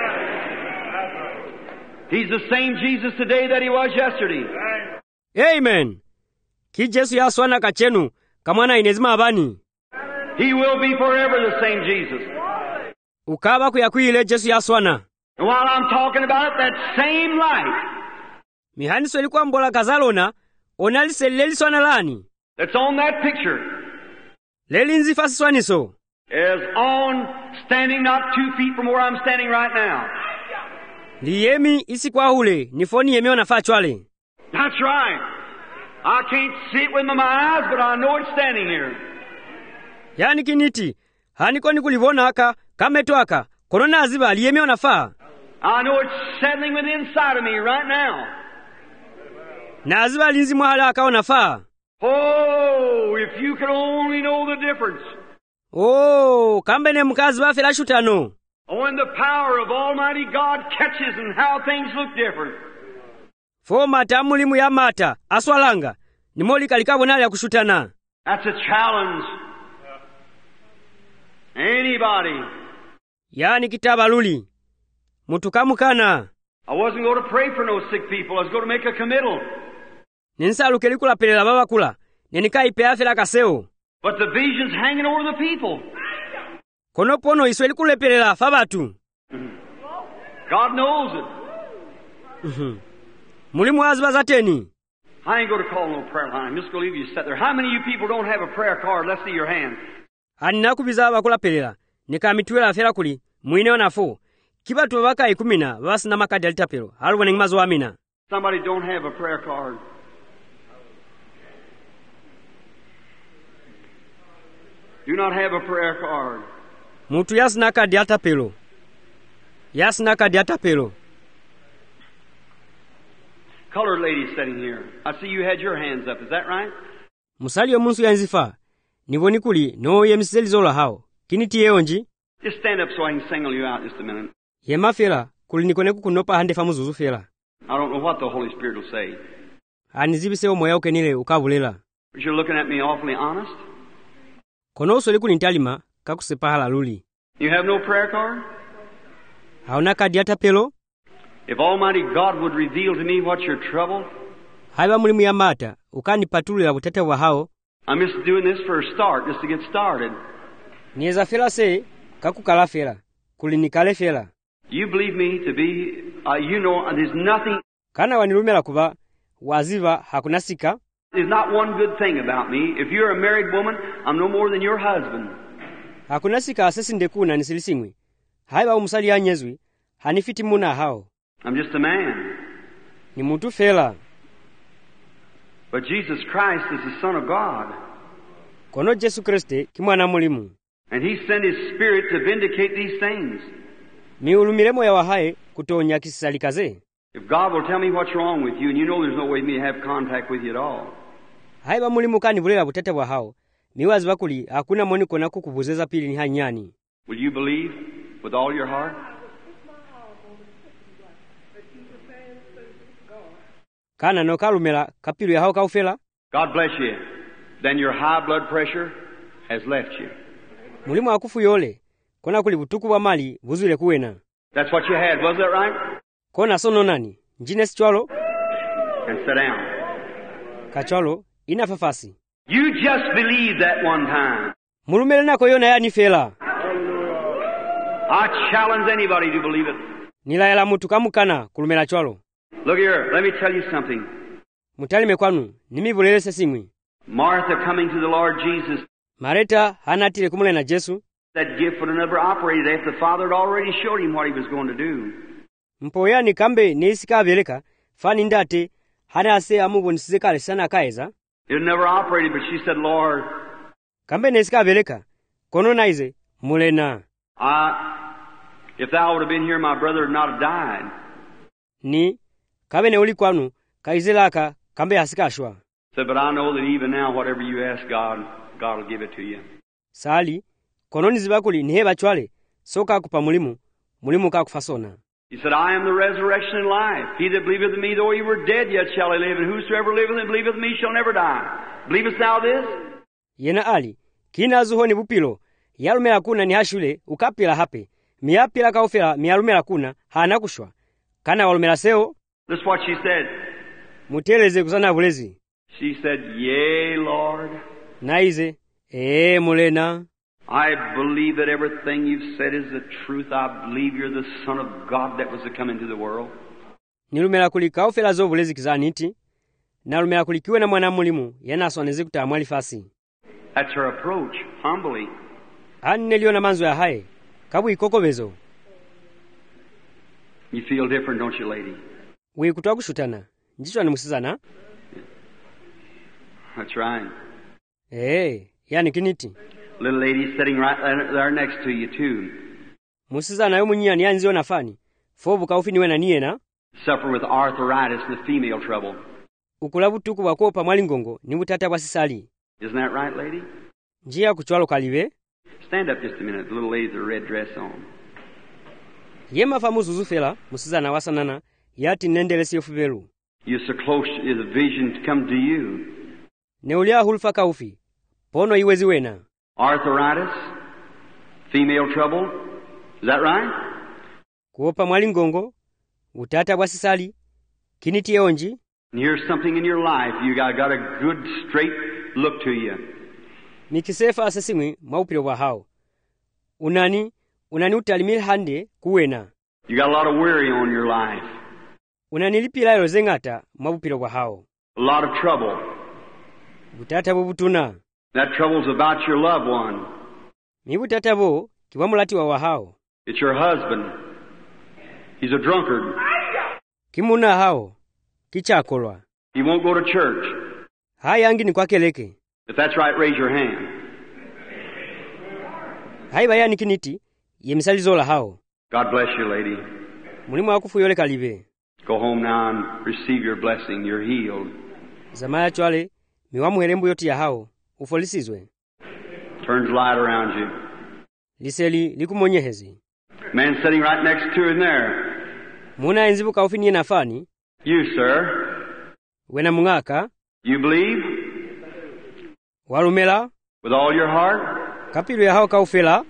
He's the same Jesus today that he was yesterday. Amen. Ki Jesu yaswana kachenu kamwana inezima abani. He will be forever the same Jesus. Ukaba kuyakwile Jesu yaswana. And while I'm talking about that same light, mihaniso ilikuwa mbola kazalona onaliseleli swana lani. That's on that picture. Leli nzifasi swaniso. Is on standing not 2 feet from where I'm standing right now. Liyemi isi kwa hule nifoni yemeo nafachwale. That's right. I can't see it with my eyes, but I know it's standing here. Yani kiniti, haniko nikulivona haka, kameto haka, korona aziba liyemeo nafaa. I know it's settling within inside of me right now. Na aziba linzi mwahala haka onafaa. Oh, if you could only know the difference. Oh, kambene mkazi bafe la shutano. When the power of Almighty God catches and how things look different. Fo mata mulimu ya mata, aswalanga, nimoli kalikabo nali ya kushutana. That's a challenge. Anybody. Yani kitaba luli. Mutukamukana. I wasn't going to pray for no sick people. I was going to make a committal. Ninsalu kelikula pelela baba kula. Nenika ipe afela kaseo. But the vision's hanging over the people. Kono pono isweli kule pelela fabatu. God knows it. Mulimu azba zateni. I ain't going to call no prayer line. I'm just going to leave you sit there. How many of you people don't have a prayer card? Let's see your hands. Anina kubiza bakula pelela. Nika mitwela afela kuli. Muine wanafo. Kiba tuwaka 10 basi na makadi alitapelo. Haluwa nengimazo amina. Somebody don't have a prayer card. Do not have a prayer card. Mutu yasina kadi alitapelo. Yasina kadi alitapelo. Colored lady sitting here. I see you had your hands up. Is that right? Musali omunsu yanzifa. Nivoni kuli no yemiseli zola hao. Kiniti yeonji. Just stand up so I can single you out just a minute. Yema fela kuli nikone kukunopa hande famuzuzu fela. I don't know what the Holy Spirit will say. anizibise omweya ukenile ukabulela. But you're looking at me awfully honest. Kono usoli kunintalima kakusepahala luli. You have no prayer card? Hauna kadi ya tapelo? If Almighty God would reveal to me what's your trouble, haiba mulimu ya mata ukanipatulila butata wa hao. I'm just doing this for a start, just to get started. Nieza fela se kakukala fela kulinikale fela. You believe me to be, you know, there's nothing. Kana wanilumela kuba waziva hakunasika. There's not one good thing about me. If you're a married woman, I'm no more than your husband. Hakunasika asesi ndekuna nisilisingwi. Haiba umusali ya nyezwi hanifiti muna hao. I'm just a man. Ni mutu fela. But Jesus Christ is the Son of God. Kono Jesu Kriste kimwana mulimu. And He sent His Spirit to vindicate these things. Miulumiremo ya wahae kutonya kisisalikaze. If God will tell me what's wrong with you, and you know there's no way me to have contact with you at all. Haiba mulimu kani bulela butata wa hao. Miwazi bakuli hakuna moni kona kukubuzeza pili ni hanyani. Will you believe with all your heart? Kana no kalumela kapilu ya hao kaufela. God bless you. Then your high blood pressure has left you. Mulimu akufu yole. Kona kuli butuku wa mali buzule kuwena. That's what you had, was that right? Kona sono nani? Njine sichwalo? And sit down. Kachwalo inafafasi. You just believe that one time. Mulumele nako yona ya nifela. I challenge anybody to believe it. Nilaela mutu kamukana kulumela chwalo. Look here, let me tell you something. Mutalime kwanu, nimibulele sesimwi. Martha coming to the Lord Jesus. Mareta hanatile kumule na Jesu. That gift would have never operated after the Father had already showed him what he was going to do. Mpoyani kambe neisika veleka, fani ndate, hana ase amugo nisizekale sana kaeza. It had never operated, but she said, Lord, kambe neisika veleka, kono naize, mulena. If thou would have been here, my brother would not have died. Ni, kabe ne uli kwanu, kaizelaka, kambe asikashwa. Said, but I know that even now, whatever you ask God, God will give it to you. Sali, kono nizibakuli niheba chwale, soka kupa mulimu, mulimu kakufasona. He said, I am the resurrection and life. He that believeth in me, though he were dead, yet shall he live. And whosoever liveth and believeth in me shall never die. Believest thou this? Yena ali, kina zuho ni bupilo, yalumela kuna ni hashule, ukapila hape. Miapila kaufela, mialumela kuna, hanakushwa. Kana walumela seo? That's what she said. Muteleze kusana vulezi. She said, Yea, Lord. Naize, mulena. I believe that everything you've said is the truth. I believe you're the Son of God that was to come into the world. Nilumela kulika ufela zo vulezi kizaniti. Nalumela kulikiwe na mwana mulimu, yana aswanezi kutamwali fasi. That's her approach, humbly. Nelio na manzo ya hae, kabu ikokobezo. You feel different, don't you, lady? Wei kutuwa kushutana, njichwa ni musizana? That's right. Yani kiniti. Little lady sitting right there next to you, too. Musizana yu munyia ni anzio na fani. Fobu kaufi niwe na niye na? Suffer with arthritis and the female trouble. Ukulabu tuku wakopa mwalingongo, ni mutata wasisali. Isn't that right, lady? Njia kuchwalo kaliwe? Stand up just a minute. The little lady's a red dress on. Yema famu zuzufela, musizana wasanana, yati nendele siyofubelu. You're so close to the vision to come to you. Neulia hulfa kaufi. Pono iwezi wena. Arthritis, female trouble. Is that right? Kuopa mwalingongo, utata wasisali, kiniti onji. And here's something in your life. You got a good, straight look to you. Mikisefa asesimwi maupilo wa hao. Unani utalimil hande kuwena. You got a lot of worry on your life. Unanilipila ilo zengata maupilo wa hao. A lot of trouble. Butata bubutuna. That trouble's about your loved one. Mi butata bo kiwamulati wa wahao. It's your husband. He's a drunkard. Kimuna hao. Kichakolwa. He won't go to church. Hayangi ni kwa keleke. If that's right, raise your hand. Haiba yani kiniti, yemisalizola hao. God bless you, lady. Mulimu wakufu yole kalibe. Go home now and receive your blessing. You're healed. Zamaya chwale, miwamu herembu yoti ya hao, ufolisizwe. Turns light around you. Liseli likumonyehezi. Man sitting right next to him there. Muna enzibu kaufi niye nafani. You, sir. wena mung'aka You believe? walumela With all your heart? kapilu ya hao kaufela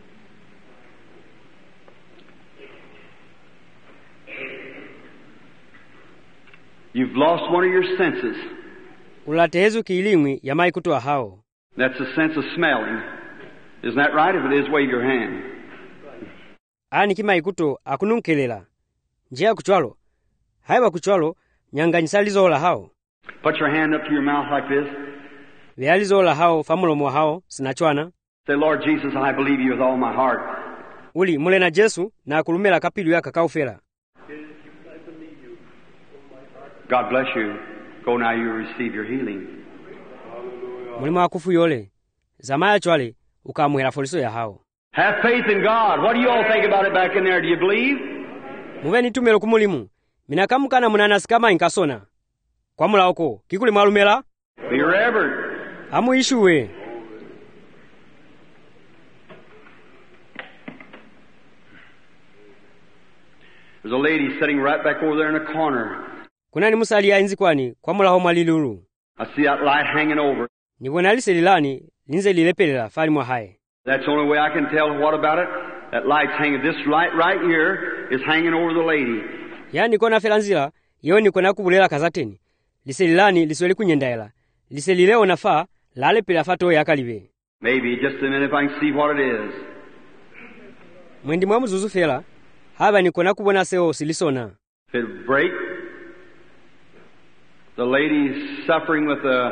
You've lost one of your senses. ulatehezu kiilimwi ya mai kutoa hao. That's the sense of smelling. Isn't that right? If it is, wave your hand. Ani kimai kuto akununkelela. Njia kuchwalo. Haiwa kuchwalo nyanganyisalizola hao. Put your hand up to your mouth like this. Lealizola hao famulomo hao sinachwana. Say, Lord Jesus, I believe you with all my heart. Uli mule na Jesu na kulumela kapilu ya kakaufela. God bless you. Go now, you receive your healing. Mulima kufu yole. Zamaya chwale ukamwela foliso ya hao. Have faith in God. What do you all think about it back in there? Do you believe? Muveni tumelo kumulimu. Minakamukana munanasi kama inkasona. Kwa mula oko, kikuli mwalumela? Be reverent. Amu ishuwe. There's a lady sitting right back over there in a corner. Kuna ni musali ya inzi kwani, kwa mula ho mwalilulu. I see that light hanging over. Nibona lise lilani, linze lilepelela fali mwa hae. That's the only way I can tell what about it. That light's hanging. This light right here is hanging over the lady. Yani kona felanzila, yoni kona kubulela kazateni. Lise lilani lisweli kunyendaela. Lise lileo nafaa, lale pila fato ya kalive. Maybe just a minute if I can see what it is. Mwendi mwamu zuzu fela, haba ni kona kubona seo silisona. If it break, the lady's suffering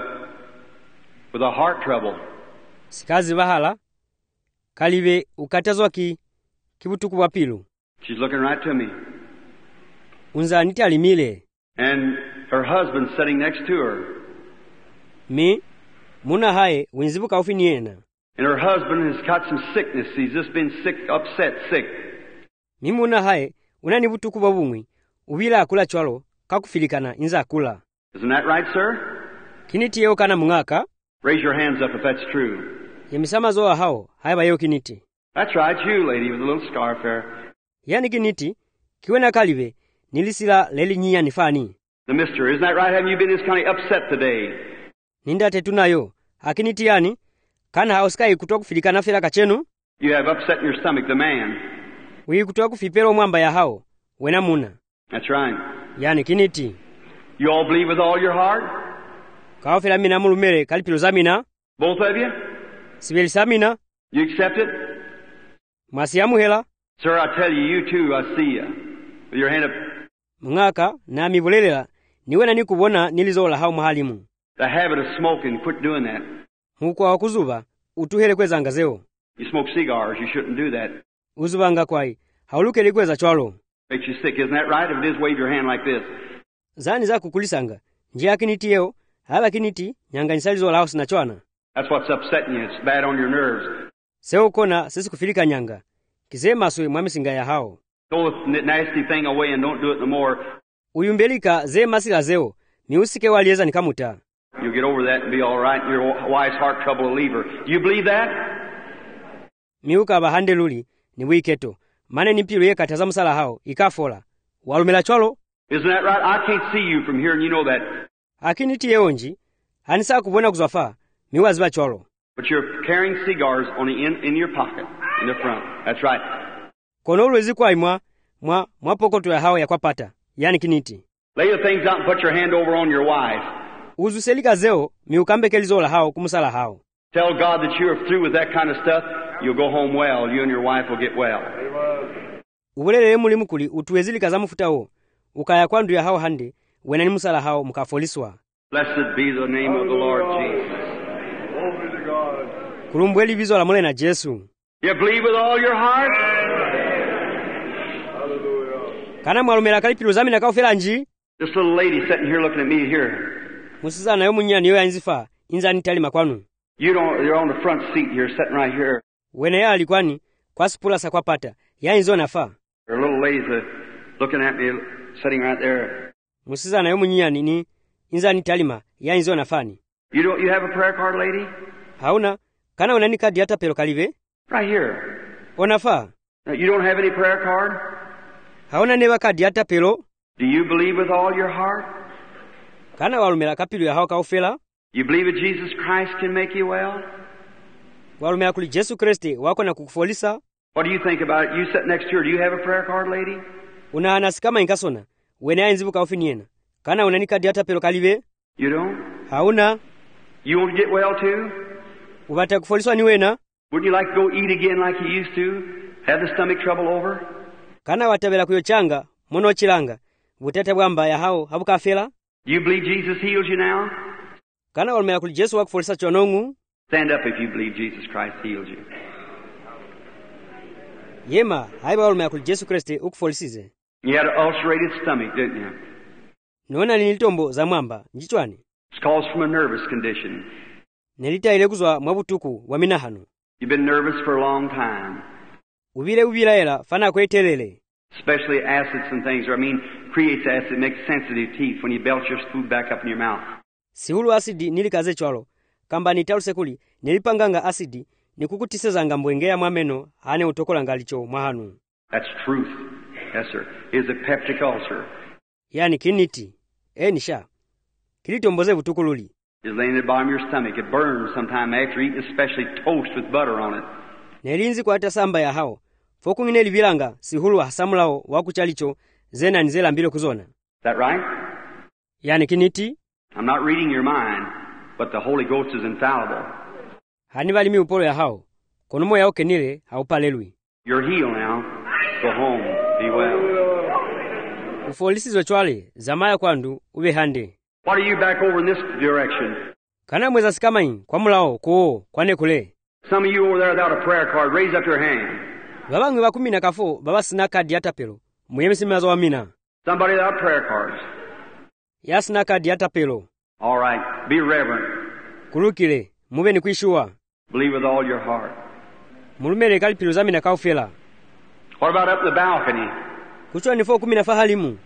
with a heart trouble. Sikazi bahala, kalive ukatazwa kibutuku wapilu. She's looking right to me. Unza niti alimile. And her husband's sitting next to her. Mi, muna hae, winzibuka ufi niena. And her husband has got some sickness. He's just been sick, upset, sick. Mi muna hae, unani butuku wabumwi, ubila akula chwalo, kakufilikana inza akula. Isn't that right, sir? Kiniti yeo kana mungaka? Raise your hands up if that's true. Yemisama zoa hao, haiba yeo kiniti. That's right, you lady with a little scarf there. Yani kiniti, kiwena kalive, nilisila leli nyia nifani. The mister, isn't that right? Haven't you been this kind of upset today? Ninda tetunayo, hakiniti yani, kana hauskai kutoku filikana fila kachenu? You have upset in your stomach, the man. Wii kutoku fipero mwamba ya hao, wena muna. That's right. Yani kiniti. You all believe with all your heart? Kao fila mina mulumere kalipilo zamina? Both of you? Sibeli samina? You accept it? Masiamu hela? Sir, I tell you, you too, I see you. With your hand up. Mungaka, na mivulelela, niwena ni kubona nilizola hao mahalimu. The habit of smoking, quit doing that. Mukwa wakuzuba, utuhere kweza angazeo. You smoke cigars, you shouldn't do that. Uzubanga kwai, haulukeli kweza chwalo. Makes you sick, isn't that right? If it is, wave your hand like this. Zani za kukulisanga, njia kiniti yeo, hala kiniti, nyanga nisalizo lao sinachwana. That's what's upsetting you. It's bad on your nerves. Seo kona, sisi kufilika nyanga. Kizema suwe mwamisinga ya hao. Throw the nasty thing away and don't do it no more. Uyumbelika ze masila zeo, miusike walieza nikamuta. You'll get over that and be all right, and your wife's heart trouble will leave her. Do you believe that? Miuka bahande luli, ni wiketo. Mane nipilu ye kataza musala hao, ikafola. Walumela chwalo? Isn't that right? I can't see you from here and you know that. Akiniti yeonji, hanisa kubona kuzwafa, miwaziba chwalo. But you're carrying cigars on the in your pocket, in the front. That's right. Kono ulwezi kwa imwa, mwa pokoto ya hao ya kwa pata, yani kiniti. Lay the things out and put your hand over on your wife. Uzuselika zeo, miukambe kelizola hao, kumusala hao. Tell God that you are through with that kind of stuff. You'll go home well. You and your wife will get well. Ubulele mulimu kuli, utuwezilika za mufutao. Ukaya kwandu ya hao hande, wena ni musala hao, mkafoliswa. Blessed be the name of the Lord Jesus. Kulumbweli vizo la mule na Jesu. You believe with all your heart? Kana mwalumela kalipilu zami na kaufela nji? This little lady sitting here looking at me here. Musiza na yo munyani yo ya nzifa, inza nitali makwanu. You're on the front seat here, sitting right here. Wene ya alikwani, kwa sipula sa kwa pata, ya inzo nafa. There are little ladies looking at me, sitting right there. Musiza na yo munyani ni, inza nitalima, ya inzo nafani. You have a prayer card, lady? Hauna, kana unani kadi hata pero kalive? Right here. Onafa. You don't have any prayer card? Hauna newa kadi hata pero? Do you believe with all your heart? Kana walumela kapilwe yahawo kaufela. You believe that Jesus Christ can make you well? Walumela kuli Yesu Kristo wakona kukufolisa. What do you think about it? You sit next to her. Do you have a prayer card, lady? Una sikama inkasona. Wene ayenzibu kaufiniena. Kana unanika diatapelo kalive? You don't? Hauna. You want to get well too? Ubata kufoliswa ni wena? Wouldn't you like to go eat again like you used to? Have the stomach trouble over? Kana watabela kuyochanga, mono chilanga. Butete bwamba yahawo habukafela? You believe Jesus heals you now? Kana walumela kuli Yesu wakufolisa chonongu? Stand up if you believe Jesus Christ heals you. Yema, haiba walumela kuli Yesu Kristo ukufolisize. You had an ulcerated stomach, didn't you? Nona nilitombo za mwamba, njichwani? It's caused from a nervous condition. Nelita ileguzwa mwabutuku wa minahano. You've been nervous for a long time. Ubila fana kwetelele. Especially acids and things, or creates acid, makes sensitive teeth when you belch your food back up in your mouth. Sihulu asidi nilikaze chwalo. Kamba nitalusekuli, nilipanganga asidi, nikukutisezanga mbwengea mwameno, hane utokola ngalicho mwahanu. That's truth. Yes, sir. Is a peptic ulcer. Yani kiniti. Nisha. Kilitomboze butukululi. Is laying at the bottom of your stomach. It burns sometime after eating, especially toast with butter on it. Nelinzi kwa hata samba ya hao. Foku ngineli bilanga, sihulu hasamulao wakuchalicho, zena nizela mbilo kuzona. Is that right? Yani kiniti. I'm not reading your mind, but the Holy Ghost is infallible. Hanibali mi upolo ya hao. Konomo yao kenile, haupalelui. You're healed now. Go home. Be well. Ufolisizo chwale, zamaya kwandu, ube hande. What are you back over in this direction? Kana mweza sikamai, kwa mulao, kwane kule. Some of you over there without a prayer card, raise up your hand. Baba ngwe wakumina kafo, baba sina kadi yatapelo. Muyemisi mazo wamina. Somebody without prayer cards. Yasina kadi yatapelo. All right. Be reverent. Kulukile, mube ni kuishua. Believe with all your heart. Mulumele kalipilo zamina kaufela. What about up the balcony? Kuchwa nifo kumina fahalimu.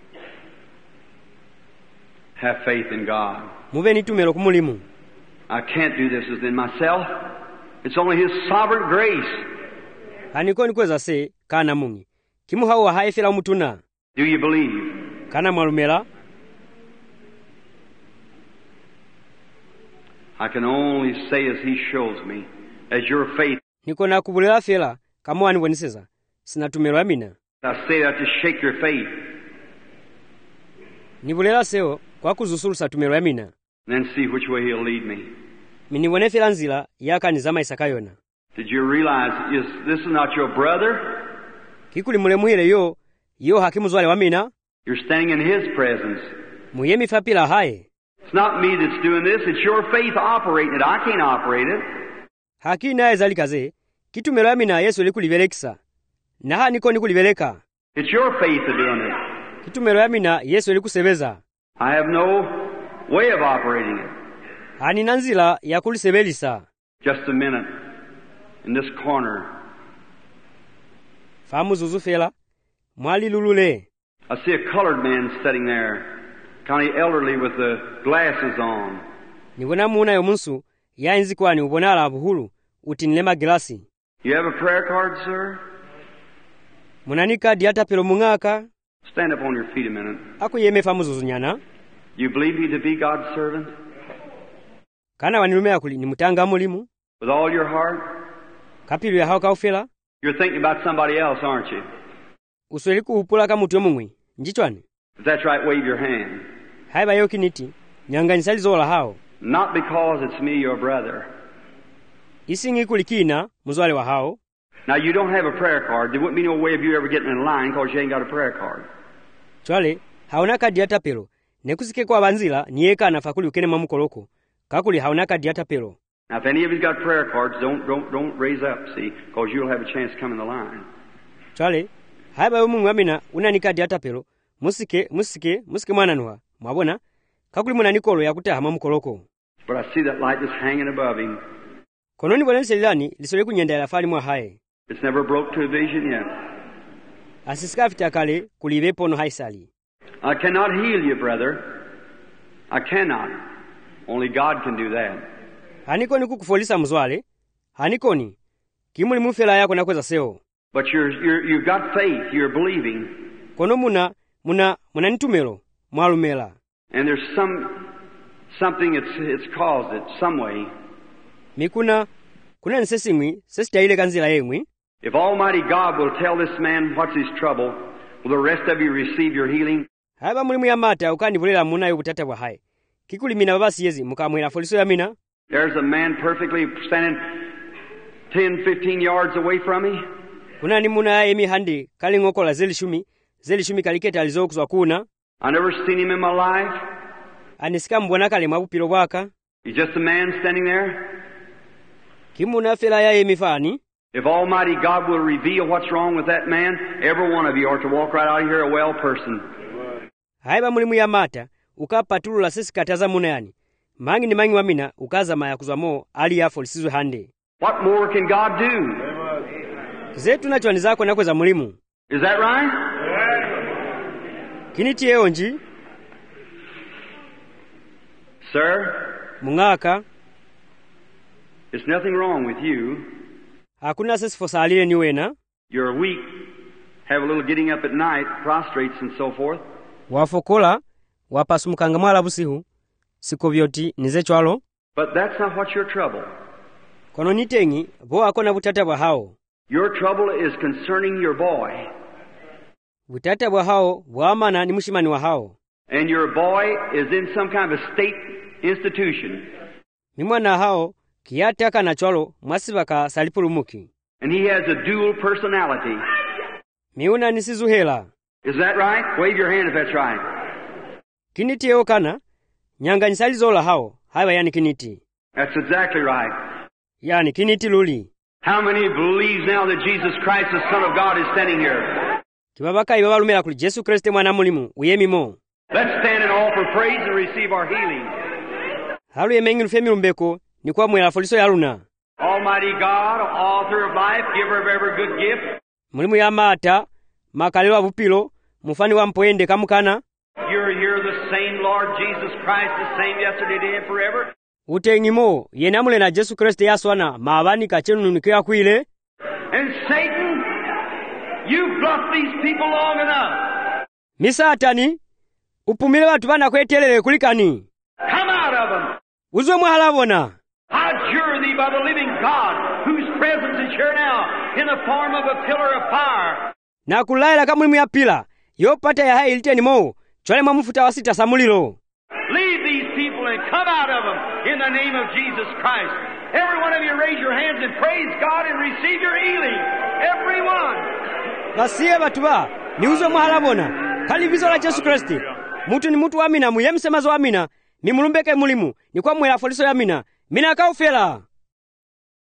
Have faith in God. Mube ni tumelo kumulimu. I can't do this within myself. It's only His sovereign grace. Haniko nikweza se, kana mungi. Kimu hawa haifela umutuna. Do you believe? Kana mwalumela. I can only say as He shows me, as your faith. Niko na kubulela fela, kama wani weniseza. Sina tumelo amina. I say that to shake your faith. Nibulela seo, kwa kuzusulusa tumelo amina. Then see which way He'll lead me. Miniwone fela nzila, yaka nizama isakayona. Did you realize this is not your brother? Kikuli mulemuhile yo hakimuzwale wamina. You're standing in His presence. Muyemi fapila hae. It's not me that's doing this. It's your faith operating it. I can't operate it. Haki nae zalikaze, kitumelo amina Yesu likulivelekisa. Naha niko nikuliveleka. It's your faith that's doing it. Kitumelo amina Yesu likusebeza. I have no way of operating it. Hani nanzila ya kulisebelisa. Just a minute. In this corner. Famu zuzufela. Mwali lulule. I see a colored man sitting there. Kind of elderly with the glasses on. Nibona muna yomunsu. Ya inzi kwani ubonala buhulu. Utinilema glasi. You have a prayer card, sir? Munanika diata pelo mungaka. Stand up on your feet a minute. Aku yeme famu zuzunyana. You believe me to be God's servant? Kana wanilumea kuli ni mutanga mulimu. With all your heart? Kapilu ya hao kaufela. You're thinking about somebody else, aren't you? Usweliku upula kama mutu yomungwi. Njichwani? If that's right, wave your hand. Haiba yoki niti. Nyanga nisali zola hao. Not because it's me, your brother. Isingi kulikina, muzwale wa hao. Now, you don't have a prayer card. There wouldn't be no way of you ever getting in line because you ain't got a prayer card. Chwale, hauna kadi yata pelo. Nekusike kwa banzila, nieka anafakuli ukene mamukoloko. Kakuli hauna kadi yata pelo. Now, if any of you's got prayer cards, don't raise up, see, because you'll have a chance to come in the line. Chwale, haiba yomungu amina, unani kadi yata pelo. Musike mwana nuha. Mwabona, kakuli muna nikolo ya kuteha mamukoloko. But I see that light just hanging above him. Kononi bonense lilani, lisole kunyenda ya lafali mwa hae. It's never broke to a vision yet. Asisika fitakale, kulivepo no haisali. I cannot heal you, brother. I cannot. Only God can do that. Hanikoni kukufolisa mzwale. Hanikoni. Kimuli mufela yako nakweza seo. But you've got faith. You're believing. Kono muna nitumelo. Mwalumela. And there's something it's caused it some way. Mikuna kuna nsesimwi sesitayile kanzira yemwe. If Almighty God will tell this man what's his trouble, will the rest of you receive your healing? Haba mulimu yamata ukandivulira munayo kutata bwa hai. Kikulimina babasi yezi mukamwera foliso yamina. There's a man perfectly standing 10, 15 yards away from me. Kuna ni muna emi handi kali ngokola zelishumi kaliketa alizokuzwa kuna. I never seen him in my life. Anisika mbona kale mwabupilo bwaka. He's just a man standing there. Kimuna fela ya emi fani. If Almighty God will reveal what's wrong with that man, every one of you are to walk right out of here a well person. Haiba mulimu yamata ukapatulula sisi kataza muna yani. Mangi ni mangi wamina ukaza maya kuzwamo ali ya folisizo hande. What more can God do? Zetu na chwani zako nakweza mulimu. Is that right? Kiniti eonji. Sir, Mungaka. there's nothing wrong with you. Hakuna sisi fosalile ni wena. You're weak, have a little getting up at night, prostrates and so forth. Wafokola, wapasumukanga mwala busihu, sikovyoti nizechwalo. But that's not what's your trouble. Kono nitengi, bo akona butata bwa hao. Your trouble is concerning your boy. Butata bwa hao, bwamana ni mushimani wa hao. And your boy is in some kind of a state institution. Mimwana hao, kiyataka na chwalo, mwasibaka salipulumuki. And he has a dual personality. Miuna nisizuhela. Is that right? Wave your hand if that's right. Kiniti eokana, nyanga nisalizola hao, haiwa yani kiniti. That's exactly right. Yani kiniti luli. How many believes now that Jesus Christ, the Son of God, is standing here? Kibabaka ibabalumela kuli Jesu Kriste mwana mulimu, uyemi mo. Let's stand and offer praise and receive our healing. Halu yemengi lufemi lumbeko, ni kwa mwela foliso ya luna. Almighty God, author of life, giver of every good gift. Mulimu ya mata, makalelwa bupilo, mufani wa mpoende kamukana. You're here the same Lord Jesus Christ, the same yesterday, today, and forever. Utengimo, yenamule na Jesu Kriste yaswana, maabani kachenu nunikea kuile. And Satan, you've bluffed these people long enough. Misatani, upumile watu bana kwetelele kulikani. Come out of them. Uzwe mwahalabona. I adjure thee by the living God, whose presence is here now, in the form of a pillar of fire. Na kulaila kamulimu ya pila, yopata ya hai iliteni mo, chwale mamufuta wasita samulilo. Leave these people and come out of them in the name of Jesus Christ. Every one of you raise your hands and praise God and receive your healing. Everyone. Basiye batuba, ni uzwe mwahalabona. Kali vizo la Jesu Kristi. Mutu ni mutu wa mina, muyemsemazo wa mina. Ni mulumbeke mulimu, ni kwa mwela foliso ya mina. Mina kaufela.